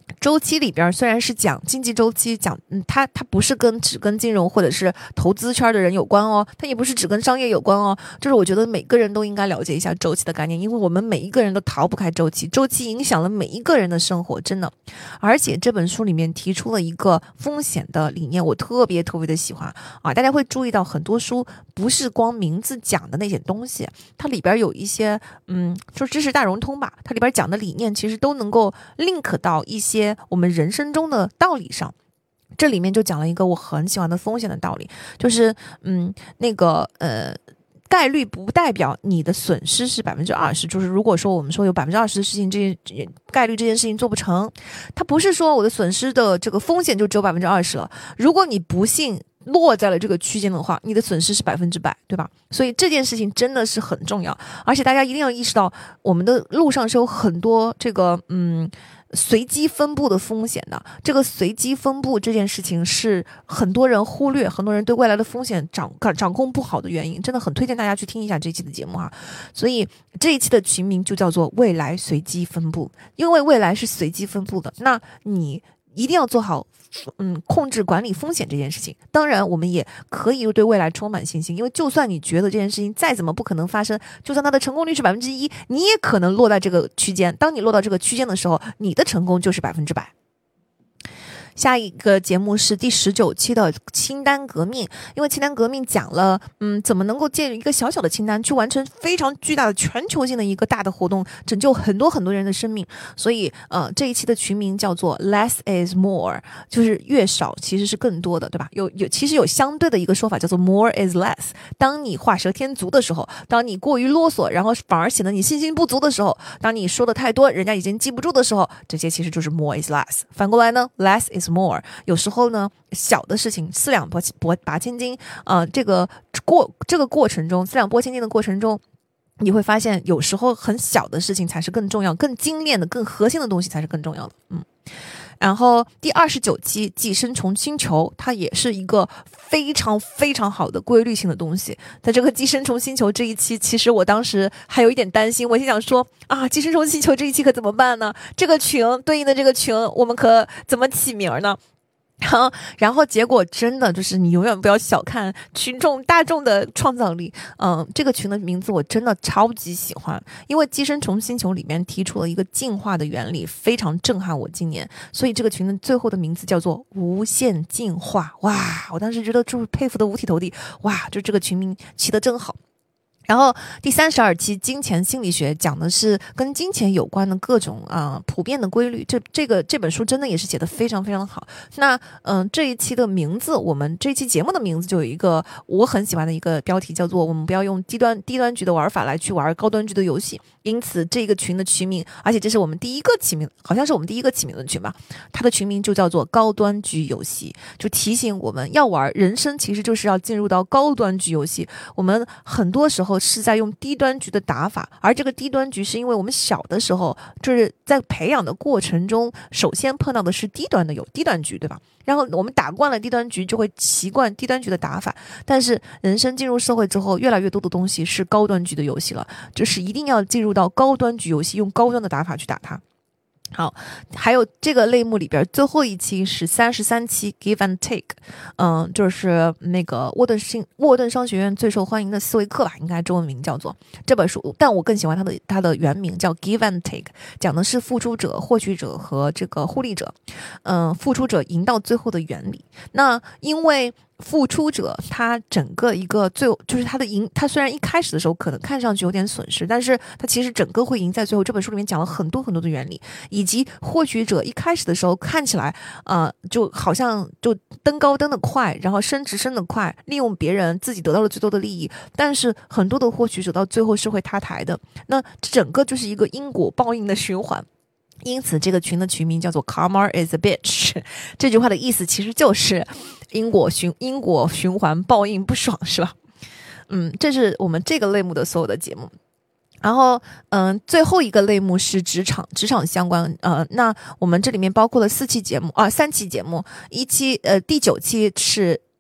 Speaker 2: 周期里边虽然是讲经济周期，讲嗯，它它不是跟只跟金融或者是投资圈的人有关哦，它也不是只跟商业有关哦，就是我觉得每个人都应该了解一下周期的概念，因为我们每一个人都逃不开周期，周期影响了每一个人的生活，真的。而且这本书里面提出了一个风险的理念，我特别特别的喜欢啊！大家会注意到很多书不是光名字讲的那些东西，它里边有一些嗯，就是知识大融通吧，它里边讲的理念其实都能够 link 到一些我们人生中的道理上。这里面就讲了一个我很喜欢的风险的道理，就是嗯，那个呃概率不代表你的损失是百分之二十，就是如果说我们说有百分之二十的事情，这概率这件事情做不成，它不是说我的损失的这个风险就只有百分之二十了。如果你不幸落在了这个区间的话，你的损失是百分之百，对吧？所以这件事情真的是很重要，而且大家一定要意识到，我们的路上是有很多这个嗯。随机分布的风险的，这个随机分布这件事情是很多人忽略，很多人对未来的风险掌掌控不好的原因，真的很推荐大家去听一下这期的节目哈。所以这一期的群名就叫做未来随机分布，因为未来是随机分布的，那你一定要做好嗯，控制管理风险这件事情。当然我们也可以对未来充满信心，因为就算你觉得这件事情再怎么不可能发生，就算它的成功率是百分之一，你也可能落在这个区间，当你落到这个区间的时候，你的成功就是百分之百。下一个节目是第十九期的清单革命，因为清单革命讲了嗯，怎么能够借一个小小的清单去完成非常巨大的全球性的一个大的活动，拯救很多很多人的生命。所以呃，这一期的群名叫做 Less is More， 就是越少其实是更多的，对吧？有有其实有相对的一个说法叫做 More is Less。 当你画蛇添足的时候，当你过于啰嗦，然后反而显得你信心不足的时候，当你说的太多人家已经记不住的时候，这些其实就是 More is Less。 反过来呢 Less is More， 有时候呢小的事情四两拨拨拔千斤，呃，这个过这个过程中四两拨千斤的过程中，你会发现有时候很小的事情才是更重要，更精炼的更核心的东西才是更重要的。嗯，然后第二十九期寄生虫星球，它也是一个非常非常好的规律性的东西。在这个寄生虫星球这一期，其实我当时还有一点担心，我心想说啊，寄生虫星球这一期可怎么办呢？这个群对应的这个群我们可怎么起名呢？然后，然后结果真的就是你永远不要小看群众大众的创造力。嗯，这个群的名字我真的超级喜欢，因为寄生虫星球里面提出了一个进化的原理，非常震撼我今年，所以这个群的最后的名字叫做无限进化。哇，我当时觉得就是佩服的五体投地，哇，就这个群名起得真好。然后第三十二期金钱心理学讲的是跟金钱有关的各种啊、呃、普遍的规律，这这个这本书真的也是写得非常非常的好。那嗯、呃、这一期的名字，我们这一期节目的名字就有一个我很喜欢的一个标题，叫做我们不要用低端低端局的玩法来去玩高端局的游戏。因此这个群的群名，而且这是我们第一个起名，好像是我们第一个起名的群吧，它的群名就叫做高端局游戏，就提醒我们要玩人生其实就是要进入到高端局游戏。我们很多时候是在用低端局的打法，而这个低端局是因为我们小的时候就是在培养的过程中，首先碰到的是低端的有低端局，对吧？然后我们打惯了低端局，就会习惯低端局的打法。但是人生进入社会之后，越来越多的东西是高端局的游戏了，就是一定要进入到高端局游戏，用高端的打法去打它。好，还有这个类目里边最后一期是三十三期 Give and Take， 嗯，就是那个沃顿新沃顿商学院最受欢迎的思维课吧，应该中文名叫做这本书，但我更喜欢它的它的原名叫 Give and Take， 讲的是付出者、获取者和这个互利者，嗯，付出者赢到最后的原理。那因为付出者他整个一个最就是他的赢，他虽然一开始的时候可能看上去有点损失，但是他其实整个会赢在最后。这本书里面讲了很多很多的原理，以及获取者一开始的时候看起来呃就好像就登高登得快，然后升职升得快，利用别人自己得到了最多的利益，但是很多的获取者到最后是会塌台的。那整个就是一个因果报应的循环。因此这个群的群名叫做 Karma is a bitch， 这句话的意思其实就是因果循因果循环，报应不爽，是吧？嗯，这是我们这个类目的所有的节目。然后嗯，最后一个类目是职场职场相关，呃，那我们这里面包括了四期节目啊，三期节目，一期呃第九期是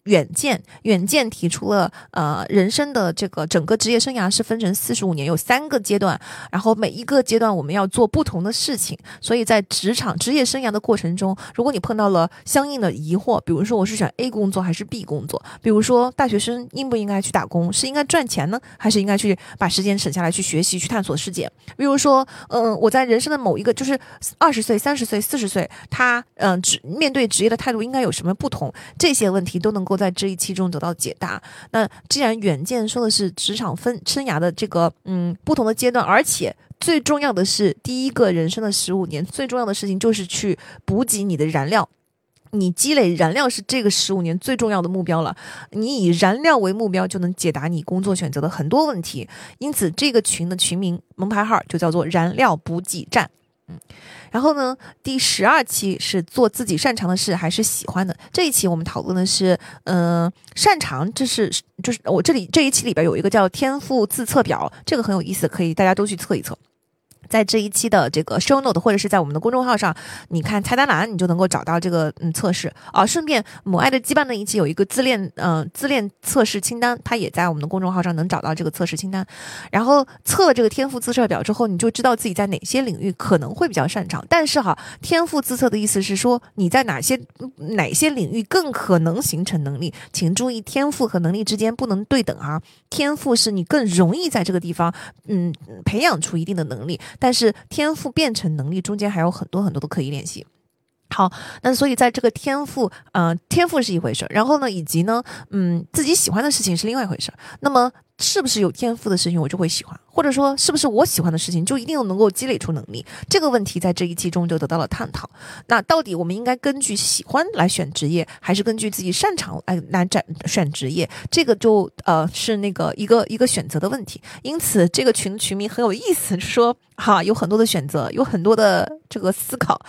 Speaker 2: 远见，远见提出了呃人生的这个整个职业生涯是分成四十五年，有三个阶段，然后每一个阶段我们要做不同的事情，所以在职场职业生涯的过程中，如果你碰到了相应的疑惑，比如说我是选 A 工作还是 B 工作，比如说大学生应不应该去打工，是应该赚钱呢，还是应该去把时间省下来去学习去探索世界，比如说嗯，我在人生的某一个就是二十岁三十岁四十岁，他嗯、呃、面对职业的态度应该有什么不同，这些问题都能够在这一期中得到解答。那既然远见说的是职场分生涯的这个嗯不同的阶段，而且最重要的是第一个人生的十五年，最重要的事情就是去补给你的燃料，你积累燃料是这个十五年最重要的目标了，你以燃料为目标就能解答你工作选择的很多问题，因此这个群的群名门牌号就叫做燃料补给站。嗯，然后呢，第十二期是做自己擅长的事还是喜欢的。这一期我们讨论的是，嗯、呃，擅长，这是就是我这里这一期里边有一个叫天赋自测表，这个很有意思，可以大家都去测一测。在这一期的这个 show note 或者是在我们的公众号上，你看菜单栏你就能够找到这个嗯测试啊。顺便母爱的羁绊的一期有一个自恋嗯、呃、自恋测试清单，它也在我们的公众号上能找到这个测试清单。然后测了这个天赋自测表之后，你就知道自己在哪些领域可能会比较擅长。但是哈，天赋自测的意思是说你在哪些哪些领域更可能形成能力，请注意天赋和能力之间不能对等啊。天赋是你更容易在这个地方嗯培养出一定的能力，但是天赋变成能力中间还有很多很多的可以练习。好，那所以在这个天赋，呃，天赋是一回事，然后呢，以及呢，嗯，自己喜欢的事情是另外一回事。那么，是不是有天赋的事情我就会喜欢，或者说是不是我喜欢的事情就一定能够积累出能力？这个问题在这一期中就得到了探讨。那到底我们应该根据喜欢来选职业，还是根据自己擅长来来展选职业？这个就呃是那个一个一个选择的问题。因此，这个群群名很有意思，说哈有很多的选择，有很多的这个思考。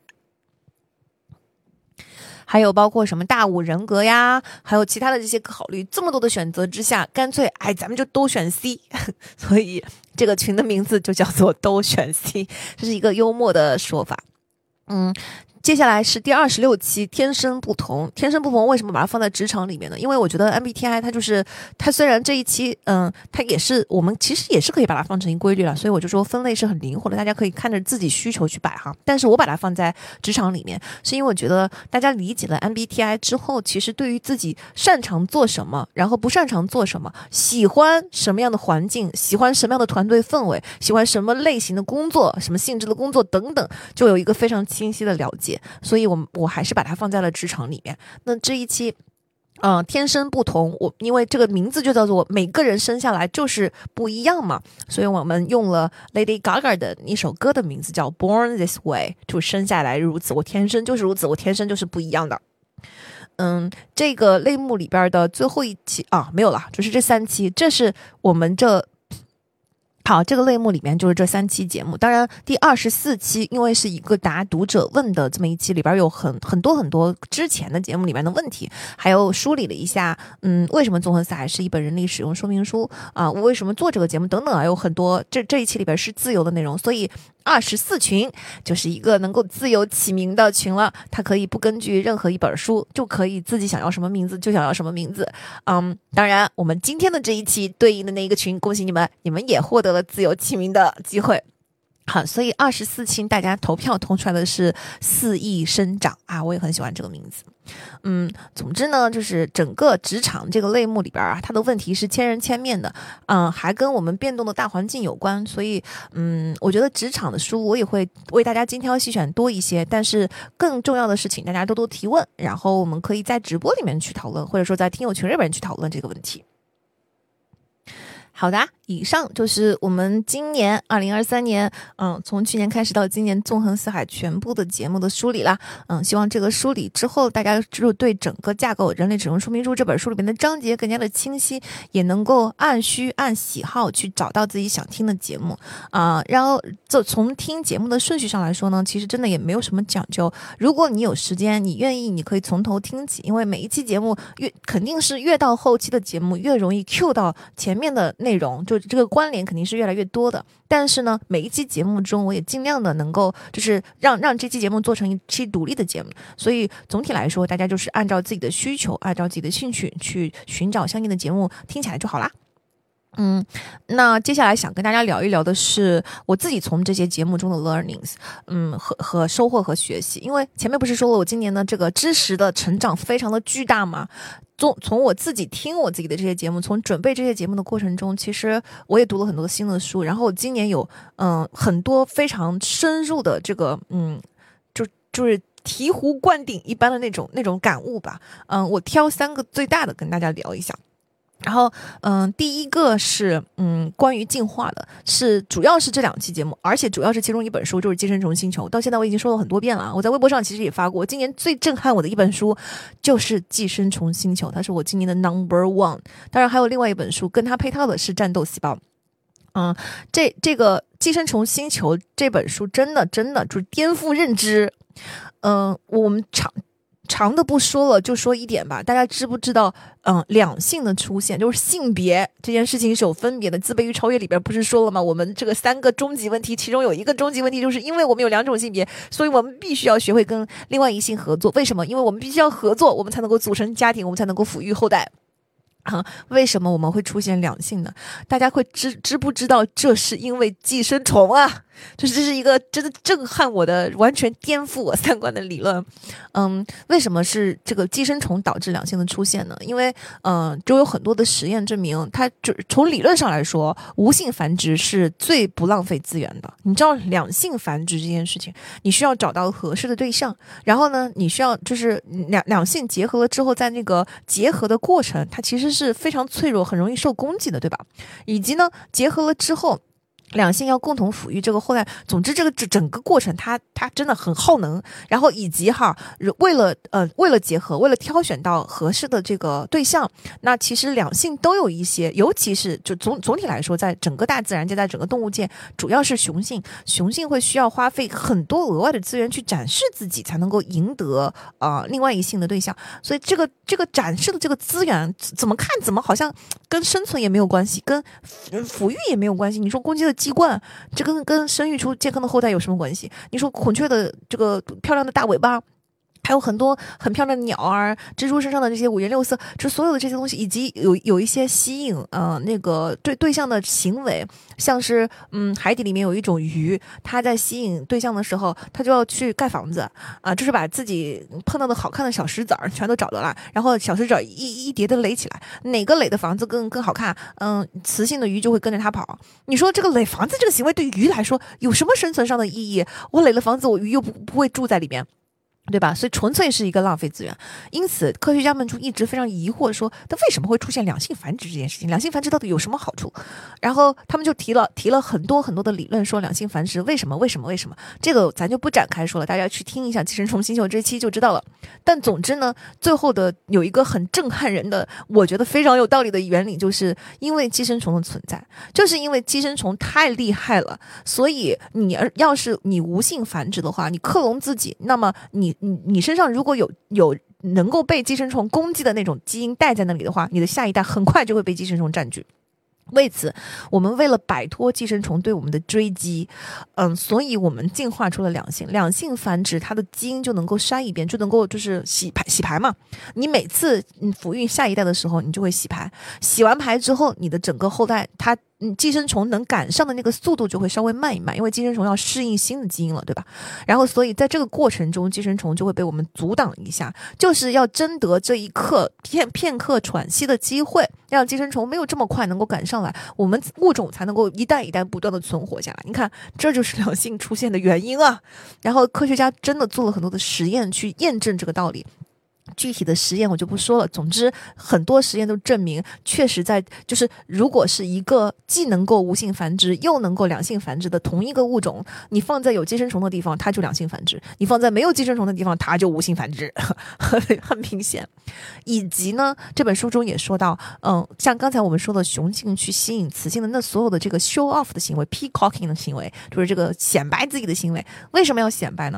Speaker 2: 还有包括什么大五人格呀，还有其他的这些考虑，这么多的选择之下，干脆哎咱们就都选 C 所以这个群的名字就叫做都选 C， 这是一个幽默的说法。嗯，接下来是第二十六期天生不同。天生不同为什么把它放在职场里面呢？因为我觉得 M B T I 它就是它虽然这一期嗯它也是我们其实也是可以把它放成一规律了，所以我就说分类是很灵活的，大家可以看着自己需求去摆哈。但是我把它放在职场里面，是因为我觉得大家理解了 M B T I 之后，其实对于自己擅长做什么，然后不擅长做什么，喜欢什么样的环境，喜欢什么样的团队氛围，喜欢什么类型的工作，什么性质的工作等等，就有一个非常清晰的了解。所以我我还是把它放在了职场里面。那这一期嗯、呃，天生不同，我因为这个名字就叫做每个人生下来就是不一样嘛，所以我们用了 Lady Gaga 的一首歌的名字叫 Born This Way， 就生下来如此，我天生就是如此，我天生就是不一样的。嗯，这个类目里边的最后一期啊，没有了，就是这三期，这是我们这好，这个类目里面就是这三期节目。当然第二十四期因为是一个答读者问的这么一期，里边有很很多很多之前的节目里面的问题，还有梳理了一下嗯，为什么纵横四海是一本人力使用说明书啊、呃，我为什么做这个节目等等，还有很多这这一期里边是自由的内容，所以二十四群就是一个能够自由起名的群了，它可以不根据任何一本书，就可以自己想要什么名字就想要什么名字。嗯，当然我们今天的这一期对应的那一个群，恭喜你们，你们也获得了自由起名的机会。好，所以二十四期大家投票投出来的是肆意生长啊，我也很喜欢这个名字。嗯，总之呢，就是整个职场这个类目里边啊，它的问题是千人千面的，嗯，还跟我们变动的大环境有关，所以嗯，我觉得职场的书我也会为大家精挑细选多一些，但是更重要的是请大家多多提问，然后我们可以在直播里面去讨论，或者说在听友群里边去讨论这个问题。好的，以上就是我们今年二零二三年嗯，从去年开始到今年纵横四海全部的节目的梳理啦。嗯，希望这个梳理之后大家就对整个架构人类使用说明书这本书里面的章节更加的清晰，也能够按需按喜好去找到自己想听的节目啊、呃。然后就从听节目的顺序上来说呢，其实真的也没有什么讲究，如果你有时间你愿意你可以从头听起，因为每一期节目越肯定是越到后期的节目越容易 cue 到前面的内内容，就这个关联肯定是越来越多的。但是呢，每一期节目中，我也尽量的能够就是让让这期节目做成一期独立的节目。所以总体来说，大家就是按照自己的需求，按照自己的兴趣去寻找相应的节目，听起来就好啦。嗯，那接下来想跟大家聊一聊的是我自己从这些节目中的 learnings， 嗯，和和收获和学习。因为前面不是说了我今年的这个知识的成长非常的巨大嘛，从从我自己听我自己的这些节目，从准备这些节目的过程中，其实我也读了很多新的书，然后我今年有嗯很多非常深入的这个嗯就就是醍醐灌顶一般的那种那种感悟吧。嗯，我挑三个最大的跟大家聊一下。然后，嗯，第一个是，嗯，关于进化的，是主要是这两期节目，而且主要是其中一本书，就是《寄生虫星球》。到现在我已经说了很多遍了，我在微博上其实也发过。今年最震撼我的一本书就是《寄生虫星球》，它是我今年的 number one。当然还有另外一本书跟它配套的是《战斗细胞》。嗯，这这个《寄生虫星球》这本书真的真的就是颠覆认知。嗯，我们常。长的不说了，就说一点吧。大家知不知道，嗯，两性的出现，就是性别这件事情是有分别的。自卑与超越里边不是说了吗？我们这个三个终极问题，其中有一个终极问题，就是因为我们有两种性别，所以我们必须要学会跟另外一性合作。为什么？因为我们必须要合作，我们才能够组成家庭，我们才能够抚育后代。啊，为什么我们会出现两性呢？大家会知知不知道？这是因为寄生虫啊！就是这是一个真的震撼我的、完全颠覆我三观的理论。嗯，为什么是这个寄生虫导致两性的出现呢？因为嗯，就有很多的实验证明，它就从理论上来说，无性繁殖是最不浪费资源的。你知道两性繁殖这件事情，你需要找到合适的对象，然后呢，你需要就是两两性结合了之后，在那个结合的过程，它其实是非常脆弱，很容易受攻击的，对吧？以及呢，结合了之后，两性要共同抚育这个后代。总之，这个整个过程它它真的很耗能。然后以及哈，为了呃为了结合，为了挑选到合适的这个对象，那其实两性都有一些，尤其是就总总体来说，在整个大自然界，在整个动物界，主要是雄性，雄性会需要花费很多额外的资源去展示自己，才能够赢得啊、呃、另外一性的对象。所以这个这个展示的这个资源，怎么看怎么好像跟生存也没有关系，跟抚育也没有关系。你说公鸡的鸡冠，这跟跟生育出健康的后代有什么关系？你说孔雀的这个漂亮的大尾巴，还有很多很漂亮的鸟儿，蜘蛛身上的这些五颜六色，就所有的这些东西，以及有有一些吸引呃那个对对象的行为，像是嗯海底里面有一种鱼，它在吸引对象的时候，它就要去盖房子啊、呃，就是把自己碰到的好看的小石子儿全都找到了，然后小石子儿一一叠的垒起来，哪个垒的房子更更好看，嗯，雌性的鱼就会跟着它跑。你说这个垒房子这个行为对鱼来说有什么生存上的意义？我垒了房子，我鱼又不不会住在里面。对吧？所以纯粹是一个浪费资源。因此科学家们就一直非常疑惑说，它为什么会出现两性繁殖这件事情？两性繁殖到底有什么好处？然后他们就提了提了很多很多的理论，说两性繁殖为什么为什么为什么？这个咱就不展开说了，大家去听一下《寄生虫星球》这期就知道了。但总之呢，最后的有一个很震撼人的，我觉得非常有道理的原理，就是因为寄生虫的存在，就是因为寄生虫太厉害了，所以你要是你无性繁殖的话，你克隆自己，那么你你你身上如果有有能够被寄生虫攻击的那种基因带在那里的话，你的下一代很快就会被寄生虫占据。为此，我们为了摆脱寄生虫对我们的追击，嗯，所以我们进化出了两性。两性繁殖，它的基因就能够筛一遍，就能够就是洗牌洗牌嘛。你每次你抚育下一代的时候，你就会洗牌。洗完牌之后，你的整个后代，它嗯寄生虫能赶上的那个速度就会稍微慢一慢，因为寄生虫要适应新的基因了，对吧？然后，所以在这个过程中，寄生虫就会被我们阻挡一下，就是要争得这一刻片片刻喘息的机会，让寄生虫没有这么快能够赶上来，我们物种才能够一代一代不断的存活下来。你看，这就是两性出现的原因啊。然后科学家真的做了很多的实验去验证这个道理。具体的实验我就不说了，总之很多实验都证明，确实在就是如果是一个既能够无性繁殖又能够两性繁殖的同一个物种，你放在有寄生虫的地方它就两性繁殖，你放在没有寄生虫的地方它就无性繁殖很明显。以及呢，这本书中也说到，嗯，像刚才我们说的雄性去吸引雌性的那所有的这个 show off 的行为， peacocking 的行为，就是这个显摆自己的行为。为什么要显摆呢？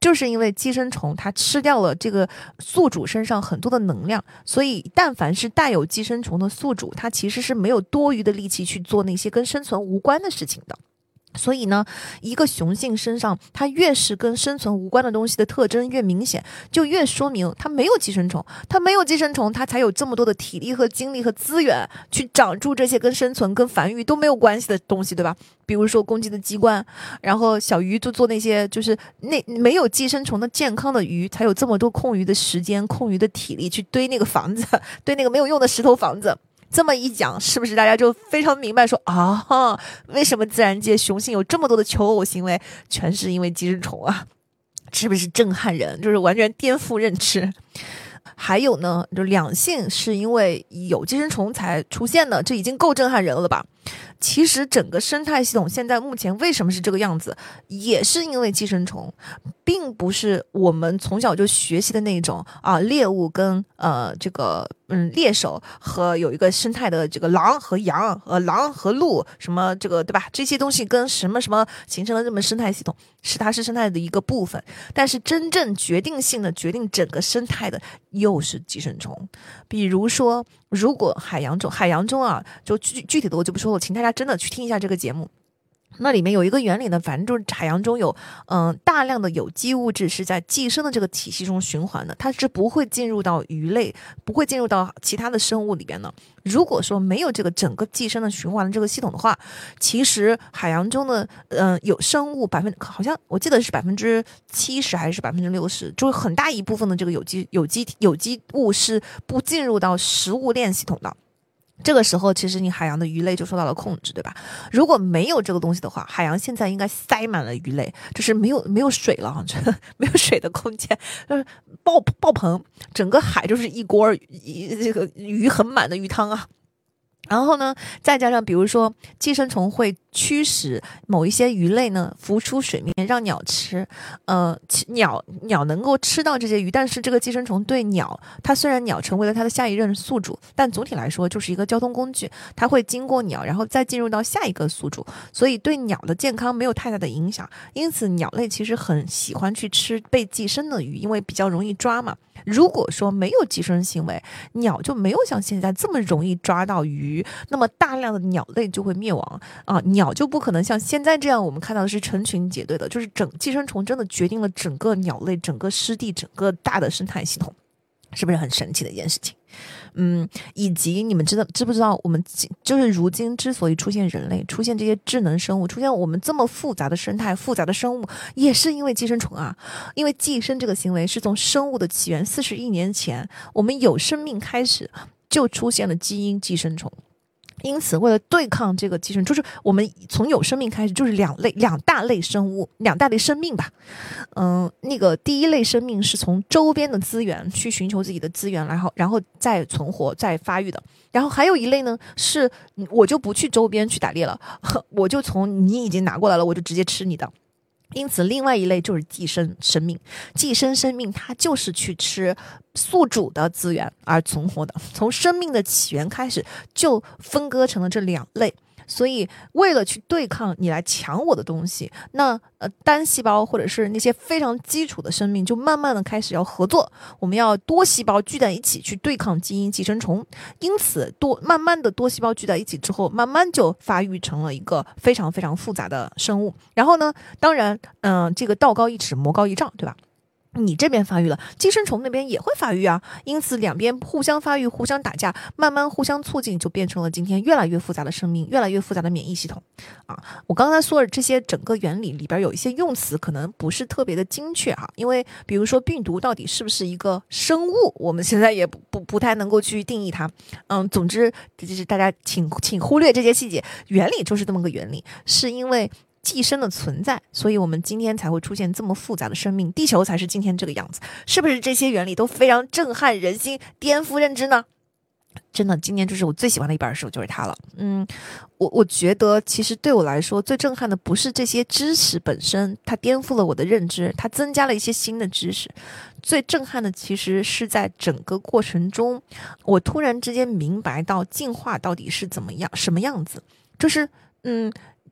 Speaker 2: 就是因为寄生虫它吃掉了这个宿主身上很多的能量，所以但凡是带有寄生虫的宿主，它其实是没有多余的力气去做那些跟生存无关的事情的。所以呢，一个雄性身上它越是跟生存无关的东西的特征越明显，就越说明它没有寄生虫，它没有寄生虫，它才有这么多的体力和精力和资源去长住这些跟生存跟繁育都没有关系的东西，对吧？比如说攻击的机关，然后小鱼就做那些就是那没有寄生虫的健康的鱼才有这么多空余的时间空余的体力去堆那个房子，堆那个没有用的石头房子。这么一讲，是不是大家就非常明白说啊，为什么自然界雄性有这么多的求偶行为，全是因为寄生虫啊？是不是震撼人？就是完全颠覆认知。还有呢，就两性是因为有寄生虫才出现的，这已经够震撼人了吧？其实整个生态系统现在目前为什么是这个样子，也是因为寄生虫，并不是我们从小就学习的那种啊，猎物跟呃这个嗯猎手和有一个生态的这个狼和羊呃狼和鹿什么这个对吧？这些东西跟什么什么形成了这么生态系统，是它是生态的一个部分，但是真正决定性的决定整个生态的又是寄生虫。比如说，如果海洋中海洋中啊，就具具体的我就不说了，请大家真的去听一下这个节目。那里面有一个原理呢，反正就是海洋中有嗯、呃、大量的有机物质是在寄生的这个体系中循环的，它是不会进入到鱼类，不会进入到其他的生物里边的。如果说没有这个整个寄生的循环的这个系统的话，其实海洋中的嗯、呃、有生物百分好像我记得是百分之七十还是百分之六十，就是很大一部分的这个有机有机有机物是不进入到食物链系统的。这个时候其实你海洋的鱼类就受到了控制，对吧？如果没有这个东西的话，海洋现在应该塞满了鱼类，就是没有没有水了，没有水的空间，就是爆爆棚，整个海就是一锅一这个鱼很满的鱼汤啊。然后呢，再加上比如说寄生虫会驱使某一些鱼类呢浮出水面让鸟吃，呃，鸟鸟能够吃到这些鱼，但是这个寄生虫对鸟，它虽然鸟成为了它的下一任宿主，但总体来说就是一个交通工具，它会经过鸟，然后再进入到下一个宿主，所以对鸟的健康没有太大的影响。因此，鸟类其实很喜欢去吃被寄生的鱼，因为比较容易抓嘛。如果说没有寄生行为，鸟就没有像现在这么容易抓到鱼，那么大量的鸟类就会灭亡啊！鸟就不可能像现在这样，我们看到的是成群结队的，就是整寄生虫真的决定了整个鸟类、整个湿地、整个大的生态系统，是不是很神奇的一件事情？嗯，以及你们知道知不知道，我们就是如今之所以出现人类、出现这些智能生物、出现我们这么复杂的生态、复杂的生物，也是因为寄生虫啊！因为寄生这个行为是从生物的起源四十亿年前，我们有生命开始就出现了基因寄生虫。因此，为了对抗这个寄生，就是我们从有生命开始，就是两类、两大类生物、两大类生命吧。嗯，那个第一类生命是从周边的资源去寻求自己的资源，然后然后再存活、再发育的。然后还有一类呢，是我就不去周边去打猎了，我就从你已经拿过来了，我就直接吃你的。因此，另外一类就是寄生生命。寄生生命它就是去吃宿主的资源而存活的，从生命的起源开始就分割成了这两类。所以为了去对抗你来抢我的东西，那呃单细胞或者是那些非常基础的生命就慢慢的开始要合作，我们要多细胞聚在一起去对抗基因寄生虫。因此多慢慢的多细胞聚在一起之后，慢慢就发育成了一个非常非常复杂的生物。然后呢，当然嗯、呃，这个道高一尺魔高一丈，对吧？你这边发育了，寄生虫那边也会发育啊，因此两边互相发育，互相打架，慢慢互相促进，就变成了今天越来越复杂的生命，越来越复杂的免疫系统啊。我刚才说的这些整个原理里边有一些用词可能不是特别的精确哈，因为比如说病毒到底是不是一个生物，我们现在也不不不太能够去定义它。嗯，总之就是大家请请忽略这些细节，原理就是这么个原理，是因为寄生的存在，所以我们今天才会出现这么复杂的生命，地球才是今天这个样子。是不是这些原理都非常震撼人心、颠覆认知呢？真的，今年就是我最喜欢的一本书，就是它了。嗯，我我觉得其实对我来说最震撼的不是这些知识本身，它颠覆了我的认知，它增加了一些新的知识。最震撼的其实是在整个过程中，我突然之间明白到进化到底是怎么样、什么样子。就是嗯。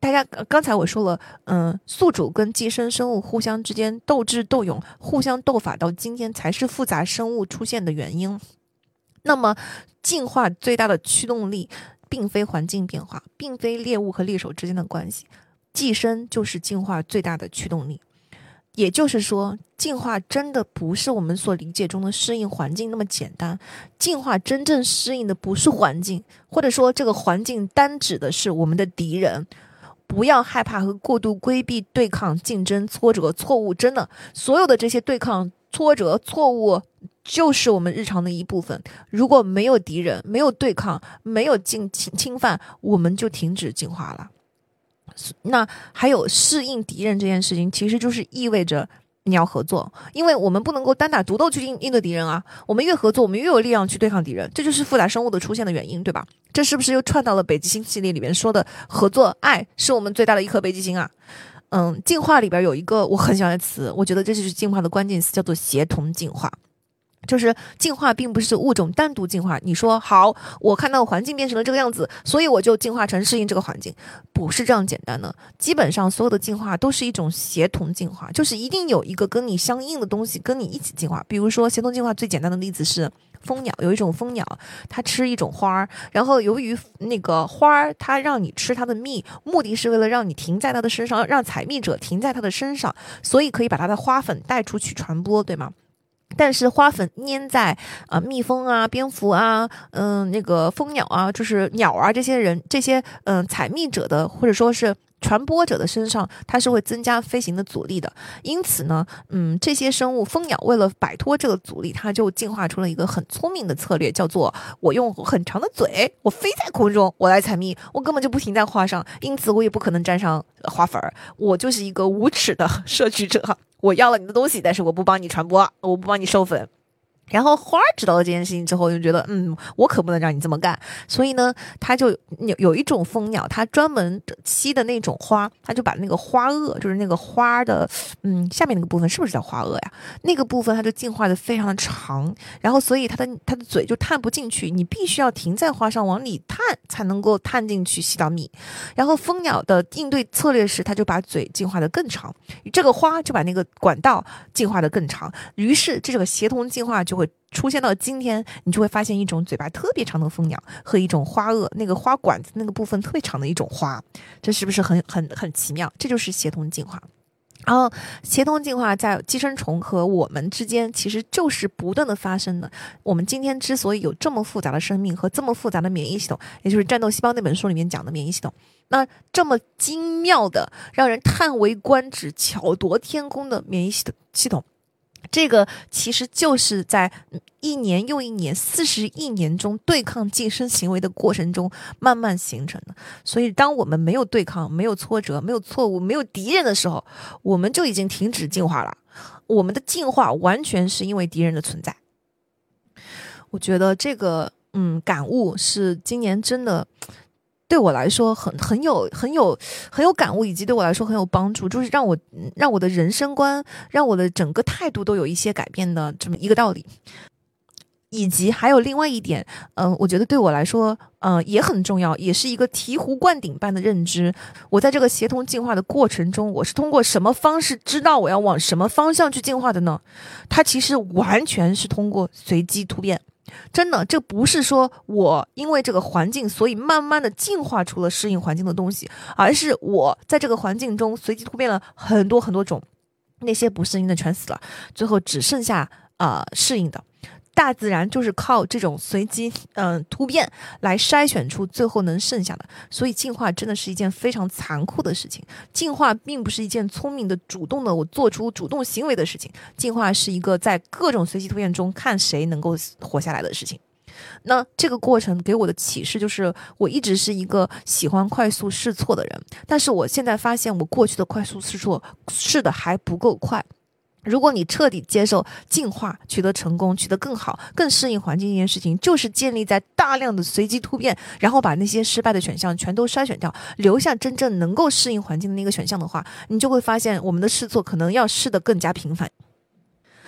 Speaker 2: 大家刚才我说了，嗯，宿主跟寄生生物互相之间斗智斗勇，互相斗法，到今天才是复杂生物出现的原因。那么进化最大的驱动力并非环境变化，并非猎物和猎手之间的关系，寄生就是进化最大的驱动力。也就是说，进化真的不是我们所理解中的适应环境那么简单，进化真正适应的不是环境，或者说这个环境单指的是我们的敌人。不要害怕和过度规避对抗、竞争、挫折、错误，真的所有的这些对抗、挫折、错误就是我们日常的一部分。如果没有敌人，没有对抗，没有进侵侵犯，我们就停止进化了。那还有适应敌人这件事情，其实就是意味着你要合作，因为我们不能够单打独斗去应应对敌人啊。我们越合作，我们越有力量去对抗敌人，这就是复杂生物的出现的原因，对吧？这是不是又串到了北极星系列里面说的合作爱是我们最大的一颗北极星啊？嗯，进化里边有一个我很喜欢的词，我觉得这就是进化的关键词，叫做协同进化。就是进化并不是物种单独进化，你说好，我看到环境变成了这个样子，所以我就进化成适应这个环境，不是这样简单的。基本上所有的进化都是一种协同进化，就是一定有一个跟你相应的东西跟你一起进化。比如说协同进化最简单的例子是蜂鸟，有一种蜂鸟它吃一种花，然后由于那个花它让你吃它的蜜，目的是为了让你停在它的身上，让采蜜者停在它的身上，所以可以把它的花粉带出去传播，对吗？但是花粉粘在啊、呃、蜜蜂啊、蝙蝠啊、嗯、呃、那个蜂鸟啊，就是鸟啊这些人这些嗯、呃、采蜜者的或者说是传播者的身上，它是会增加飞行的阻力的。因此呢，嗯，这些生物蜂鸟为了摆脱这个阻力，它就进化出了一个很聪明的策略，叫做我用很长的嘴，我飞在空中，我来采蜜，我根本就不停在花上，因此我也不可能沾上花粉，我就是一个无耻的摄取者。我要了你的东西，但是我不帮你传播，我不帮你授粉。然后花知道了这件事情之后，就觉得嗯，我可不能让你这么干。所以呢，他就有有一种蜂鸟，它专门吸的那种花，它就把那个花萼，就是那个花的嗯下面那个部分，是不是叫花萼呀？那个部分它就进化的非常的长，然后所以它的它的嘴就探不进去，你必须要停在花上往里探，才能够探进去吸到蜜。然后蜂鸟的应对策略是，它就把嘴进化的更长，这个花就把那个管道进化的更长，于是这个协同进化就会出现到今天，你就会发现一种嘴巴特别长的蜂鸟和一种花萼那个花管子那个部分特别长的一种花，这是不是很很很奇妙？这就是协同进化。然后协同进化在寄生虫和我们之间其实就是不断的发生的。我们今天之所以有这么复杂的生命和这么复杂的免疫系统，也就是《战斗细胞》那本书里面讲的免疫系统，那这么精妙的让人叹为观止、巧夺天工的免疫系统系统这个其实就是在一年又一年四十亿年中对抗寄生行为的过程中慢慢形成的。所以当我们没有对抗、没有挫折、没有错误、没有敌人的时候，我们就已经停止进化了。我们的进化完全是因为敌人的存在。我觉得这个嗯感悟是今年真的对我来说很很有很有很有感悟，以及对我来说很有帮助，就是让我让我的人生观，让我的整个态度都有一些改变的这么一个道理。以及还有另外一点，嗯、呃，我觉得对我来说，嗯、呃，也很重要，也是一个醍醐灌顶般的认知。我在这个协同进化的过程中，我是通过什么方式知道我要往什么方向去进化的呢？它其实完全是通过随机突变。真的，这不是说我因为这个环境所以慢慢的进化出了适应环境的东西，而是我在这个环境中随机突变了很多很多种，那些不适应的全死了，最后只剩下呃适应的。大自然就是靠这种随机嗯、呃、突变来筛选出最后能剩下的，所以进化真的是一件非常残酷的事情。进化并不是一件聪明的主动的我做出主动行为的事情，进化是一个在各种随机突变中看谁能够活下来的事情。那这个过程给我的启示就是，我一直是一个喜欢快速试错的人，但是我现在发现我过去的快速试错试的还不够快。如果你彻底接受进化，取得成功，取得更好、更适应环境这件事情，就是建立在大量的随机突变，然后把那些失败的选项全都筛选掉，留下真正能够适应环境的那个选项的话，你就会发现我们的试错可能要试得更加频繁。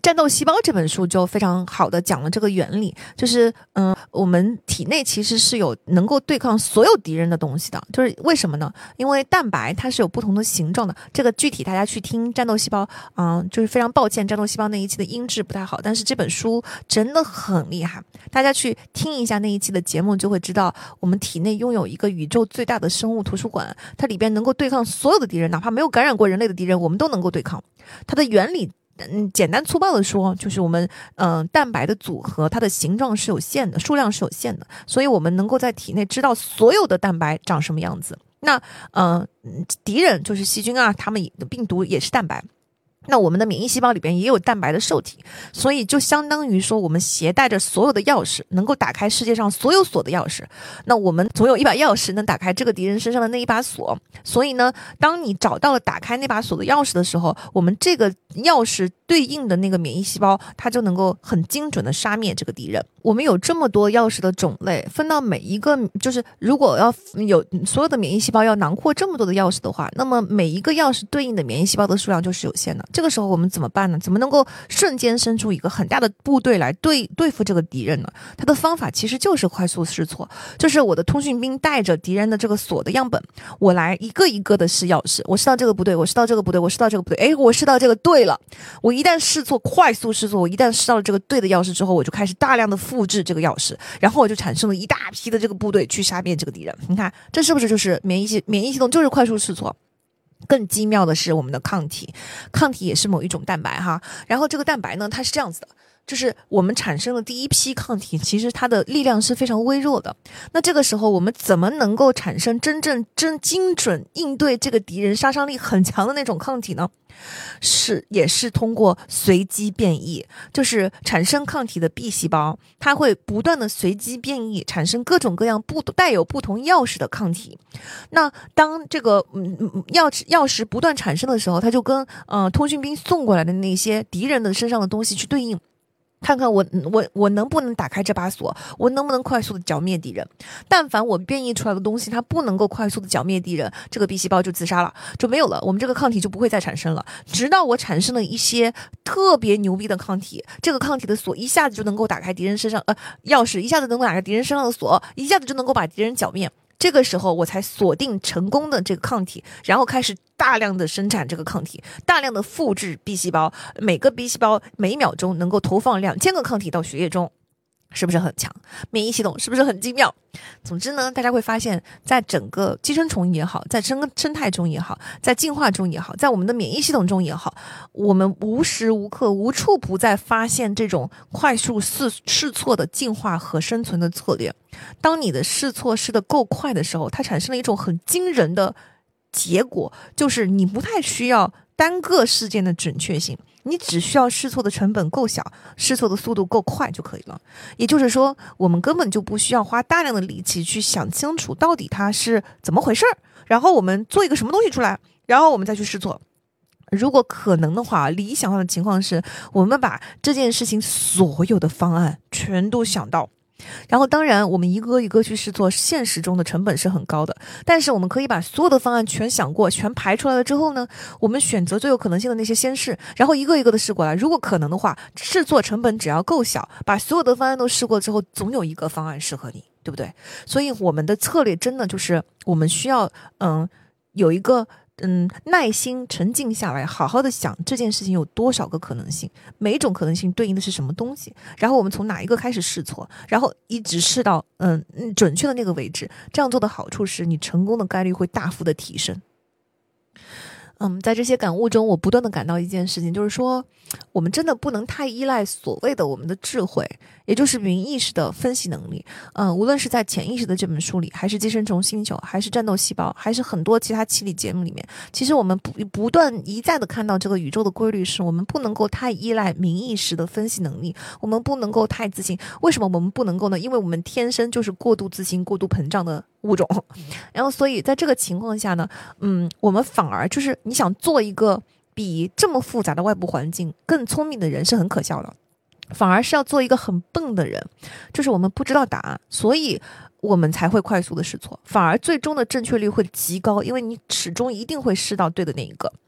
Speaker 2: 战斗细胞这本书就非常好的讲了这个原理，就是嗯、呃，我们体内其实是有能够对抗所有敌人的东西的。就是为什么呢？因为蛋白它是有不同的形状的，这个具体大家去听战斗细胞，嗯、呃，就是非常抱歉，战斗细胞那一期的音质不太好，但是这本书真的很厉害，大家去听一下那一期的节目就会知道，我们体内拥有一个宇宙最大的生物图书馆，它里边能够对抗所有的敌人，哪怕没有感染过人类的敌人，我们都能够对抗。它的原理嗯，简单粗暴的说，就是我们嗯、呃、蛋白的组合，它的形状是有限的，数量是有限的，所以我们能够在体内知道所有的蛋白长什么样子。那嗯、呃、敌人就是细菌啊，他们的病毒也是蛋白。那我们的免疫细胞里边也有蛋白的受体，所以就相当于说我们携带着所有的钥匙，能够打开世界上所有锁的钥匙。那我们总有一把钥匙能打开这个敌人身上的那一把锁，所以呢，当你找到了打开那把锁的钥匙的时候，我们这个钥匙对应的那个免疫细胞，它就能够很精准的杀灭这个敌人。我们有这么多钥匙的种类，分到每一个，就是如果要有所有的免疫细胞要囊括这么多的钥匙的话，那么每一个钥匙对应的免疫细胞的数量就是有限的。这个时候我们怎么办呢？怎么能够瞬间生出一个很大的部队来对对付这个敌人呢？它的方法其实就是快速试错，就是我的通讯兵带着敌人的这个锁的样本，我来一个一个的试钥匙，我试到这个不对，我试到这个不对，我试到这个不对，诶，我试到这个对了。我一旦试错，快速试错，我一旦试到了这个对的钥匙之后，我就开始大量的复制这个钥匙，然后我就产生了一大批的这个部队去杀灭这个敌人。你看，这是不是就是免疫系免疫系统就是快速试错？更精妙的是我们的抗体，抗体也是某一种蛋白哈。然后这个蛋白呢，它是这样子的，就是我们产生的第一批抗体，其实它的力量是非常微弱的。那这个时候我们怎么能够产生真正真精准应对这个敌人杀伤力很强的那种抗体呢？是也是通过随机变异，就是产生抗体的 B 细胞，它会不断的随机变异，产生各种各样不带有不同钥匙的抗体。那当这个嗯钥匙钥匙不断产生的时候，它就跟呃通讯兵送过来的那些敌人的身上的东西去对应。看看我我我能不能打开这把锁，我能不能快速的剿灭敌人。但凡我变异出来的东西它不能够快速的剿灭敌人，这个 B 细胞就自杀了，就没有了，我们这个抗体就不会再产生了。直到我产生了一些特别牛逼的抗体，这个抗体的锁一下子就能够打开敌人身上呃钥匙，一下子能够打开敌人身上的锁，一下子就能够把敌人剿灭。这个时候我才锁定成功的这个抗体，然后开始大量的生产这个抗体，大量的复制 B 细胞，每个 B 细胞每秒钟能够投放两千个抗体到血液中，是不是很强？免疫系统是不是很精妙？总之呢，大家会发现在整个寄生虫也好，在生生态中也好，在进化中也好，在我们的免疫系统中也好，我们无时无刻无处不在发现这种快速试试错的进化和生存的策略。当你的试错试得够快的时候，它产生了一种很惊人的结果，就是你不太需要单个事件的准确性，你只需要试错的成本够小，试错的速度够快就可以了。也就是说，我们根本就不需要花大量的力气去想清楚到底它是怎么回事儿，然后我们做一个什么东西出来，然后我们再去试错。如果可能的话，理想化的情况是我们把这件事情所有的方案全都想到，然后当然我们一个一个去试错，现实中的成本是很高的，但是我们可以把所有的方案全想过，全排出来了之后呢，我们选择最有可能性的那些先试，然后一个一个的试过来。如果可能的话，试错成本只要够小，把所有的方案都试过之后，总有一个方案适合你，对不对？所以我们的策略真的就是我们需要嗯有一个嗯，耐心沉静下来，好好的想这件事情有多少个可能性，每一种可能性对应的是什么东西，然后我们从哪一个开始试错，然后一直试到嗯准确的那个位置。这样做的好处是你成功的概率会大幅的提升。嗯，在这些感悟中，我不断的感到一件事情，就是说我们真的不能太依赖所谓的我们的智慧，也就是云意识的分析能力。嗯，无论是在潜意识的这本书里，还是寄生虫星球，还是战斗细胞，还是很多其他期里节目里面，其实我们不不断一再的看到这个宇宙的规律，是我们不能够太依赖明意识的分析能力，我们不能够太自信。为什么我们不能够呢？因为我们天生就是过度自信、过度膨胀的物种。然后所以在这个情况下呢，嗯，我们反而就是你想做一个比这么复杂的外部环境更聪明的人是很可笑的，反而是要做一个很笨的人，就是我们不知道答案，所以我们才会快速的试错，反而最终的正确率会极高，因为你始终一定会试到对的那一个。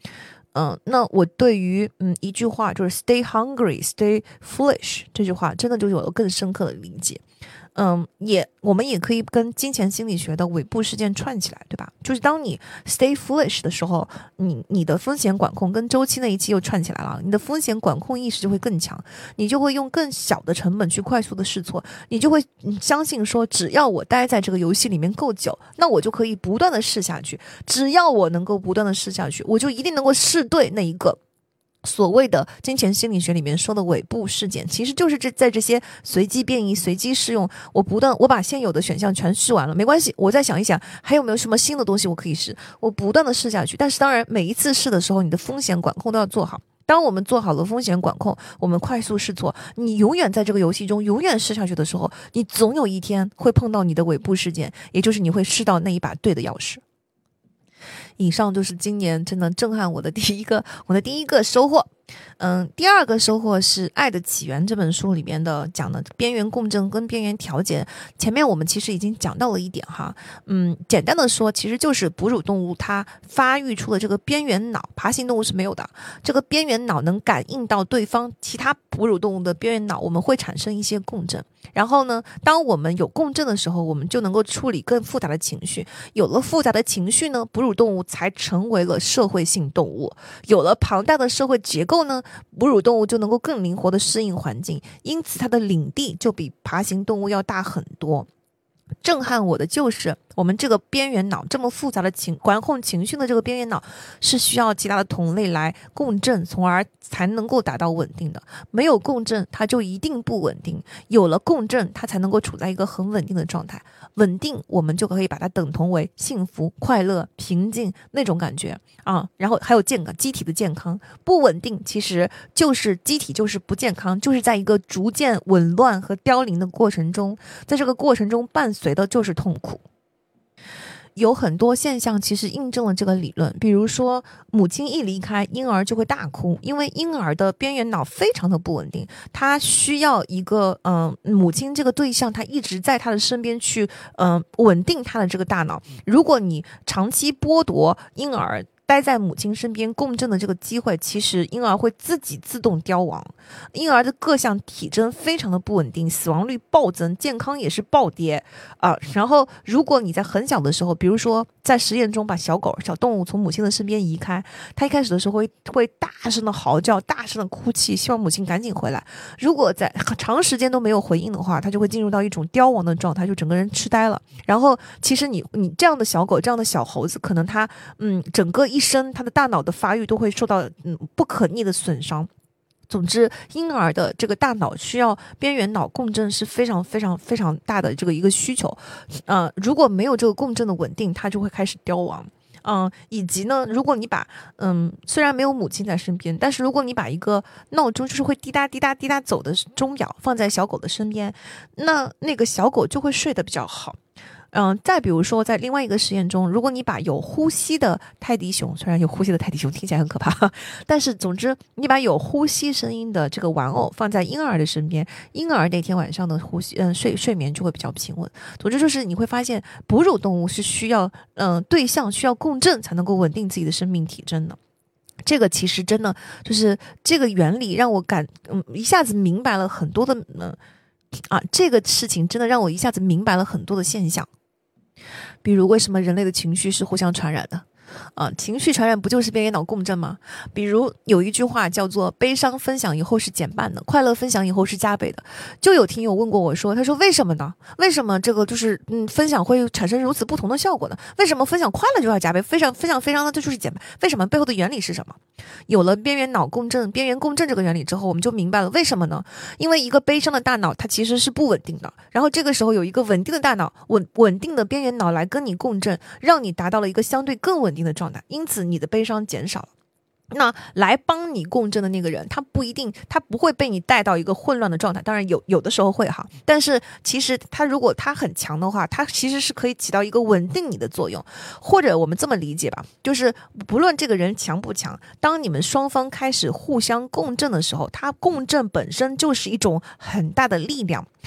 Speaker 2: 嗯、呃，那我对于嗯一句话就是 stay hungry, stay foolish 这句话真的就有了更深刻的理解。嗯，也我们也可以跟金钱心理学的尾部事件串起来，对吧？就是当你 stay foolish 的时候，你你的风险管控跟周期那一期又串起来了，你的风险管控意识就会更强，你就会用更小的成本去快速的试错，你就会相信说，只要我待在这个游戏里面够久，那我就可以不断的试下去，只要我能够不断的试下去，我就一定能够试对那一个所谓的金钱心理学里面说的尾部事件，其实就是这在这些随机变异、随机试用，我不断我把现有的选项全试完了，没关系，我再想一想还有没有什么新的东西我可以试，我不断的试下去。但是当然每一次试的时候，你的风险管控都要做好。当我们做好了风险管控，我们快速试错，你永远在这个游戏中永远试下去的时候，你总有一天会碰到你的尾部事件，也就是你会试到那一把对的钥匙。以上就是今年真的震撼我的第一个我的第一个收获。嗯，第二个收获是《爱的起源》这本书里面的讲的边缘共振跟边缘调节。前面我们其实已经讲到了一点哈，嗯，简单的说，其实就是哺乳动物它发育出的这个边缘脑，爬行动物是没有的。这个边缘脑能感应到对方其他哺乳动物的边缘脑，我们会产生一些共振。然后呢，当我们有共振的时候，我们就能够处理更复杂的情绪。有了复杂的情绪呢，哺乳动物才成为了社会性动物。有了庞大的社会结构呢，哺乳动物就能够更灵活的适应环境，因此它的领地就比爬行动物要大很多。震撼我的就是我们这个边缘脑这么复杂的情管控情绪的这个边缘脑是需要其他的同类来共振，从而才能够达到稳定的。没有共振它就一定不稳定，有了共振它才能够处在一个很稳定的状态。稳定我们就可以把它等同为幸福、快乐、平静那种感觉啊。然后还有健康，机体的健康。不稳定其实就是机体就是不健康，就是在一个逐渐紊乱和凋零的过程中，在这个过程中伴随的就是痛苦。有很多现象其实印证了这个理论，比如说母亲一离开，婴儿就会大哭，因为婴儿的边缘脑非常的不稳定，他需要一个嗯、呃，母亲这个对象他一直在他的身边去嗯、呃、稳定他的这个大脑。如果你长期剥夺婴儿待在母亲身边共振的这个机会，其实婴儿会自己自动凋亡。婴儿的各项体征非常的不稳定，死亡率暴增，健康也是暴跌啊、呃。然后如果你在很小的时候，比如说在实验中把小狗小动物从母亲的身边移开，它一开始的时候会会大声的嚎叫，大声的哭泣，希望母亲赶紧回来。如果在长时间都没有回应的话，它就会进入到一种凋亡的状态，就整个人痴呆了。然后其实你你这样的小狗，这样的小猴子，可能它嗯整个一生它的大脑的发育都会受到嗯不可逆的损伤。总之，婴儿的这个大脑需要边缘脑共振是非常非常非常大的这个一个需求，呃，如果没有这个共振的稳定，它就会开始凋亡。嗯、呃，以及呢，如果你把嗯，虽然没有母亲在身边，但是如果你把一个闹钟就是会滴答滴答滴答走的钟表放在小狗的身边，那那个小狗就会睡得比较好。嗯、呃，再比如说，在另外一个实验中，如果你把有呼吸的泰迪熊，虽然有呼吸的泰迪熊听起来很可怕，但是总之，你把有呼吸声音的这个玩偶放在婴儿的身边，婴儿那天晚上的呼吸，嗯、呃，睡睡眠就会比较平稳。总之就是你会发现，哺乳动物是需要，嗯、呃，对象需要共振才能够稳定自己的生命体征的。这个其实真的就是这个原理让我感，嗯，一下子明白了很多的，嗯、呃，啊，这个事情真的让我一下子明白了很多的现象。比如为什么人类的情绪是互相传染的啊？情绪传染不就是边缘脑共振吗？比如有一句话叫做悲伤分享以后是减半的，快乐分享以后是加倍的。就有听友问过我说，他说为什么呢？为什么这个就是嗯分享会产生如此不同的效果呢？为什么分享快乐就要加倍，分享分享非常的就是减半？为什么？背后的原理是什么？有了边缘脑共振、边缘共振这个原理之后，我们就明白了为什么呢？因为一个悲伤的大脑它其实是不稳定的，然后这个时候有一个稳定的大脑、稳稳定的边缘脑来跟你共振，让你达到了一个相对更稳定的状态，因此你的悲伤减少了。那来帮你共振的那个人，他不一定，他不会被你带到一个混乱的状态，当然有有的时候会哈，但是其实他如果他很强的话，他其实是可以起到一个稳定你的作用。或者我们这么理解吧，就是不论这个人强不强，当你们双方开始互相共振的时候，他共振本身就是一种很大的力量。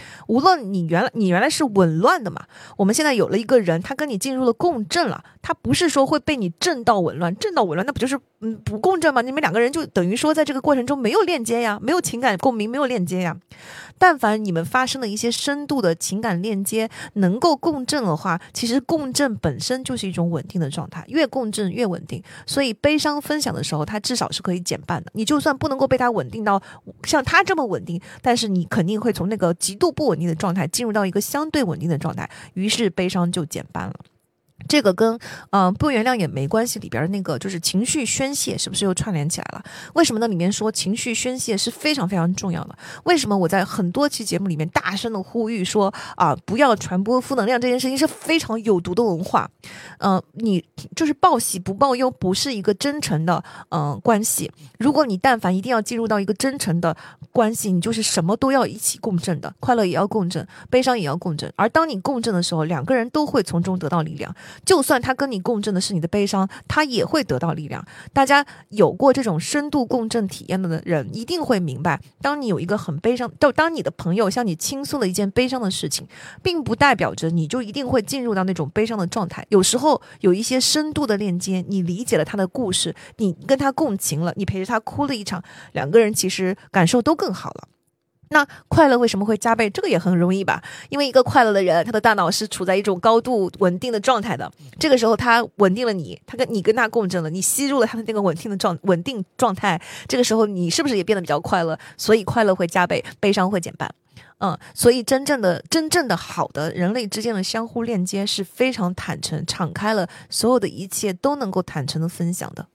Speaker 2: 无论你原来你原来是紊乱的嘛，我们现在有了一个人，他跟你进入了共振了，他不是说会被你震到紊乱，震到紊乱那不就是嗯不共振吗？你们两个人就等于说在这个过程中没有链接呀，没有情感共鸣，没有链接呀。但凡你们发生了一些深度的情感链接，能够共振的话，其实共振本身就是一种稳定的状态，越共振越稳定。所以悲伤分享的时候，它至少是可以减半的。你就算不能够被它稳定到像它这么稳定，但是你肯定会从那个极度不稳定的状态进入到一个相对稳定的状态，于是悲伤就减半了。这个跟嗯、呃、不原谅也没关系里边那个就是情绪宣泄是不是又串联起来了？为什么呢？里面说情绪宣泄是非常非常重要的。为什么我在很多期节目里面大声的呼吁说啊，不要传播负能量，这件事情是非常有毒的文化。嗯、呃，你就是报喜不报忧，不是一个真诚的嗯、呃、关系。如果你但凡一定要进入到一个真诚的关系，你就是什么都要一起共振的，快乐也要共振，悲伤也要共振。而当你共振的时候，两个人都会从中得到力量。就算他跟你共振的是你的悲伤，他也会得到力量。大家有过这种深度共振体验的人一定会明白，当你有一个很悲伤，就当你的朋友向你倾诉了一件悲伤的事情，并不代表着你就一定会进入到那种悲伤的状态。有时候有一些深度的链接，你理解了他的故事，你跟他共情了，你陪着他哭了一场，两个人其实感受都更好了。那快乐为什么会加倍？这个也很容易吧，因为一个快乐的人，他的大脑是处在一种高度稳定的状态的。这个时候他稳定了你，他跟你跟他共振了，你吸入了他的那个稳定的状稳定状态。这个时候你是不是也变得比较快乐？所以快乐会加倍，悲伤会减半。嗯，所以真正的真正的好的人类之间的相互链接是非常坦诚、敞开了，所有的一切都能够坦诚的分享的。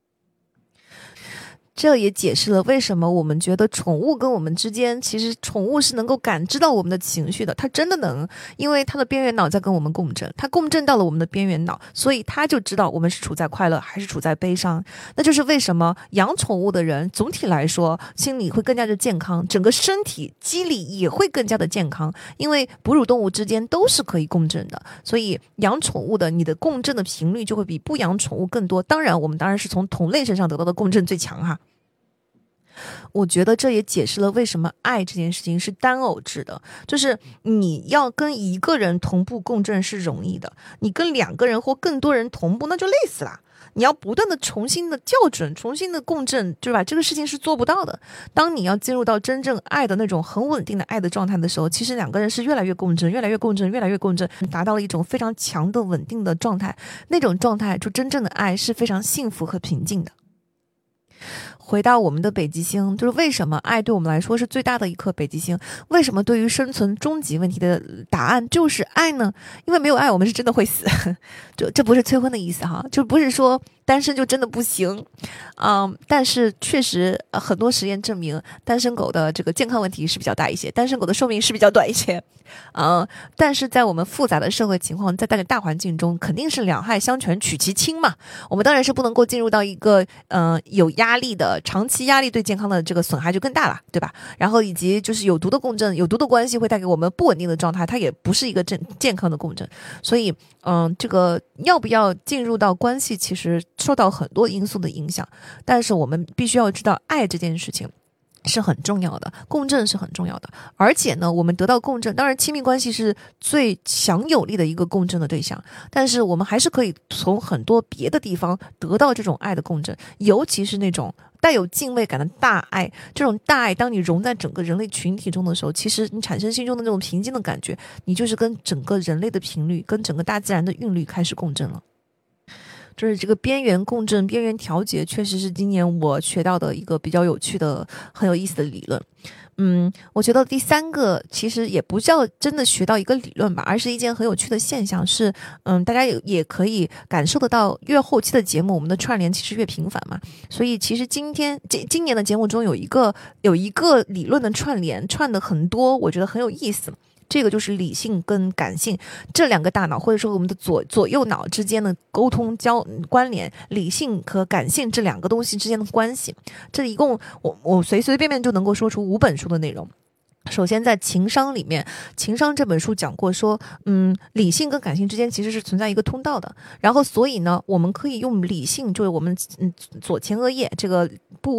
Speaker 2: 这也解释了为什么我们觉得宠物跟我们之间，其实宠物是能够感知到我们的情绪的，它真的能，因为它的边缘脑在跟我们共振，它共振到了我们的边缘脑，所以它就知道我们是处在快乐还是处在悲伤。那就是为什么养宠物的人总体来说心理会更加的健康，整个身体机理也会更加的健康，因为哺乳动物之间都是可以共振的，所以养宠物的你的共振的频率就会比不养宠物更多。当然我们当然是从同类身上得到的共振最强哈。我觉得这也解释了为什么爱这件事情是单偶制的，就是你要跟一个人同步共振是容易的，你跟两个人或更多人同步那就累死了，你要不断的重新的校准，重新的共振，对吧？这个事情是做不到的。当你要进入到真正爱的那种很稳定的爱的状态的时候，其实两个人是越来越共振，越来越共振，越来越共振，达到了一种非常强的稳定的状态，那种状态就真正的爱是非常幸福和平静的。回到我们的北极星，就是为什么爱对我们来说是最大的一颗北极星？为什么对于生存终极问题的答案就是爱呢？因为没有爱，我们是真的会死。这这不是催婚的意思哈，就不是说单身就真的不行。嗯，但是确实、呃、很多实验证明，单身狗的这个健康问题是比较大一些，单身狗的寿命是比较短一些。嗯，但是在我们复杂的社会情况，在大大环境中，肯定是两害相权取其轻嘛。我们当然是不能够进入到一个嗯、呃、有压力的。长期压力对健康的这个损害就更大了，对吧？然后以及就是有毒的共振，有毒的关系会带给我们不稳定的状态，它也不是一个正健康的共振。所以嗯，这个要不要进入到关系其实受到很多因素的影响，但是我们必须要知道爱这件事情是很重要的，共振是很重要的。而且呢，我们得到共振，当然亲密关系是最强有力的一个共振的对象，但是我们还是可以从很多别的地方得到这种爱的共振，尤其是那种带有敬畏感的大爱。这种大爱当你融在整个人类群体中的时候，其实你产生心中的那种平静的感觉，你就是跟整个人类的频率，跟整个大自然的韵律开始共振了。就是这个边缘共振、边缘调节，确实是今年我学到的一个比较有趣的、很有意思的理论。嗯，我觉得第三个其实也不叫真的学到一个理论吧，而是一件很有趣的现象是，嗯，大家也也可以感受得到，越后期的节目，我们的串联其实越频繁嘛。所以其实今天今今年的节目中有一个有一个理论的串联，串的很多，我觉得很有意思。这个就是理性跟感性这两个大脑，或者说我们的左左右脑之间的沟通交关联，理性和感性这两个东西之间的关系。这一共我我随随便便就能够说出五本书的内容。首先在情商里面，情商这本书讲过说，嗯，理性跟感性之间其实是存在一个通道的，然后所以呢，我们可以用理性，就是我们嗯左前额叶这个部位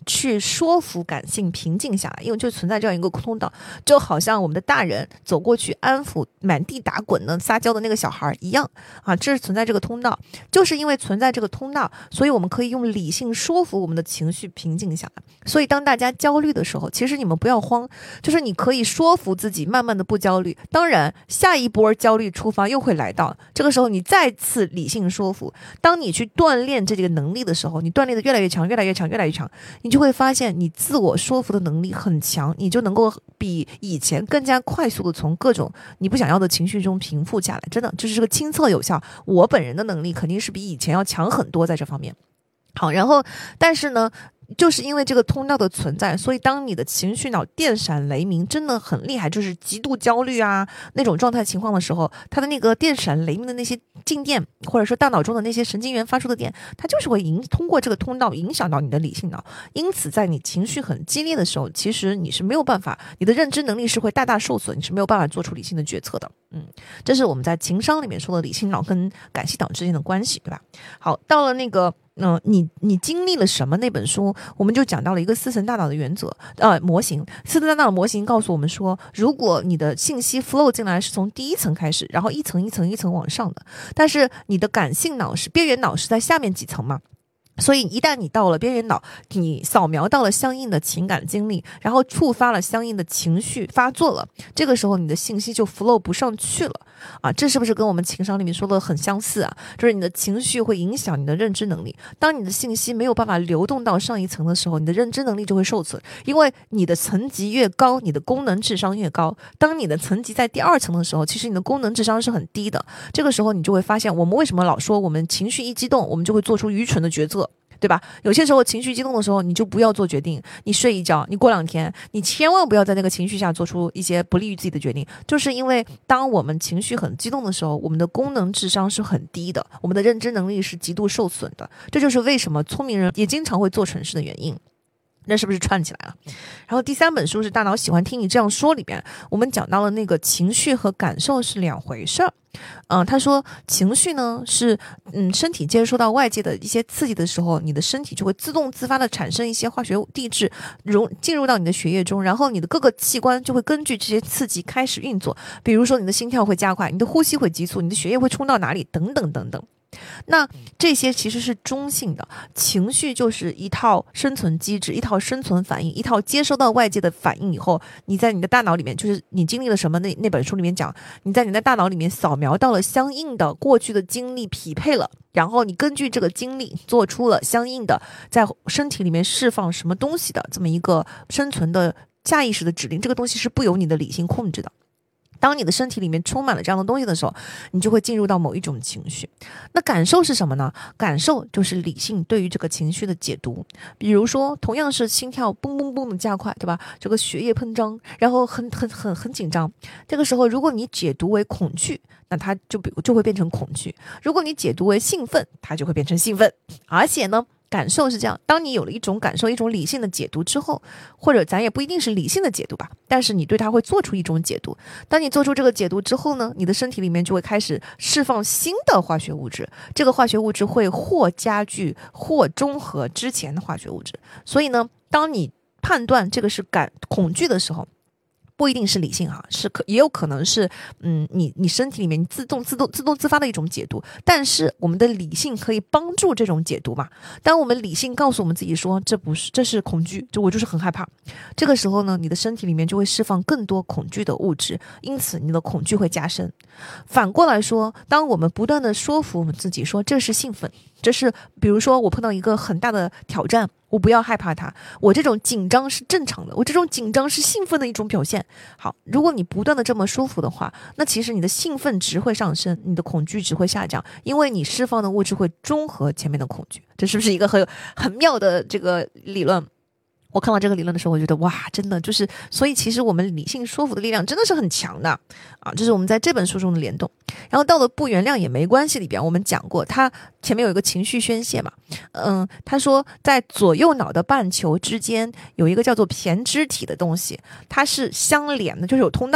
Speaker 2: 去说服感性平静下来，因为就存在这样一个通道，就好像我们的大人走过去安抚满地打滚的撒娇的那个小孩一样啊，这是存在这个通道。就是因为存在这个通道，所以我们可以用理性说服我们的情绪平静下来。所以当大家焦虑的时候，其实你们不要慌，就是你可以说服自己慢慢的不焦虑，当然下一波焦虑出发又会来到，这个时候你再次理性说服。当你去锻炼这个能力的时候，你锻炼的越来越强越来越强越来越强，你就会发现你自我说服的能力很强，你就能够比以前更加快速的从各种你不想要的情绪中平复下来。真的就是这个亲测有效，我本人的能力肯定是比以前要强很多在这方面。好，然后但是呢就是因为这个通道的存在，所以当你的情绪脑电闪雷鸣真的很厉害，就是极度焦虑啊那种状态情况的时候，它的那个电闪雷鸣的那些静电，或者说大脑中的那些神经元发出的电，它就是会影通过这个通道影响到你的理性脑。因此在你情绪很激烈的时候，其实你是没有办法，你的认知能力是会大大受损，你是没有办法做出理性的决策的。嗯，这是我们在情商里面说的理性脑跟感性脑之间的关系，对吧？好，到了那个嗯、呃，你你经历了什么？那本书我们就讲到了一个四层大脑的原则，呃，模型。四层大脑的模型告诉我们说，如果你的信息 flow 进来是从第一层开始，然后一层一层一层往上的，但是你的感性脑是边缘脑是在下面几层嘛。所以一旦你到了边缘脑，你扫描到了相应的情感经历，然后触发了相应的情绪发作了，这个时候你的信息就 flow 不上去了啊，这是不是跟我们情商里面说的很相似啊？就是你的情绪会影响你的认知能力，当你的信息没有办法流动到上一层的时候，你的认知能力就会受损，因为你的层级越高，你的功能智商越高。当你的层级在第二层的时候，其实你的功能智商是很低的，这个时候你就会发现，我们为什么老说我们情绪一激动，我们就会做出愚蠢的决策，对吧？有些时候情绪激动的时候，你就不要做决定，你睡一觉，你过两天，你千万不要在那个情绪下做出一些不利于自己的决定，就是因为当我们情绪很激动的时候，我们的功能智商是很低的，我们的认知能力是极度受损的，这就是为什么聪明人也经常会做蠢事的原因。那是不是串起来了？然后第三本书是《大脑喜欢听你这样说》里边，我们讲到了那个情绪和感受是两回事儿。嗯、呃，他说情绪呢是嗯身体接收到外界的一些刺激的时候，你的身体就会自动自发的产生一些化学地质融进入到你的血液中，然后你的各个器官就会根据这些刺激开始运作，比如说你的心跳会加快，你的呼吸会急促，你的血液会冲到哪里等等等等。那这些其实是中性的，情绪就是一套生存机制，一套生存反应，一套接收到外界的反应以后，你在你的大脑里面，就是你经历了什么，那那本书里面讲，你在你的大脑里面扫描到了相应的过去的经历匹配了，然后你根据这个经历做出了相应的在身体里面释放什么东西的这么一个生存的下意识的指令，这个东西是不由你的理性控制的。当你的身体里面充满了这样的东西的时候，你就会进入到某一种情绪。那感受是什么呢？感受就是理性对于这个情绪的解读。比如说同样是心跳蹦蹦蹦的加快，对吧？这个血液膨胀，然后很很很很紧张，这个时候如果你解读为恐惧，那它就就会变成恐惧；如果你解读为兴奋，它就会变成兴奋。而且呢，感受是这样，当你有了一种感受，一种理性的解读之后，或者咱也不一定是理性的解读吧，但是你对它会做出一种解读。当你做出这个解读之后呢，你的身体里面就会开始释放新的化学物质，这个化学物质会或加剧或中和之前的化学物质。所以呢，当你判断这个是感恐惧的时候，不一定是理性哈，是可也有可能是嗯，你你身体里面自动自动自动自发的一种解读，但是我们的理性可以帮助这种解读嘛。当我们理性告诉我们自己说这不是，这是恐惧，就我就是很害怕，这个时候呢，你的身体里面就会释放更多恐惧的物质，因此你的恐惧会加深。反过来说，当我们不断的说服我们自己说这是兴奋，这是比如说我碰到一个很大的挑战，我不要害怕它，我这种紧张是正常的，我这种紧张是兴奋的一种表现。好，如果你不断的这么说服的话，那其实你的兴奋值会上升，你的恐惧值会下降，因为你释放的物质会中和前面的恐惧。这是不是一个很很妙的这个理论？我看到这个理论的时候，我觉得哇，真的就是，所以其实我们理性说服的力量真的是很强的啊！这是我们在这本书中的联动。然后到了不原谅也没关系里边，我们讲过，它前面有一个情绪宣泄嘛，嗯，他说在左右脑的半球之间有一个叫做胼胝体的东西，它是相连的，就是有通道的。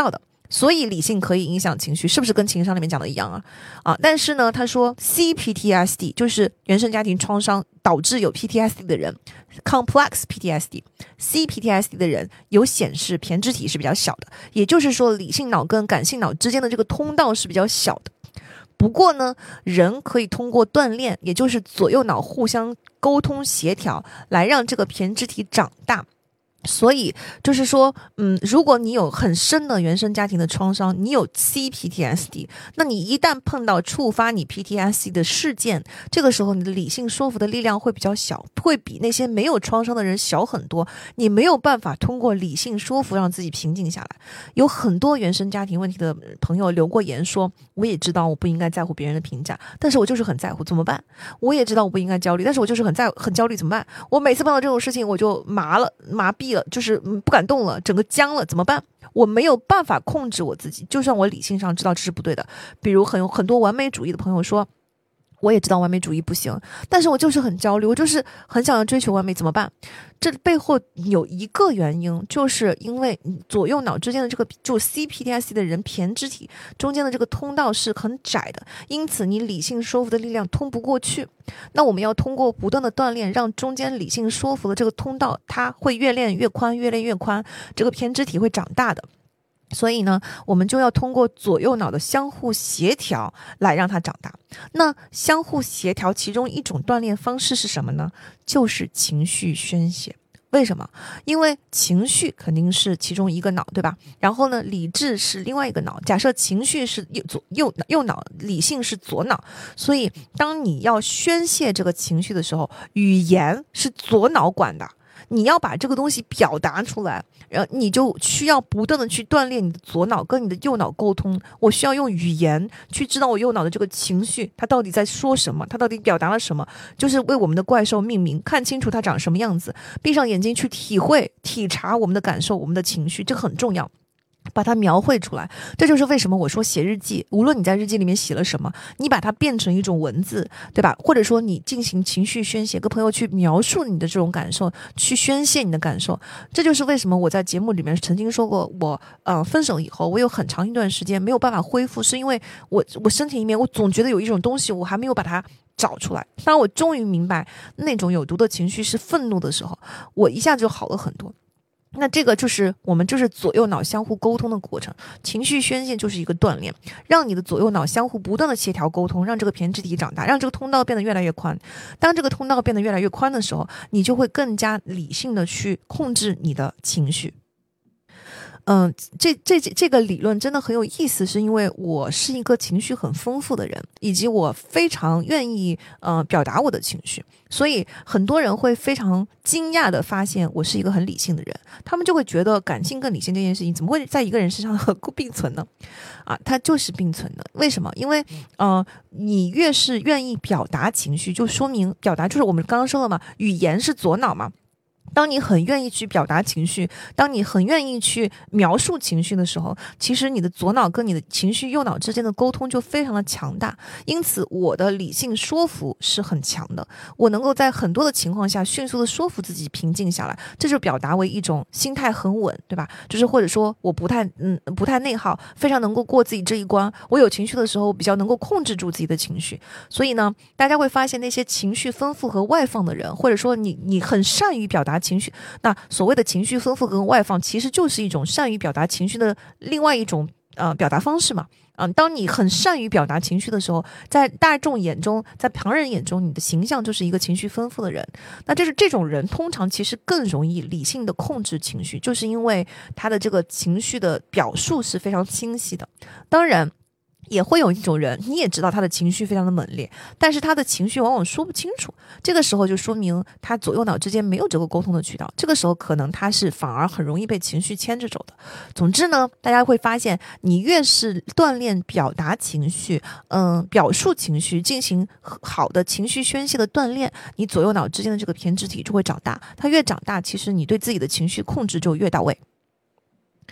Speaker 2: 所以理性可以影响情绪，是不是跟情商里面讲的一样啊？啊，但是呢，他说 C P T S D 就是原生家庭创伤导致有 P T S D 的人 ，complex P T S D，C P T S D 的人有显示胼胝体是比较小的，也就是说理性脑跟感性脑之间的这个通道是比较小的。不过呢，人可以通过锻炼，也就是左右脑互相沟通协调，来让这个胼胝体长大。所以就是说，嗯，如果你有很深的原生家庭的创伤，你有 C P T S D， 那你一旦碰到触发你 P T S D 的事件，这个时候你的理性说服的力量会比较小，会比那些没有创伤的人小很多。你没有办法通过理性说服让自己平静下来。有很多原生家庭问题的朋友留过言说，我也知道我不应该在乎别人的评价，但是我就是很在乎，怎么办？我也知道我不应该焦虑，但是我就是很在很焦虑，怎么办？我每次碰到这种事情我就麻了，麻痹了，就是不敢动了，整个僵了，怎么办？我没有办法控制我自己，就算我理性上知道这是不对的。比如很很多完美主义的朋友说，我也知道完美主义不行，但是我就是很焦虑，我就是很想要追求完美，怎么办？这背后有一个原因，就是因为左右脑之间的这个就 C P T S D 的人胼胝体中间的这个通道是很窄的，因此你理性说服的力量通不过去。那我们要通过不断的锻炼，让中间理性说服的这个通道它会越练越宽，越练越宽，这个胼胝体会长大的。所以呢，我们就要通过左右脑的相互协调来让它长大。那相互协调其中一种锻炼方式是什么呢？就是情绪宣泄。为什么？因为情绪肯定是其中一个脑，对吧？然后呢，理智是另外一个脑。假设情绪是右左右右脑，理性是左脑，所以当你要宣泄这个情绪的时候，语言是左脑管的。你要把这个东西表达出来，然后你就需要不断的去锻炼你的左脑跟你的右脑沟通。我需要用语言去知道我右脑的这个情绪，它到底在说什么，它到底表达了什么，就是为我们的怪兽命名，看清楚它长什么样子，闭上眼睛去体会体察我们的感受，我们的情绪，这很重要。把它描绘出来，这就是为什么我说写日记，无论你在日记里面写了什么，你把它变成一种文字，对吧？或者说你进行情绪宣泄，跟朋友去描述你的这种感受，去宣泄你的感受。这就是为什么我在节目里面曾经说过，我呃分手以后，我有很长一段时间没有办法恢复，是因为我我身体里面我总觉得有一种东西我还没有把它找出来。当我终于明白那种有毒的情绪是愤怒的时候，我一下子就好了很多。那这个就是我们就是左右脑相互沟通的过程，情绪宣泄就是一个锻炼，让你的左右脑相互不断的协调沟通，让这个胼胝体长大，让这个通道变得越来越宽。当这个通道变得越来越宽的时候，你就会更加理性的去控制你的情绪。嗯，这这这个理论真的很有意思，是因为我是一个情绪很丰富的人，以及我非常愿意呃表达我的情绪，所以很多人会非常惊讶的发现我是一个很理性的人，他们就会觉得感性跟理性这件事情怎么会在一个人身上并存呢？啊，它就是并存的。为什么？因为呃，你越是愿意表达情绪，就说明表达就是我们刚刚说了嘛，语言是左脑嘛。当你很愿意去表达情绪，当你很愿意去描述情绪的时候，其实你的左脑跟你的情绪右脑之间的沟通就非常的强大。因此我的理性说服是很强的，我能够在很多的情况下迅速的说服自己平静下来，这就表达为一种心态很稳，对吧？就是或者说我不太嗯不太内耗，非常能够过自己这一关。我有情绪的时候比较能够控制住自己的情绪。所以呢，大家会发现那些情绪丰富和外放的人，或者说你你很善于表达情绪，那所谓的情绪丰富跟外放其实就是一种善于表达情绪的另外一种呃表达方式嘛。嗯，当你很善于表达情绪的时候，在大众眼中，在旁人眼中，你的形象就是一个情绪丰富的人。那就是这种人通常其实更容易理性的控制情绪，就是因为他的这个情绪的表述是非常清晰的。当然也会有一种人，你也知道他的情绪非常的猛烈，但是他的情绪往往说不清楚，这个时候就说明他左右脑之间没有这个沟通的渠道，这个时候可能他是反而很容易被情绪牵着走的。总之呢，大家会发现你越是锻炼表达情绪，嗯，表述情绪，进行好的情绪宣泄的锻炼，你左右脑之间的这个胼胝体就会长大，它越长大，其实你对自己的情绪控制就越到位。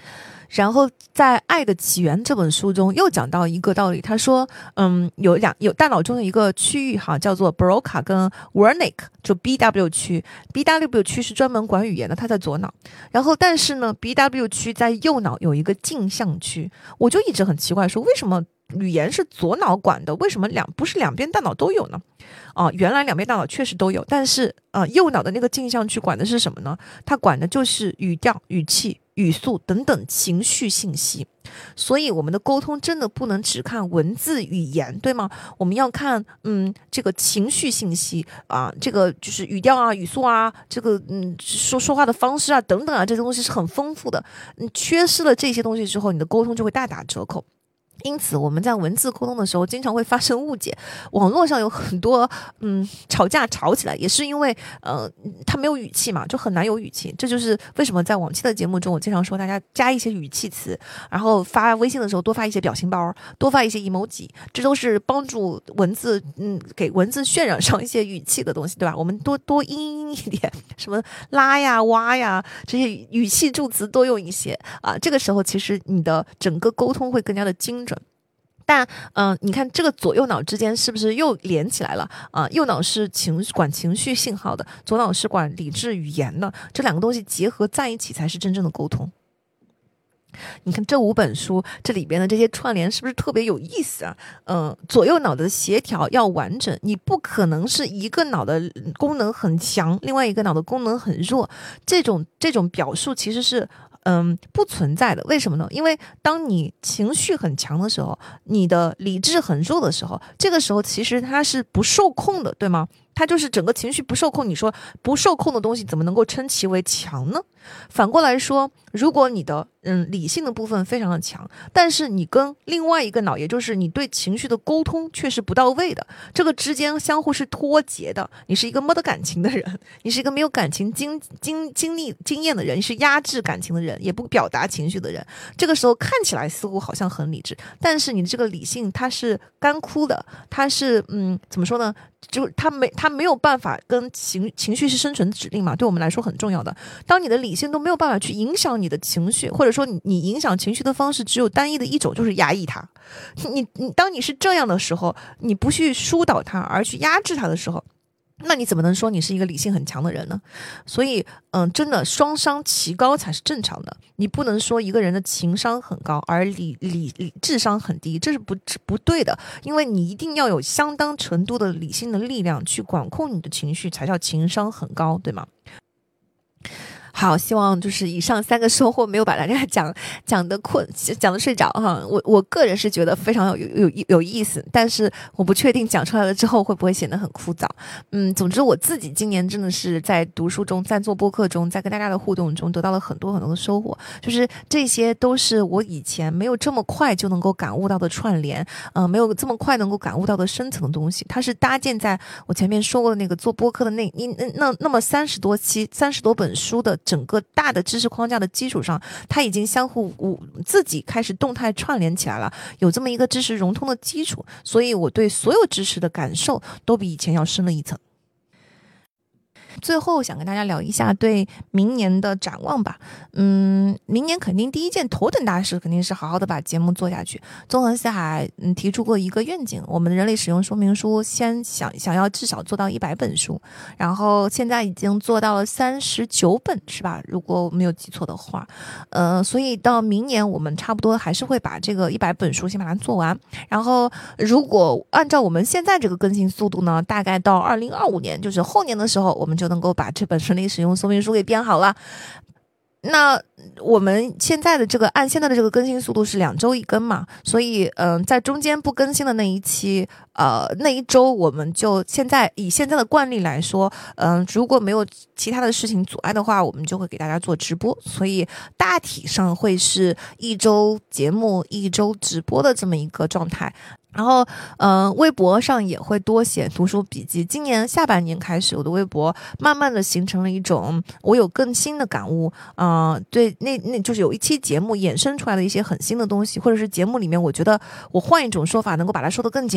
Speaker 2: 然后在《爱的起源》这本书中又讲到一个道理，他说，嗯，有两有大脑中的一个区域哈，叫做 Broca 跟 Wernicke， 就 B W 区 ，B W 区是专门管语言的，它在左脑。然后但是呢 ，B W 区在右脑有一个镜像区，我就一直很奇怪，说为什么语言是左脑管的，为什么两不是两边大脑都有呢？哦、呃，原来两边大脑确实都有，但是呃，右脑的那个镜像区管的是什么呢？它管的就是语调、语气、语速等等情绪信息。所以我们的沟通真的不能只看文字语言，对吗？我们要看嗯这个情绪信息啊，这个就是语调啊、语速啊，这个嗯说说话的方式啊等等啊，这些东西是很丰富的。嗯，缺失了这些东西之后，你的沟通就会大打折扣。因此我们在文字沟通的时候经常会发生误解，网络上有很多嗯吵架吵起来也是因为呃它没有语气嘛，就很难有语气。这就是为什么在往期的节目中我经常说大家加一些语气词，然后发微信的时候多发一些表情包，多发一些 emoji， 这都是帮助文字嗯给文字渲染上一些语气的东西，对吧？我们多多音一点，什么拉呀哇呀这些语气助词多用一些啊，这个时候其实你的整个沟通会更加的精准。但嗯、呃，你看这个左右脑之间是不是又连起来了啊、呃？右脑是情管情绪信号的，左脑是管理智语言的，这两个东西结合在一起才是真正的沟通。你看这五本书这里边的这些串联是不是特别有意思啊？嗯、呃，左右脑的协调要完整，你不可能是一个脑的功能很强，另外一个脑的功能很弱，这种这种表述其实是嗯，不存在的。为什么呢？因为当你情绪很强的时候，你的理智很弱的时候，这个时候其实它是不受控的，对吗？它就是整个情绪不受控，你说不受控的东西怎么能够称其为强呢？反过来说，如果你的嗯理性的部分非常的强，但是你跟另外一个脑，也就是你对情绪的沟通却是不到位的，这个之间相互是脱节的。你是一个没得感情的人，你是一个没有感情经经经历经验的人，你是压制感情的人，也不表达情绪的人。这个时候看起来似乎好像很理智，但是你这个理性它是干枯的，它是嗯怎么说呢？就是它没它没有办法跟情情绪是生存指令嘛，对我们来说很重要的。当你的理性都没有办法去影响你的情绪，或者说你你影响情绪的方式只有单一的一种，就是压抑它。你你当你是这样的时候，你不去疏导它，而去压制它的时候，那你怎么能说你是一个理性很强的人呢？所以嗯，真的双商齐高才是正常的。你不能说一个人的情商很高而理理理智商很低，这是不不对的。因为你一定要有相当程度的理性的力量去管控你的情绪，才叫情商很高，对吗？好，希望就是以上三个收获没有把大家讲讲的困讲的睡着哈。我我个人是觉得非常有有有有意思，但是我不确定讲出来了之后会不会显得很枯燥。嗯，总之我自己今年真的是在读书中，在做播客中，在跟大家的互动中得到了很多很多的收获，就是这些都是我以前没有这么快就能够感悟到的串联，呃，没有这么快能够感悟到的深层的东西。它是搭建在我前面说过的那个做播客的那那那那么三十多期三十多本书的整个大的知识框架的基础上，它已经相互自己开始动态串联起来了，有这么一个知识融通的基础，所以我对所有知识的感受都比以前要深了一层。最后想跟大家聊一下对明年的展望吧。嗯，明年肯定第一件头等大事肯定是好好的把节目做下去。纵横四海嗯提出过一个愿景，我们的人类使用说明书先想想要至少做到一百本书，然后现在已经做到了三十九本，是吧？如果我没有记错的话，呃，所以到明年我们差不多还是会把这个一百本书先把它做完。然后如果按照我们现在这个更新速度呢，大概到二零二五年，就是后年的时候，我们就能够把这本人类使用说明书给编好了。那我们现在的这个按现在的这个更新速度是两周一更嘛，所以嗯、呃，在中间不更新的那一期呃那一周，我们就现在以现在的惯例来说，嗯、呃，如果没有其他的事情阻碍的话，我们就会给大家做直播，所以大体上会是一周节目一周直播的这么一个状态。然后，呃，微博上也会多写读书笔记。今年下半年开始，我的微博慢慢的形成了一种我有更新的感悟，呃，对，那那就是有一期节目衍生出来的一些很新的东西，或者是节目里面我觉得我换一种说法能够把它说得更简洁，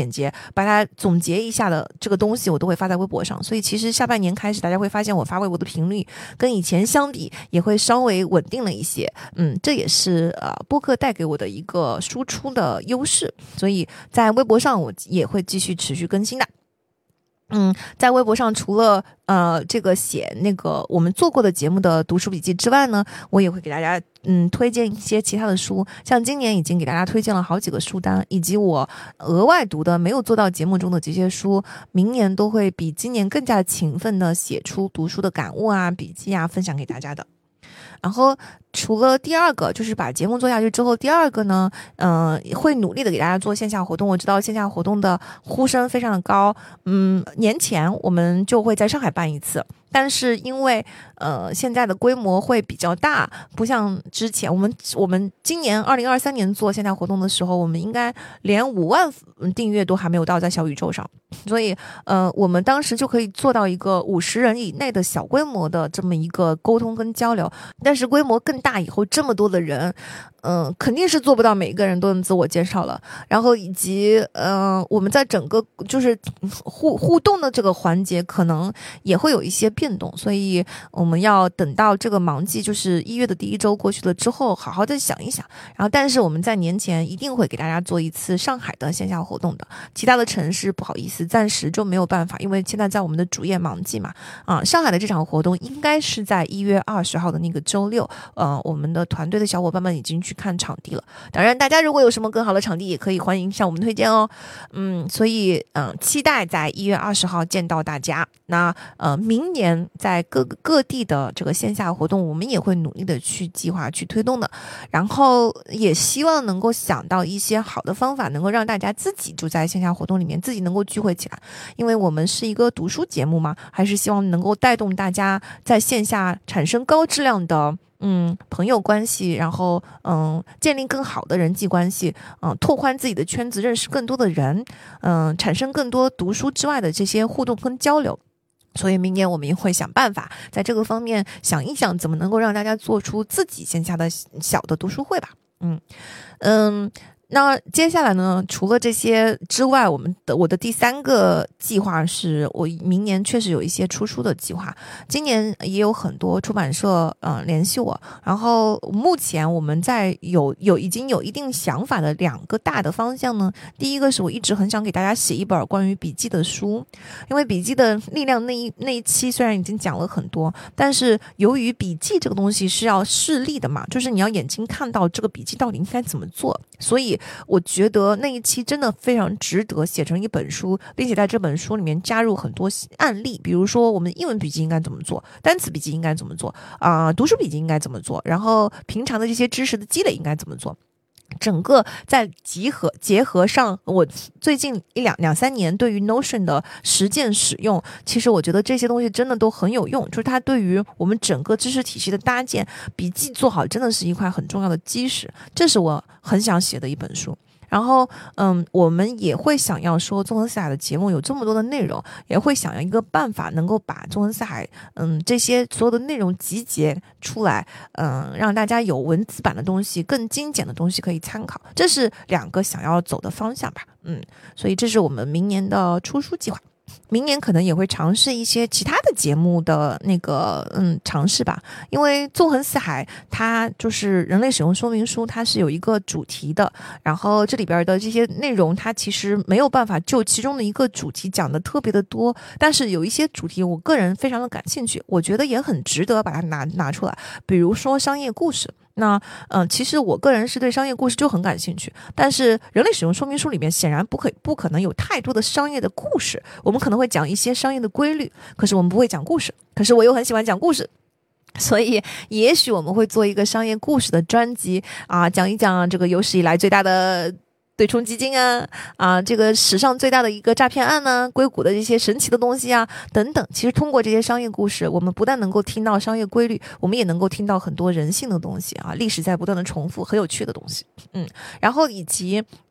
Speaker 2: 把它总结一下的这个东西我都会发在微博上，所以其实下半年开始大家会发现我发微博的频率跟以前相比也会稍微稳定了一些，嗯，这也是呃播客带给我的一个输出的优势，所以在微博上我也会继续持续更新的。嗯，在微博上除了呃这个写那个我们做过的节目的读书笔记之外呢，我也会给大家嗯推荐一些其他的书，像今年已经给大家推荐了好几个书单，以及我额外读的没有做到节目中的这些书，明年都会比今年更加勤奋的写出读书的感悟啊、笔记啊，分享给大家的。然后除了第二个就是把节目做下去之后，第二个呢嗯、呃，会努力的给大家做线下活动。我知道线下活动的呼声非常的高，嗯，年前我们就会在上海办一次，但是因为呃现在的规模会比较大，不像之前我们我们今年二零二三年做线下活动的时候，我们应该连五万订阅都还没有到在小宇宙上，所以呃我们当时就可以做到一个五十人以内的小规模的这么一个沟通跟交流，但是规模更大以后，这么多的人嗯、呃，肯定是做不到每一个人都能自我介绍了，然后以及嗯、呃，我们在整个就是互互动的这个环节可能也会有一些变动，所以我们要等到这个忙季就是一月的第一周过去了之后好好的想一想，然后但是我们在年前一定会给大家做一次上海的线下活动的，其他的城市不好意思暂时就没有办法，因为现在在我们的主业忙季嘛，啊，上海的这场活动应该是在一月二十号的那个周六，呃，我们的团队的小伙伴们已经去看场地了，当然大家如果有什么更好的场地也可以欢迎向我们推荐哦，嗯，所以嗯、呃，期待在一月二十号见到大家。那呃，明年在各个各地的这个线下活动，我们也会努力的去计划去推动的，然后也希望能够想到一些好的方法，能够让大家自己就在线下活动里面自己能够聚会起来，因为我们是一个读书节目嘛，还是希望能够带动大家在线下产生高质量的嗯，朋友关系，然后嗯，建立更好的人际关系，嗯，拓宽自己的圈子，认识更多的人，嗯，产生更多读书之外的这些互动跟交流。所以明年我们也会想办法在这个方面想一想，怎么能够让大家做出自己线下的小的读书会吧。嗯嗯。那接下来呢，除了这些之外，我们的我的第三个计划是我明年确实有一些出书的计划，今年也有很多出版社嗯、呃、联系我，然后目前我们在有有已经有一定想法的两个大的方向呢，第一个是我一直很想给大家写一本关于笔记的书，因为笔记的力量那一那一期虽然已经讲了很多，但是由于笔记这个东西是要视力的嘛，就是你要眼睛看到这个笔记到底应该怎么做，所以我觉得那一期真的非常值得写成一本书，并且在这本书里面加入很多案例，比如说我们英文笔记应该怎么做，单词笔记应该怎么做啊、呃，读书笔记应该怎么做，然后平常的这些知识的积累应该怎么做，整个在集合结合上我最近一两两三年对于 Notion 的实践使用，其实我觉得这些东西真的都很有用，就是它对于我们整个知识体系的搭建，笔记做好真的是一块很重要的基石，这是我很想写的一本书。然后嗯，我们也会想要说纵横四海的节目有这么多的内容，也会想要一个办法能够把纵横四海嗯这些所有的内容集结出来，嗯，让大家有文字版的东西更精简的东西可以参考，这是两个想要走的方向吧。嗯，所以这是我们明年的出书计划。明年可能也会尝试一些其他的节目的那个嗯尝试吧，因为纵横四海它就是人类使用说明书，它是有一个主题的，然后这里边的这些内容它其实没有办法就其中的一个主题讲的特别的多，但是有一些主题我个人非常的感兴趣，我觉得也很值得把它拿拿出来，比如说商业故事。那嗯、呃，其实我个人是对商业故事就很感兴趣，但是人类使用说明书里面显然不可不可能有太多的商业的故事，我们可能会讲一些商业的规律，可是我们不会讲故事，可是我又很喜欢讲故事，所以也许我们会做一个商业故事的专辑啊，讲一讲这个有史以来最大的对冲基金啊啊，这个史上最大的一个诈骗案呢、啊，硅谷的这些神奇的东西啊等等。其实通过这些商业故事，我们不但能够听到商业规律，我们也能够听到很多人性的东西啊，历史在不断的重复，很有趣的东西。嗯，然后以及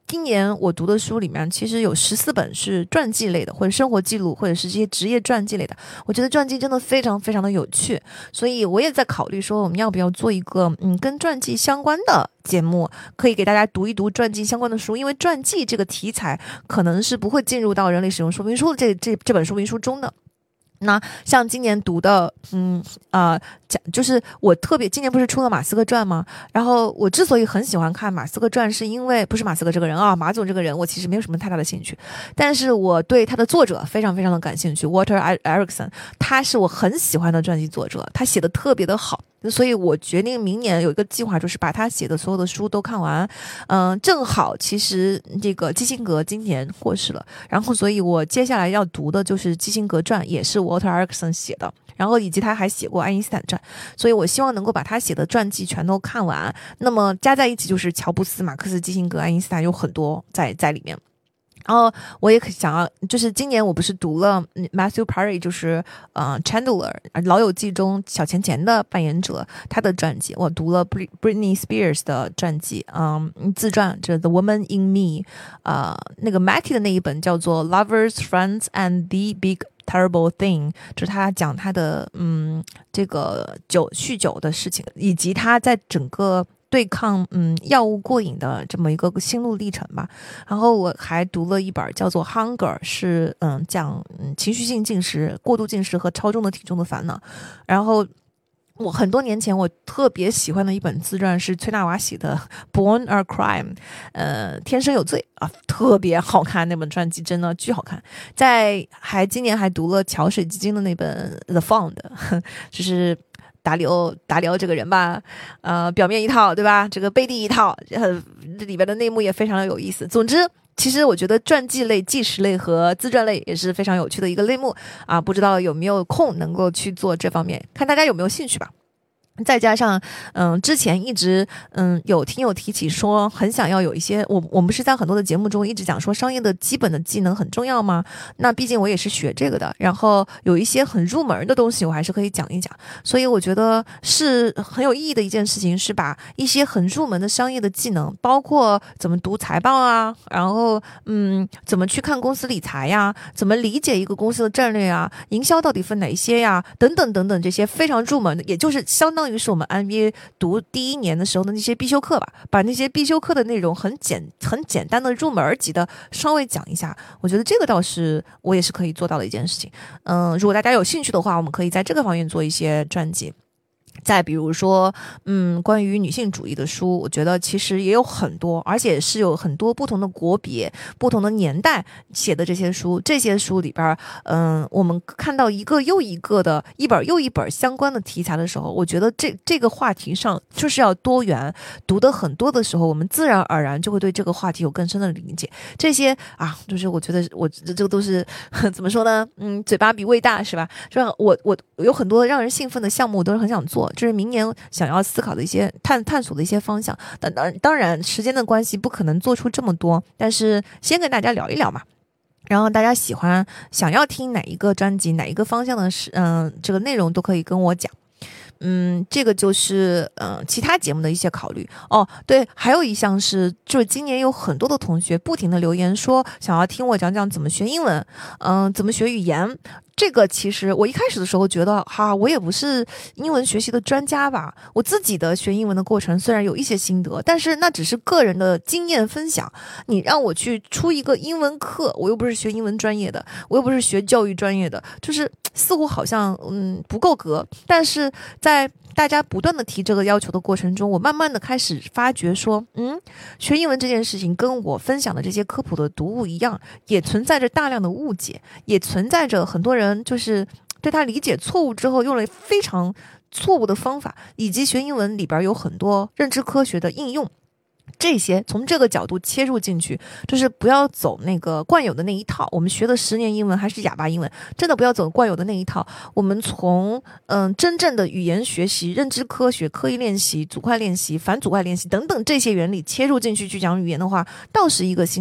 Speaker 2: 今年我读的书里面其实有十四本是传记类的，或者生活记录，或者是这些职业传记类的。我觉得传记真的非常非常的有趣，所以我也在考虑说我们要不要做一个嗯跟传记相关的节目，可以给大家读一读传记相关的书，因为传记这个题材可能是不会进入到人类使用说明书这这这本说明书中的。那像今年读的，嗯呃，讲就是我特别今年不是出了马斯克传吗？然后我之所以很喜欢看马斯克传，是因为不是马斯克这个人啊，马总这个人我其实没有什么太大的兴趣，但是我对他的作者非常非常的感兴趣 ，Walter Isaacson， 他是我很喜欢的传记作者，他写的特别的好。所以我决定明年有一个计划，就是把他写的所有的书都看完。嗯、呃，正好其实这个基辛格今年过世了，然后所以我接下来要读的就是基辛格传，也是 Walter Isaacson 写的，然后以及他还写过爱因斯坦传，所以我希望能够把他写的传记全都看完。那么加在一起就是乔布斯、马克思、基辛格、爱因斯坦，有很多在在里面。然后我也想要，就是今年我不是读了 Matthew Perry， 就是呃 Chandler 老友记中小钱钱的扮演者他的传记，我读了 Britney Spears 的传记，嗯，自传，就是 The Woman in Me， 呃，那个 Matty 的那一本叫做 Lovers, Friends and the Big Terrible Thing， 就是他讲他的嗯这个酒酗酒的事情，以及他在整个对抗嗯药物过瘾的这么一个心路历程吧。然后我还读了一本叫做 Hunger， 是嗯讲嗯情绪性进食、过度进食和超重的体重的烦恼。然后我很多年前我特别喜欢的一本自传是崔娜瓦写的 Born a Crime， 呃，天生有罪啊，特别好看，那本传记真的巨好看。在还今年还读了桥水基金的那本 The Fund， 就是达里欧达里欧这个人吧，呃，表面一套，对吧？这个背地一套，呃，这里边的内幕也非常的有意思。总之，其实我觉得传记类、纪实类和自传类也是非常有趣的一个类目啊，不知道有没有空能够去做这方面，看大家有没有兴趣吧。再加上，嗯，之前一直，嗯，有听友提起说很想要有一些，我我们是在很多的节目中一直讲说商业的基本的技能很重要吗？那毕竟我也是学这个的，然后有一些很入门的东西我还是可以讲一讲，所以我觉得是很有意义的一件事情，是把一些很入门的商业的技能，包括怎么读财报啊，然后嗯，怎么去看公司理财呀，怎么理解一个公司的战略啊，营销到底分哪一些呀，等等等等，这些非常入门的，也就是相当于是我们 M B A 读第一年的时候的那些必修课吧，把那些必修课的内容很简很简单的入门级的稍微讲一下，我觉得这个倒是我也是可以做到的一件事情。嗯，如果大家有兴趣的话，我们可以在这个方面做一些传记。再比如说，嗯，关于女性主义的书，我觉得其实也有很多，而且是有很多不同的国别、不同的年代写的这些书。这些书里边，嗯，我们看到一个又一个的一本又一本相关的题材的时候，我觉得这这个话题上就是要多元，读的很多的时候，我们自然而然就会对这个话题有更深的理解。这些啊，就是我觉得我这这个都是怎么说呢？嗯，嘴巴比胃大是吧？是吧？我我有很多让人兴奋的项目，我都是很想做。这是明年想要思考的一些探探索的一些方向，但当当然时间的关系不可能做出这么多，但是先跟大家聊一聊嘛。然后大家喜欢想要听哪一个专辑、哪一个方向的嗯、呃、这个内容都可以跟我讲。嗯，这个就是嗯、呃、其他节目的一些考虑哦。对，还有一项是，就是今年有很多的同学不停的留言说想要听我讲讲怎么学英文，嗯、呃，怎么学语言。这个其实我一开始的时候觉得哈，我也不是英文学习的专家吧，我自己的学英文的过程虽然有一些心得，但是那只是个人的经验分享。你让我去出一个英文课，我又不是学英文专业的，我又不是学教育专业的，就是似乎好像嗯不够格。但是在大家不断的提这个要求的过程中，我慢慢的开始发觉说，嗯，学英文这件事情跟我分享的这些科普的读物一样，也存在着大量的误解，也存在着很多人就是对他理解错误之后用了非常错误的方法，以及学英文里边有很多认知科学的应用。这些从这个角度切入进去，就是不要走那个惯有的那一套。我们学的十年英文还是哑巴英文，真的不要走惯有的那一套。我们从嗯真正的语言学习、认知科学、刻意练习、组块练习、反组块练习等等这些原理切入进去去讲语言的话，倒是一个新的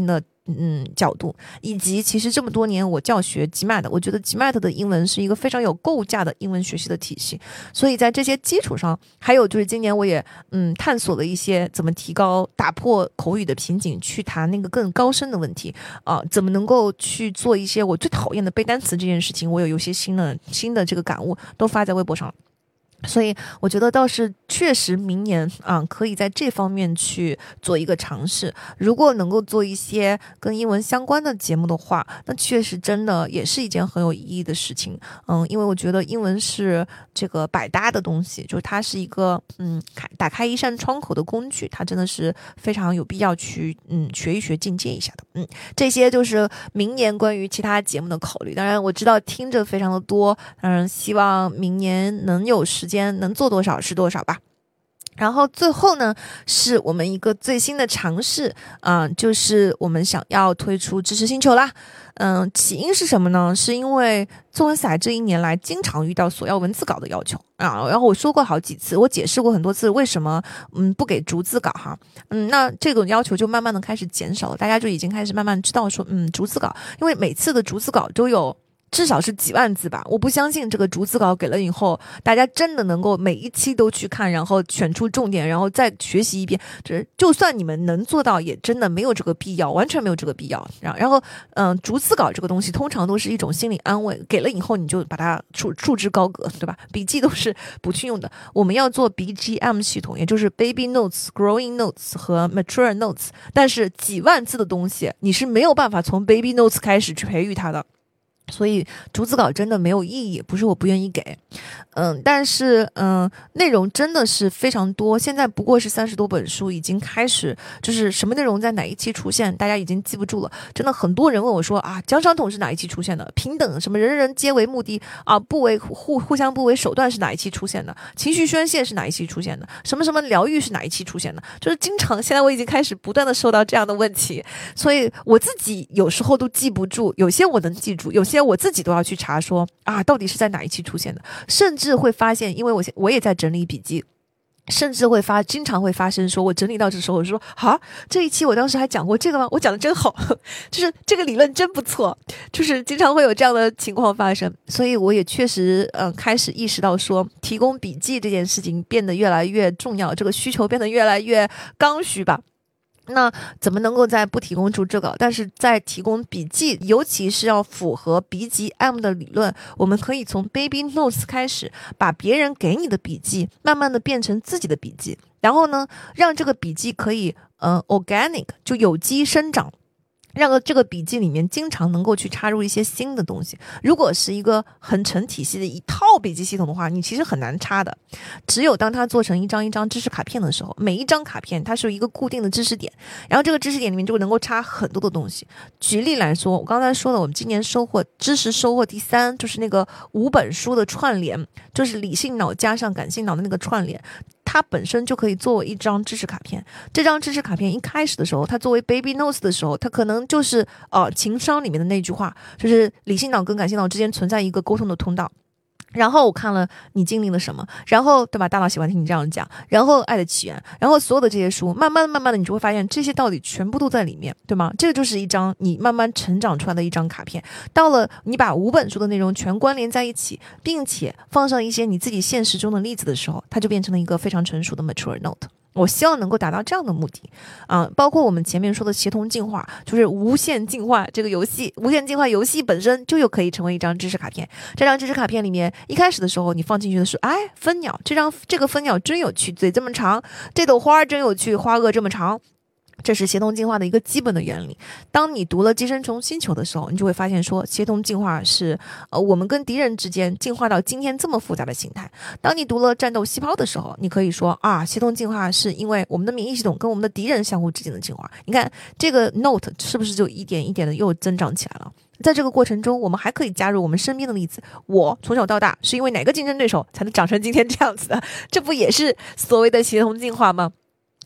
Speaker 2: 嗯角度，以及其实这么多年我教学 G M A T， 我觉得 G M A T 的英文是一个非常有构架的英文学习的体系，所以在这些基础上，还有就是今年我也嗯探索了一些怎么提高打破口语的瓶颈，去谈那个更高深的问题啊、呃，怎么能够去做一些我最讨厌的背单词这件事情，我有有些新的新的这个感悟都发在微博上了。所以我觉得倒是确实明年啊，可以在这方面去做一个尝试。如果能够做一些跟英文相关的节目的话，那确实真的也是一件很有意义的事情。嗯，因为我觉得英文是这个百搭的东西，就是它是一个嗯开打开一扇窗口的工具，它真的是非常有必要去嗯学一学、进阶一下的。嗯，这些就是明年关于其他节目的考虑。当然我知道听着非常的多，当然希望明年能有时间能做多少是多少吧。然后最后呢，是我们一个最新的尝试啊、呃，就是我们想要推出知识星球啦。嗯、呃，起因是什么呢？是因为作文赛这一年来经常遇到索要文字稿的要求啊，然后我说过好几次，我解释过很多次为什么嗯不给逐字稿哈，嗯，那这种要求就慢慢的开始减少了，大家就已经开始慢慢知道说嗯逐字稿，因为每次的逐字稿都有。至少是几万字吧，我不相信这个逐字稿给了以后，大家真的能够每一期都去看，然后选出重点，然后再学习一遍。就是就算你们能做到，也真的没有这个必要，完全没有这个必要。然后，然后，嗯，逐字稿这个东西通常都是一种心理安慰，给了以后你就把它束束之高阁，对吧？笔记都是不去用的。我们要做 B G M 系统，也就是 Baby Notes、Growing Notes 和 Mature Notes， 但是几万字的东西，你是没有办法从 Baby Notes 开始去培育它的。所以逐字稿真的没有意义，不是我不愿意给，嗯，但是嗯，内容真的是非常多。现在不过是三十多本书，已经开始就是什么内容在哪一期出现，大家已经记不住了。真的很多人问我说啊，奖赏桶是哪一期出现的？平等什么人人皆为目的啊，不为互互相不为手段是哪一期出现的？情绪宣泄是哪一期出现的？什么什么疗愈是哪一期出现的？就是经常现在我已经开始不断的收到这样的问题，所以我自己有时候都记不住，有些我能记住，有些我自己都要去查说啊，到底是在哪一期出现的，甚至会发现，因为我我也在整理笔记，甚至会发经常会发生说我整理到这时候我说啊，这一期我当时还讲过这个吗？我讲的真好，就是这个理论真不错，就是经常会有这样的情况发生。所以我也确实嗯、呃、开始意识到说提供笔记这件事情变得越来越重要，这个需求变得越来越刚需吧。那怎么能够在不提供逐字稿，但是在提供笔记，尤其是要符合 B G M 的理论，我们可以从 Baby Notes 开始，把别人给你的笔记慢慢的变成自己的笔记，然后呢，让这个笔记可以呃 organic 就有机生长。让这个笔记里面经常能够去插入一些新的东西。如果是一个很成体系的一套笔记系统的话，你其实很难插的。只有当它做成一张一张知识卡片的时候，每一张卡片它是有一个固定的知识点，然后这个知识点里面就能够插很多的东西。举例来说，我刚才说了，我们今年收获知识收获第三，就是那个五本书的串联，就是理性脑加上感性脑的那个串联。它本身就可以作为一张知识卡片，这张知识卡片一开始的时候，它作为 Baby Notes 的时候，它可能就是呃情商里面的那句话，就是理性脑跟感性脑之间存在一个沟通的通道。然后我看了你经历了什么，然后对吧？大脑喜欢听你这样讲，然后爱的起源，然后所有的这些书，慢慢慢慢的你就会发现这些道理全部都在里面，对吗？这个就是一张你慢慢成长出来的一张卡片。到了你把五本书的内容全关联在一起，并且放上一些你自己现实中的例子的时候，它就变成了一个非常成熟的 mature note。我希望能够达到这样的目的啊、呃，包括我们前面说的协同进化，就是无限进化这个游戏，无限进化游戏本身就有可以成为一张知识卡片。这张知识卡片里面，一开始的时候你放进去的是，哎，蜂鸟，这张这个蜂鸟真有趣，嘴这么长；这朵花真有趣，花萼这么长。这是协同进化的一个基本的原理。当你读了寄生虫星球的时候，你就会发现说协同进化是呃我们跟敌人之间进化到今天这么复杂的形态。当你读了战斗细胞的时候，你可以说啊，协同进化是因为我们的免疫系统跟我们的敌人相互之间的进化。你看这个 note 是不是就一点一点的又增长起来了？在这个过程中，我们还可以加入我们身边的例子。我从小到大是因为哪个竞争对手才能长成今天这样子的？这不也是所谓的协同进化吗？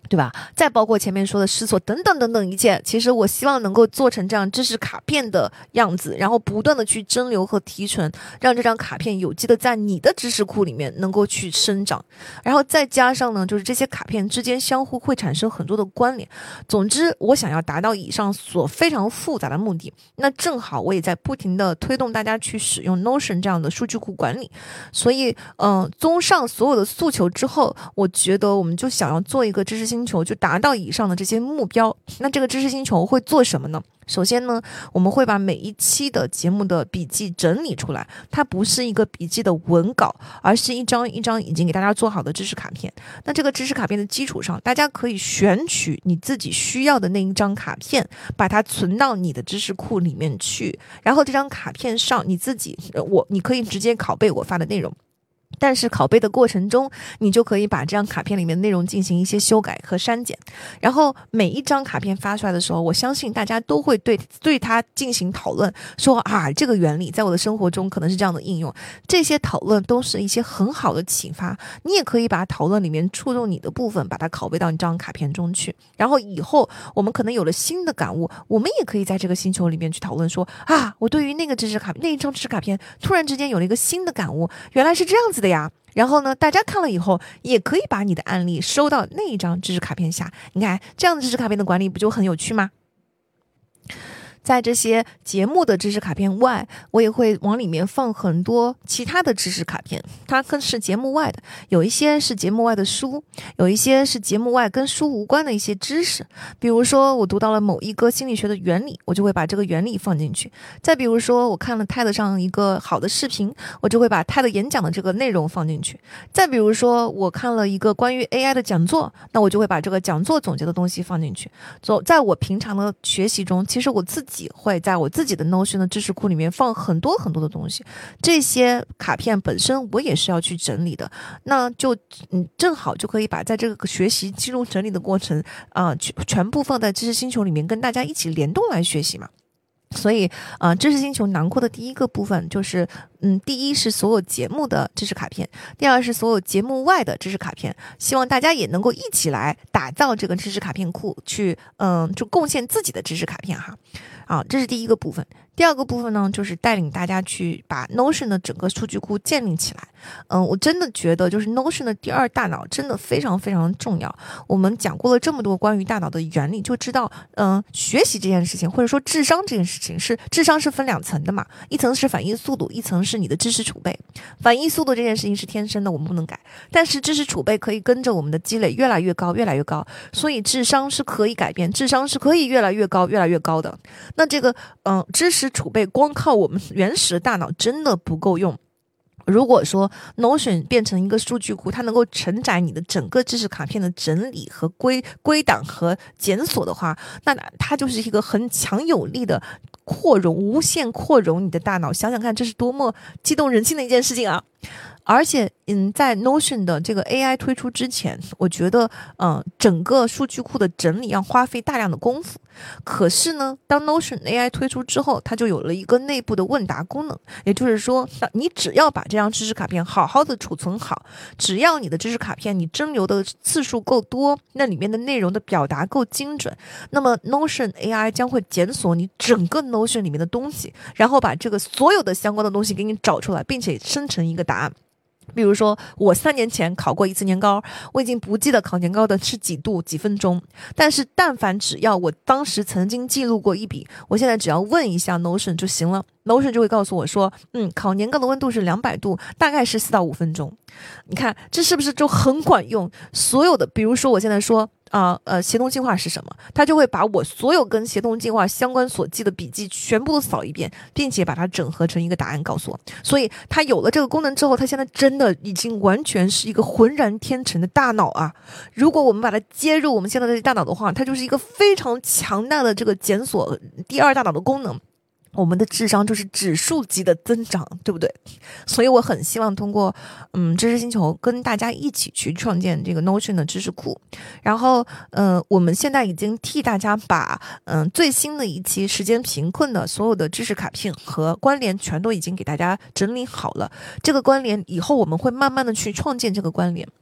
Speaker 2: 对吧？再包括前面说的思索等等等等一切，其实我希望能够做成这样知识卡片的样子，然后不断的去蒸馏和提纯，让这张卡片有机的在你的知识库里面能够去生长，然后再加上呢，就是这些卡片之间相互会产生很多的关联。总之，我想要达到以上所非常复杂的目的，那正好我也在不停的推动大家去使用 Notion 这样的数据库管理，所以，嗯、呃，综上所有的诉求之后，我觉得我们就想要做一个知识星球，就达到以上的这些目标。那这个知识星球会做什么呢？首先呢，我们会把每一期的节目的笔记整理出来，它不是一个笔记的文稿，而是一张一张已经给大家做好的知识卡片。那这个知识卡片的基础上，大家可以选取你自己需要的那一张卡片，把它存到你的知识库里面去，然后这张卡片上你自己，我你可以直接拷贝我发的内容。但是拷贝的过程中，你就可以把这张卡片里面的内容进行一些修改和删减，然后每一张卡片发出来的时候，我相信大家都会对对它进行讨论，说啊，这个原理在我的生活中可能是这样的应用。这些讨论都是一些很好的启发，你也可以把讨论里面触动你的部分，把它拷贝到你这张卡片中去。然后以后我们可能有了新的感悟，我们也可以在这个星球里面去讨论说啊，我对于那个知识卡那一张知识卡片突然之间有了一个新的感悟，原来是这样子的呀。然后呢，大家看了以后也可以把你的案例收到那一张知识卡片下，你看这样的知识卡片的管理不就很有趣吗？在这些节目的知识卡片外，我也会往里面放很多其他的知识卡片，它更是节目外的，有一些是节目外的书，有一些是节目外跟书无关的一些知识。比如说我读到了某一个心理学的原理，我就会把这个原理放进去。再比如说我看了 TED 上一个好的视频，我就会把 TED 演讲的这个内容放进去。再比如说我看了一个关于 A I 的讲座，那我就会把这个讲座总结的东西放进去。走，在我平常的学习中，其实我自己会在我自己的 Notion 的知识库里面放很多很多的东西，这些卡片本身我也是要去整理的，那就嗯正好就可以把在这个学习记录整理的过程啊、呃，全部放在知识星球里面，跟大家一起联动来学习嘛。所以，呃，知识星球囊括的第一个部分就是，嗯，第一是所有节目的知识卡片，第二是所有节目外的知识卡片。希望大家也能够一起来打造这个知识卡片库，去，嗯，就贡献自己的知识卡片哈。啊，这是第一个部分。第二个部分呢，就是带领大家去把 Notion 的整个数据库建立起来。嗯，我真的觉得就是 Notion 的第二大脑真的非常非常重要。我们讲过了这么多关于大脑的原理，就知道，嗯，学习这件事情或者说智商这件事情是智商是分两层的嘛，一层是反应速度，一层是你的知识储备。反应速度这件事情是天生的，我们不能改，但是知识储备可以跟着我们的积累越来越高，越来越高。所以智商是可以改变，智商是可以越来越高，越来越高的。那这个，嗯，知识储备光靠我们原始的大脑真的不够用。如果说 Notion 变成一个数据库，它能够承载你的整个知识卡片的整理和归归档和检索的话，那它就是一个很强有力的扩容，无限扩容你的大脑。想想看，这是多么激动人心的一件事情啊！而且，嗯，在 Notion 的这个 A I 推出之前，我觉得，嗯、呃，整个数据库的整理要花费大量的功夫。可是呢，当 Notion A I 推出之后，它就有了一个内部的问答功能，也就是说，你只要把这张知识卡片好好的储存好，只要你的知识卡片你蒸馏的次数够多，那里面的内容的表达够精准，那么 Notion A I 将会检索你整个 Notion 里面的东西，然后把这个所有的相关的东西给你找出来，并且生成一个答案。比如说我三年前考过一次年糕，我已经不记得考年糕的是几度几分钟，但是但凡只要我当时曾经记录过一笔，我现在只要问一下 Notion 就行了， Notion 就会告诉我说，嗯，烤年糕的温度是两百度，大概是四到五分钟。你看这是不是就很管用？所有的比如说我现在说啊 呃, 呃，协同进化是什么？他就会把我所有跟协同进化相关所记的笔记全部都扫一遍，并且把它整合成一个答案告诉我。所以他有了这个功能之后，他现在真的已经完全是一个浑然天成的大脑啊！如果我们把它接入我们现在的大脑的话，它就是一个非常强大的这个检索第二大脑的功能。我们的智商就是指数级的增长，对不对？所以我很希望通过嗯知识星球跟大家一起去创建这个 Notion 的知识库。然后呃我们现在已经替大家把嗯、呃、最新的一期时间贫困的所有的知识卡片和关联全都已经给大家整理好了。这个关联以后我们会慢慢的去创建这个关联。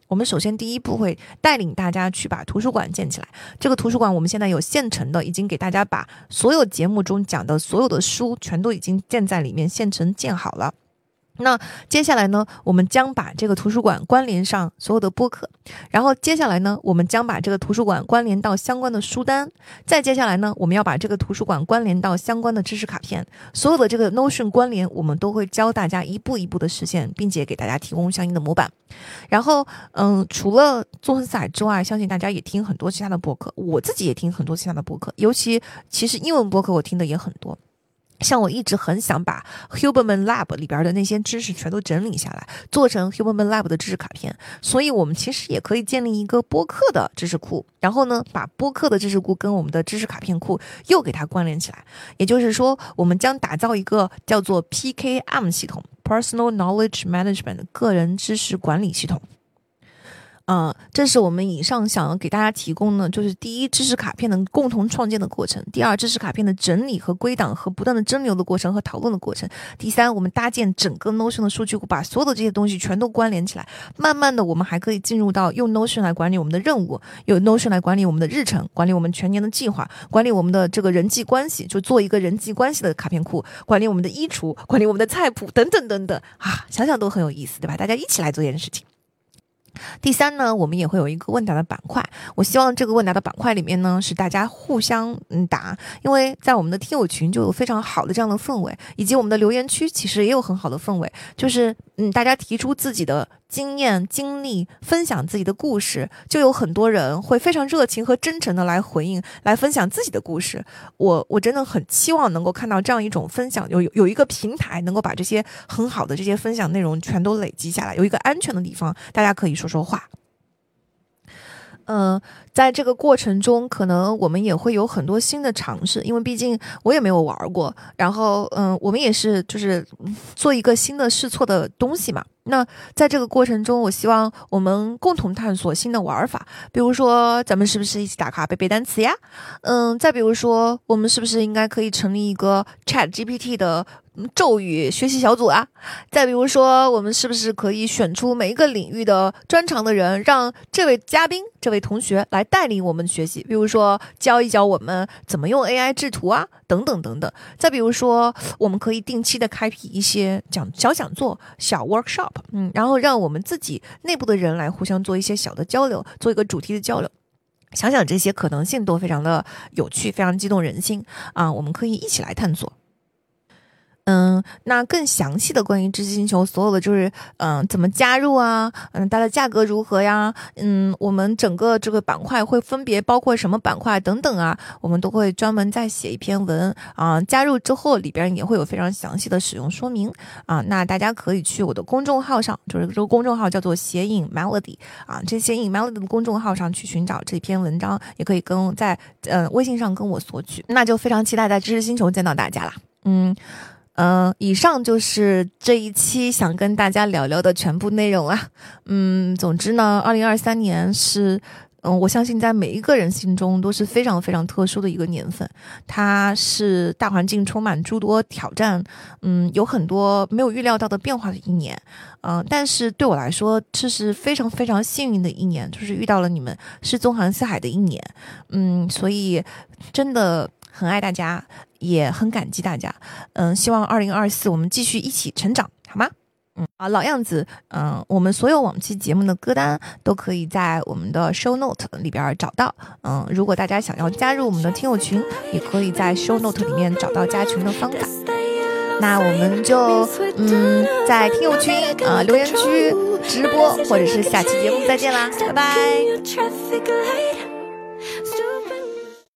Speaker 2: 我们首先第一步会带领大家去把图书馆建起来。这个图书馆我们现在有现成的，已经给大家把所有节目中讲的所有的书全都已经建在里面，现成建好了。那接下来呢，我们将把这个图书馆关联上所有的播客，然后接下来呢，我们将把这个图书馆关联到相关的书单，再接下来呢，我们要把这个图书馆关联到相关的知识卡片，所有的这个 Notion 关联，我们都会教大家一步一步的实现，并且给大家提供相应的模板。然后，嗯，除了纵横四海之外，相信大家也听很多其他的播客，我自己也听很多其他的播客，尤其其实英文播客我听的也很多。像我一直很想把 Huberman Lab 里边的那些知识全都整理下来，做成 Huberman Lab 的知识卡片，所以我们其实也可以建立一个播客的知识库，然后呢，把播客的知识库跟我们的知识卡片库又给它关联起来。也就是说，我们将打造一个叫做 P K M 系统 Personal Knowledge Management 个人知识管理系统。嗯，这是我们以上想要给大家提供的，就是第一，知识卡片的共同创建的过程；第二，知识卡片的整理和归档和不断的蒸馏的过程和讨论的过程；第三，我们搭建整个 Notion 的数据库，把所有的这些东西全都关联起来。慢慢的，我们还可以进入到用 Notion 来管理我们的任务，用 Notion 来管理我们的日程，管理我们全年的计划，管理我们的这个人际关系，就做一个人际关系的卡片库，管理我们的衣橱，管理我们的菜谱，等等等等啊，想想都很有意思，对吧？大家一起来做这件事情。第三呢，我们也会有一个问答的板块，我希望这个问答的板块里面呢，是大家互相嗯答，因为在我们的听友群就有非常好的这样的氛围，以及我们的留言区其实也有很好的氛围，就是嗯大家提出自己的经验经历，分享自己的故事，就有很多人会非常热情和真诚的来回应，来分享自己的故事。我我真的很期望能够看到这样一种分享，有有一个平台能够把这些很好的这些分享内容全都累积下来，有一个安全的地方，大家可以说说话。嗯、呃，在这个过程中，可能我们也会有很多新的尝试，因为毕竟我也没有玩过。然后，嗯、呃，我们也是就是做一个新的试错的东西嘛。那在这个过程中，我希望我们共同探索新的玩法，比如说咱们是不是一起打卡背背单词呀？嗯，再比如说我们是不是应该可以成立一个 Chat G P T 的咒语学习小组啊？再比如说我们是不是可以选出每一个领域的专长的人，让这位嘉宾这位同学来带领我们学习，比如说教一教我们怎么用 A I 制图啊，等等等等。再比如说我们可以定期的开辟一些讲小讲座小 workshop， 嗯，然后让我们自己内部的人来互相做一些小的交流，做一个主题的交流。想想这些可能性都非常的有趣，非常激动人心啊！我们可以一起来探索。嗯，那更详细的关于知识星球所有的就是嗯怎么加入啊，嗯它的价格如何呀，嗯我们整个这个板块会分别包括什么板块等等啊，我们都会专门再写一篇文啊，加入之后里边也会有非常详细的使用说明啊，那大家可以去我的公众号上，就是这个公众号叫做写影 Melody 啊，这写影 Melody 的公众号上去寻找这篇文章，也可以跟在呃微信上跟我索取，那就非常期待在知识星球见到大家啦，嗯。嗯、呃，以上就是这一期想跟大家聊聊的全部内容啦。嗯，总之呢，二零二三年是，嗯，我相信在每一个人心中都是非常非常特殊的一个年份。它是大环境充满诸多挑战，嗯，有很多没有预料到的变化的一年。嗯、呃，但是对我来说，这是非常非常幸运的一年，就是遇到了你们，是纵横四海的一年。嗯，所以真的很爱大家。也很感激大家，嗯，希望二零二四我们继续一起成长，好吗？嗯，啊，老样子，嗯，我们所有往期节目的歌单都可以在我们的 show note 里边找到，嗯，如果大家想要加入我们的听友群，也可以在 show note 里面找到加群的方法。那我们就嗯，在听友群啊、呃、留言区直播，或者是下期节目再见啦，拜拜。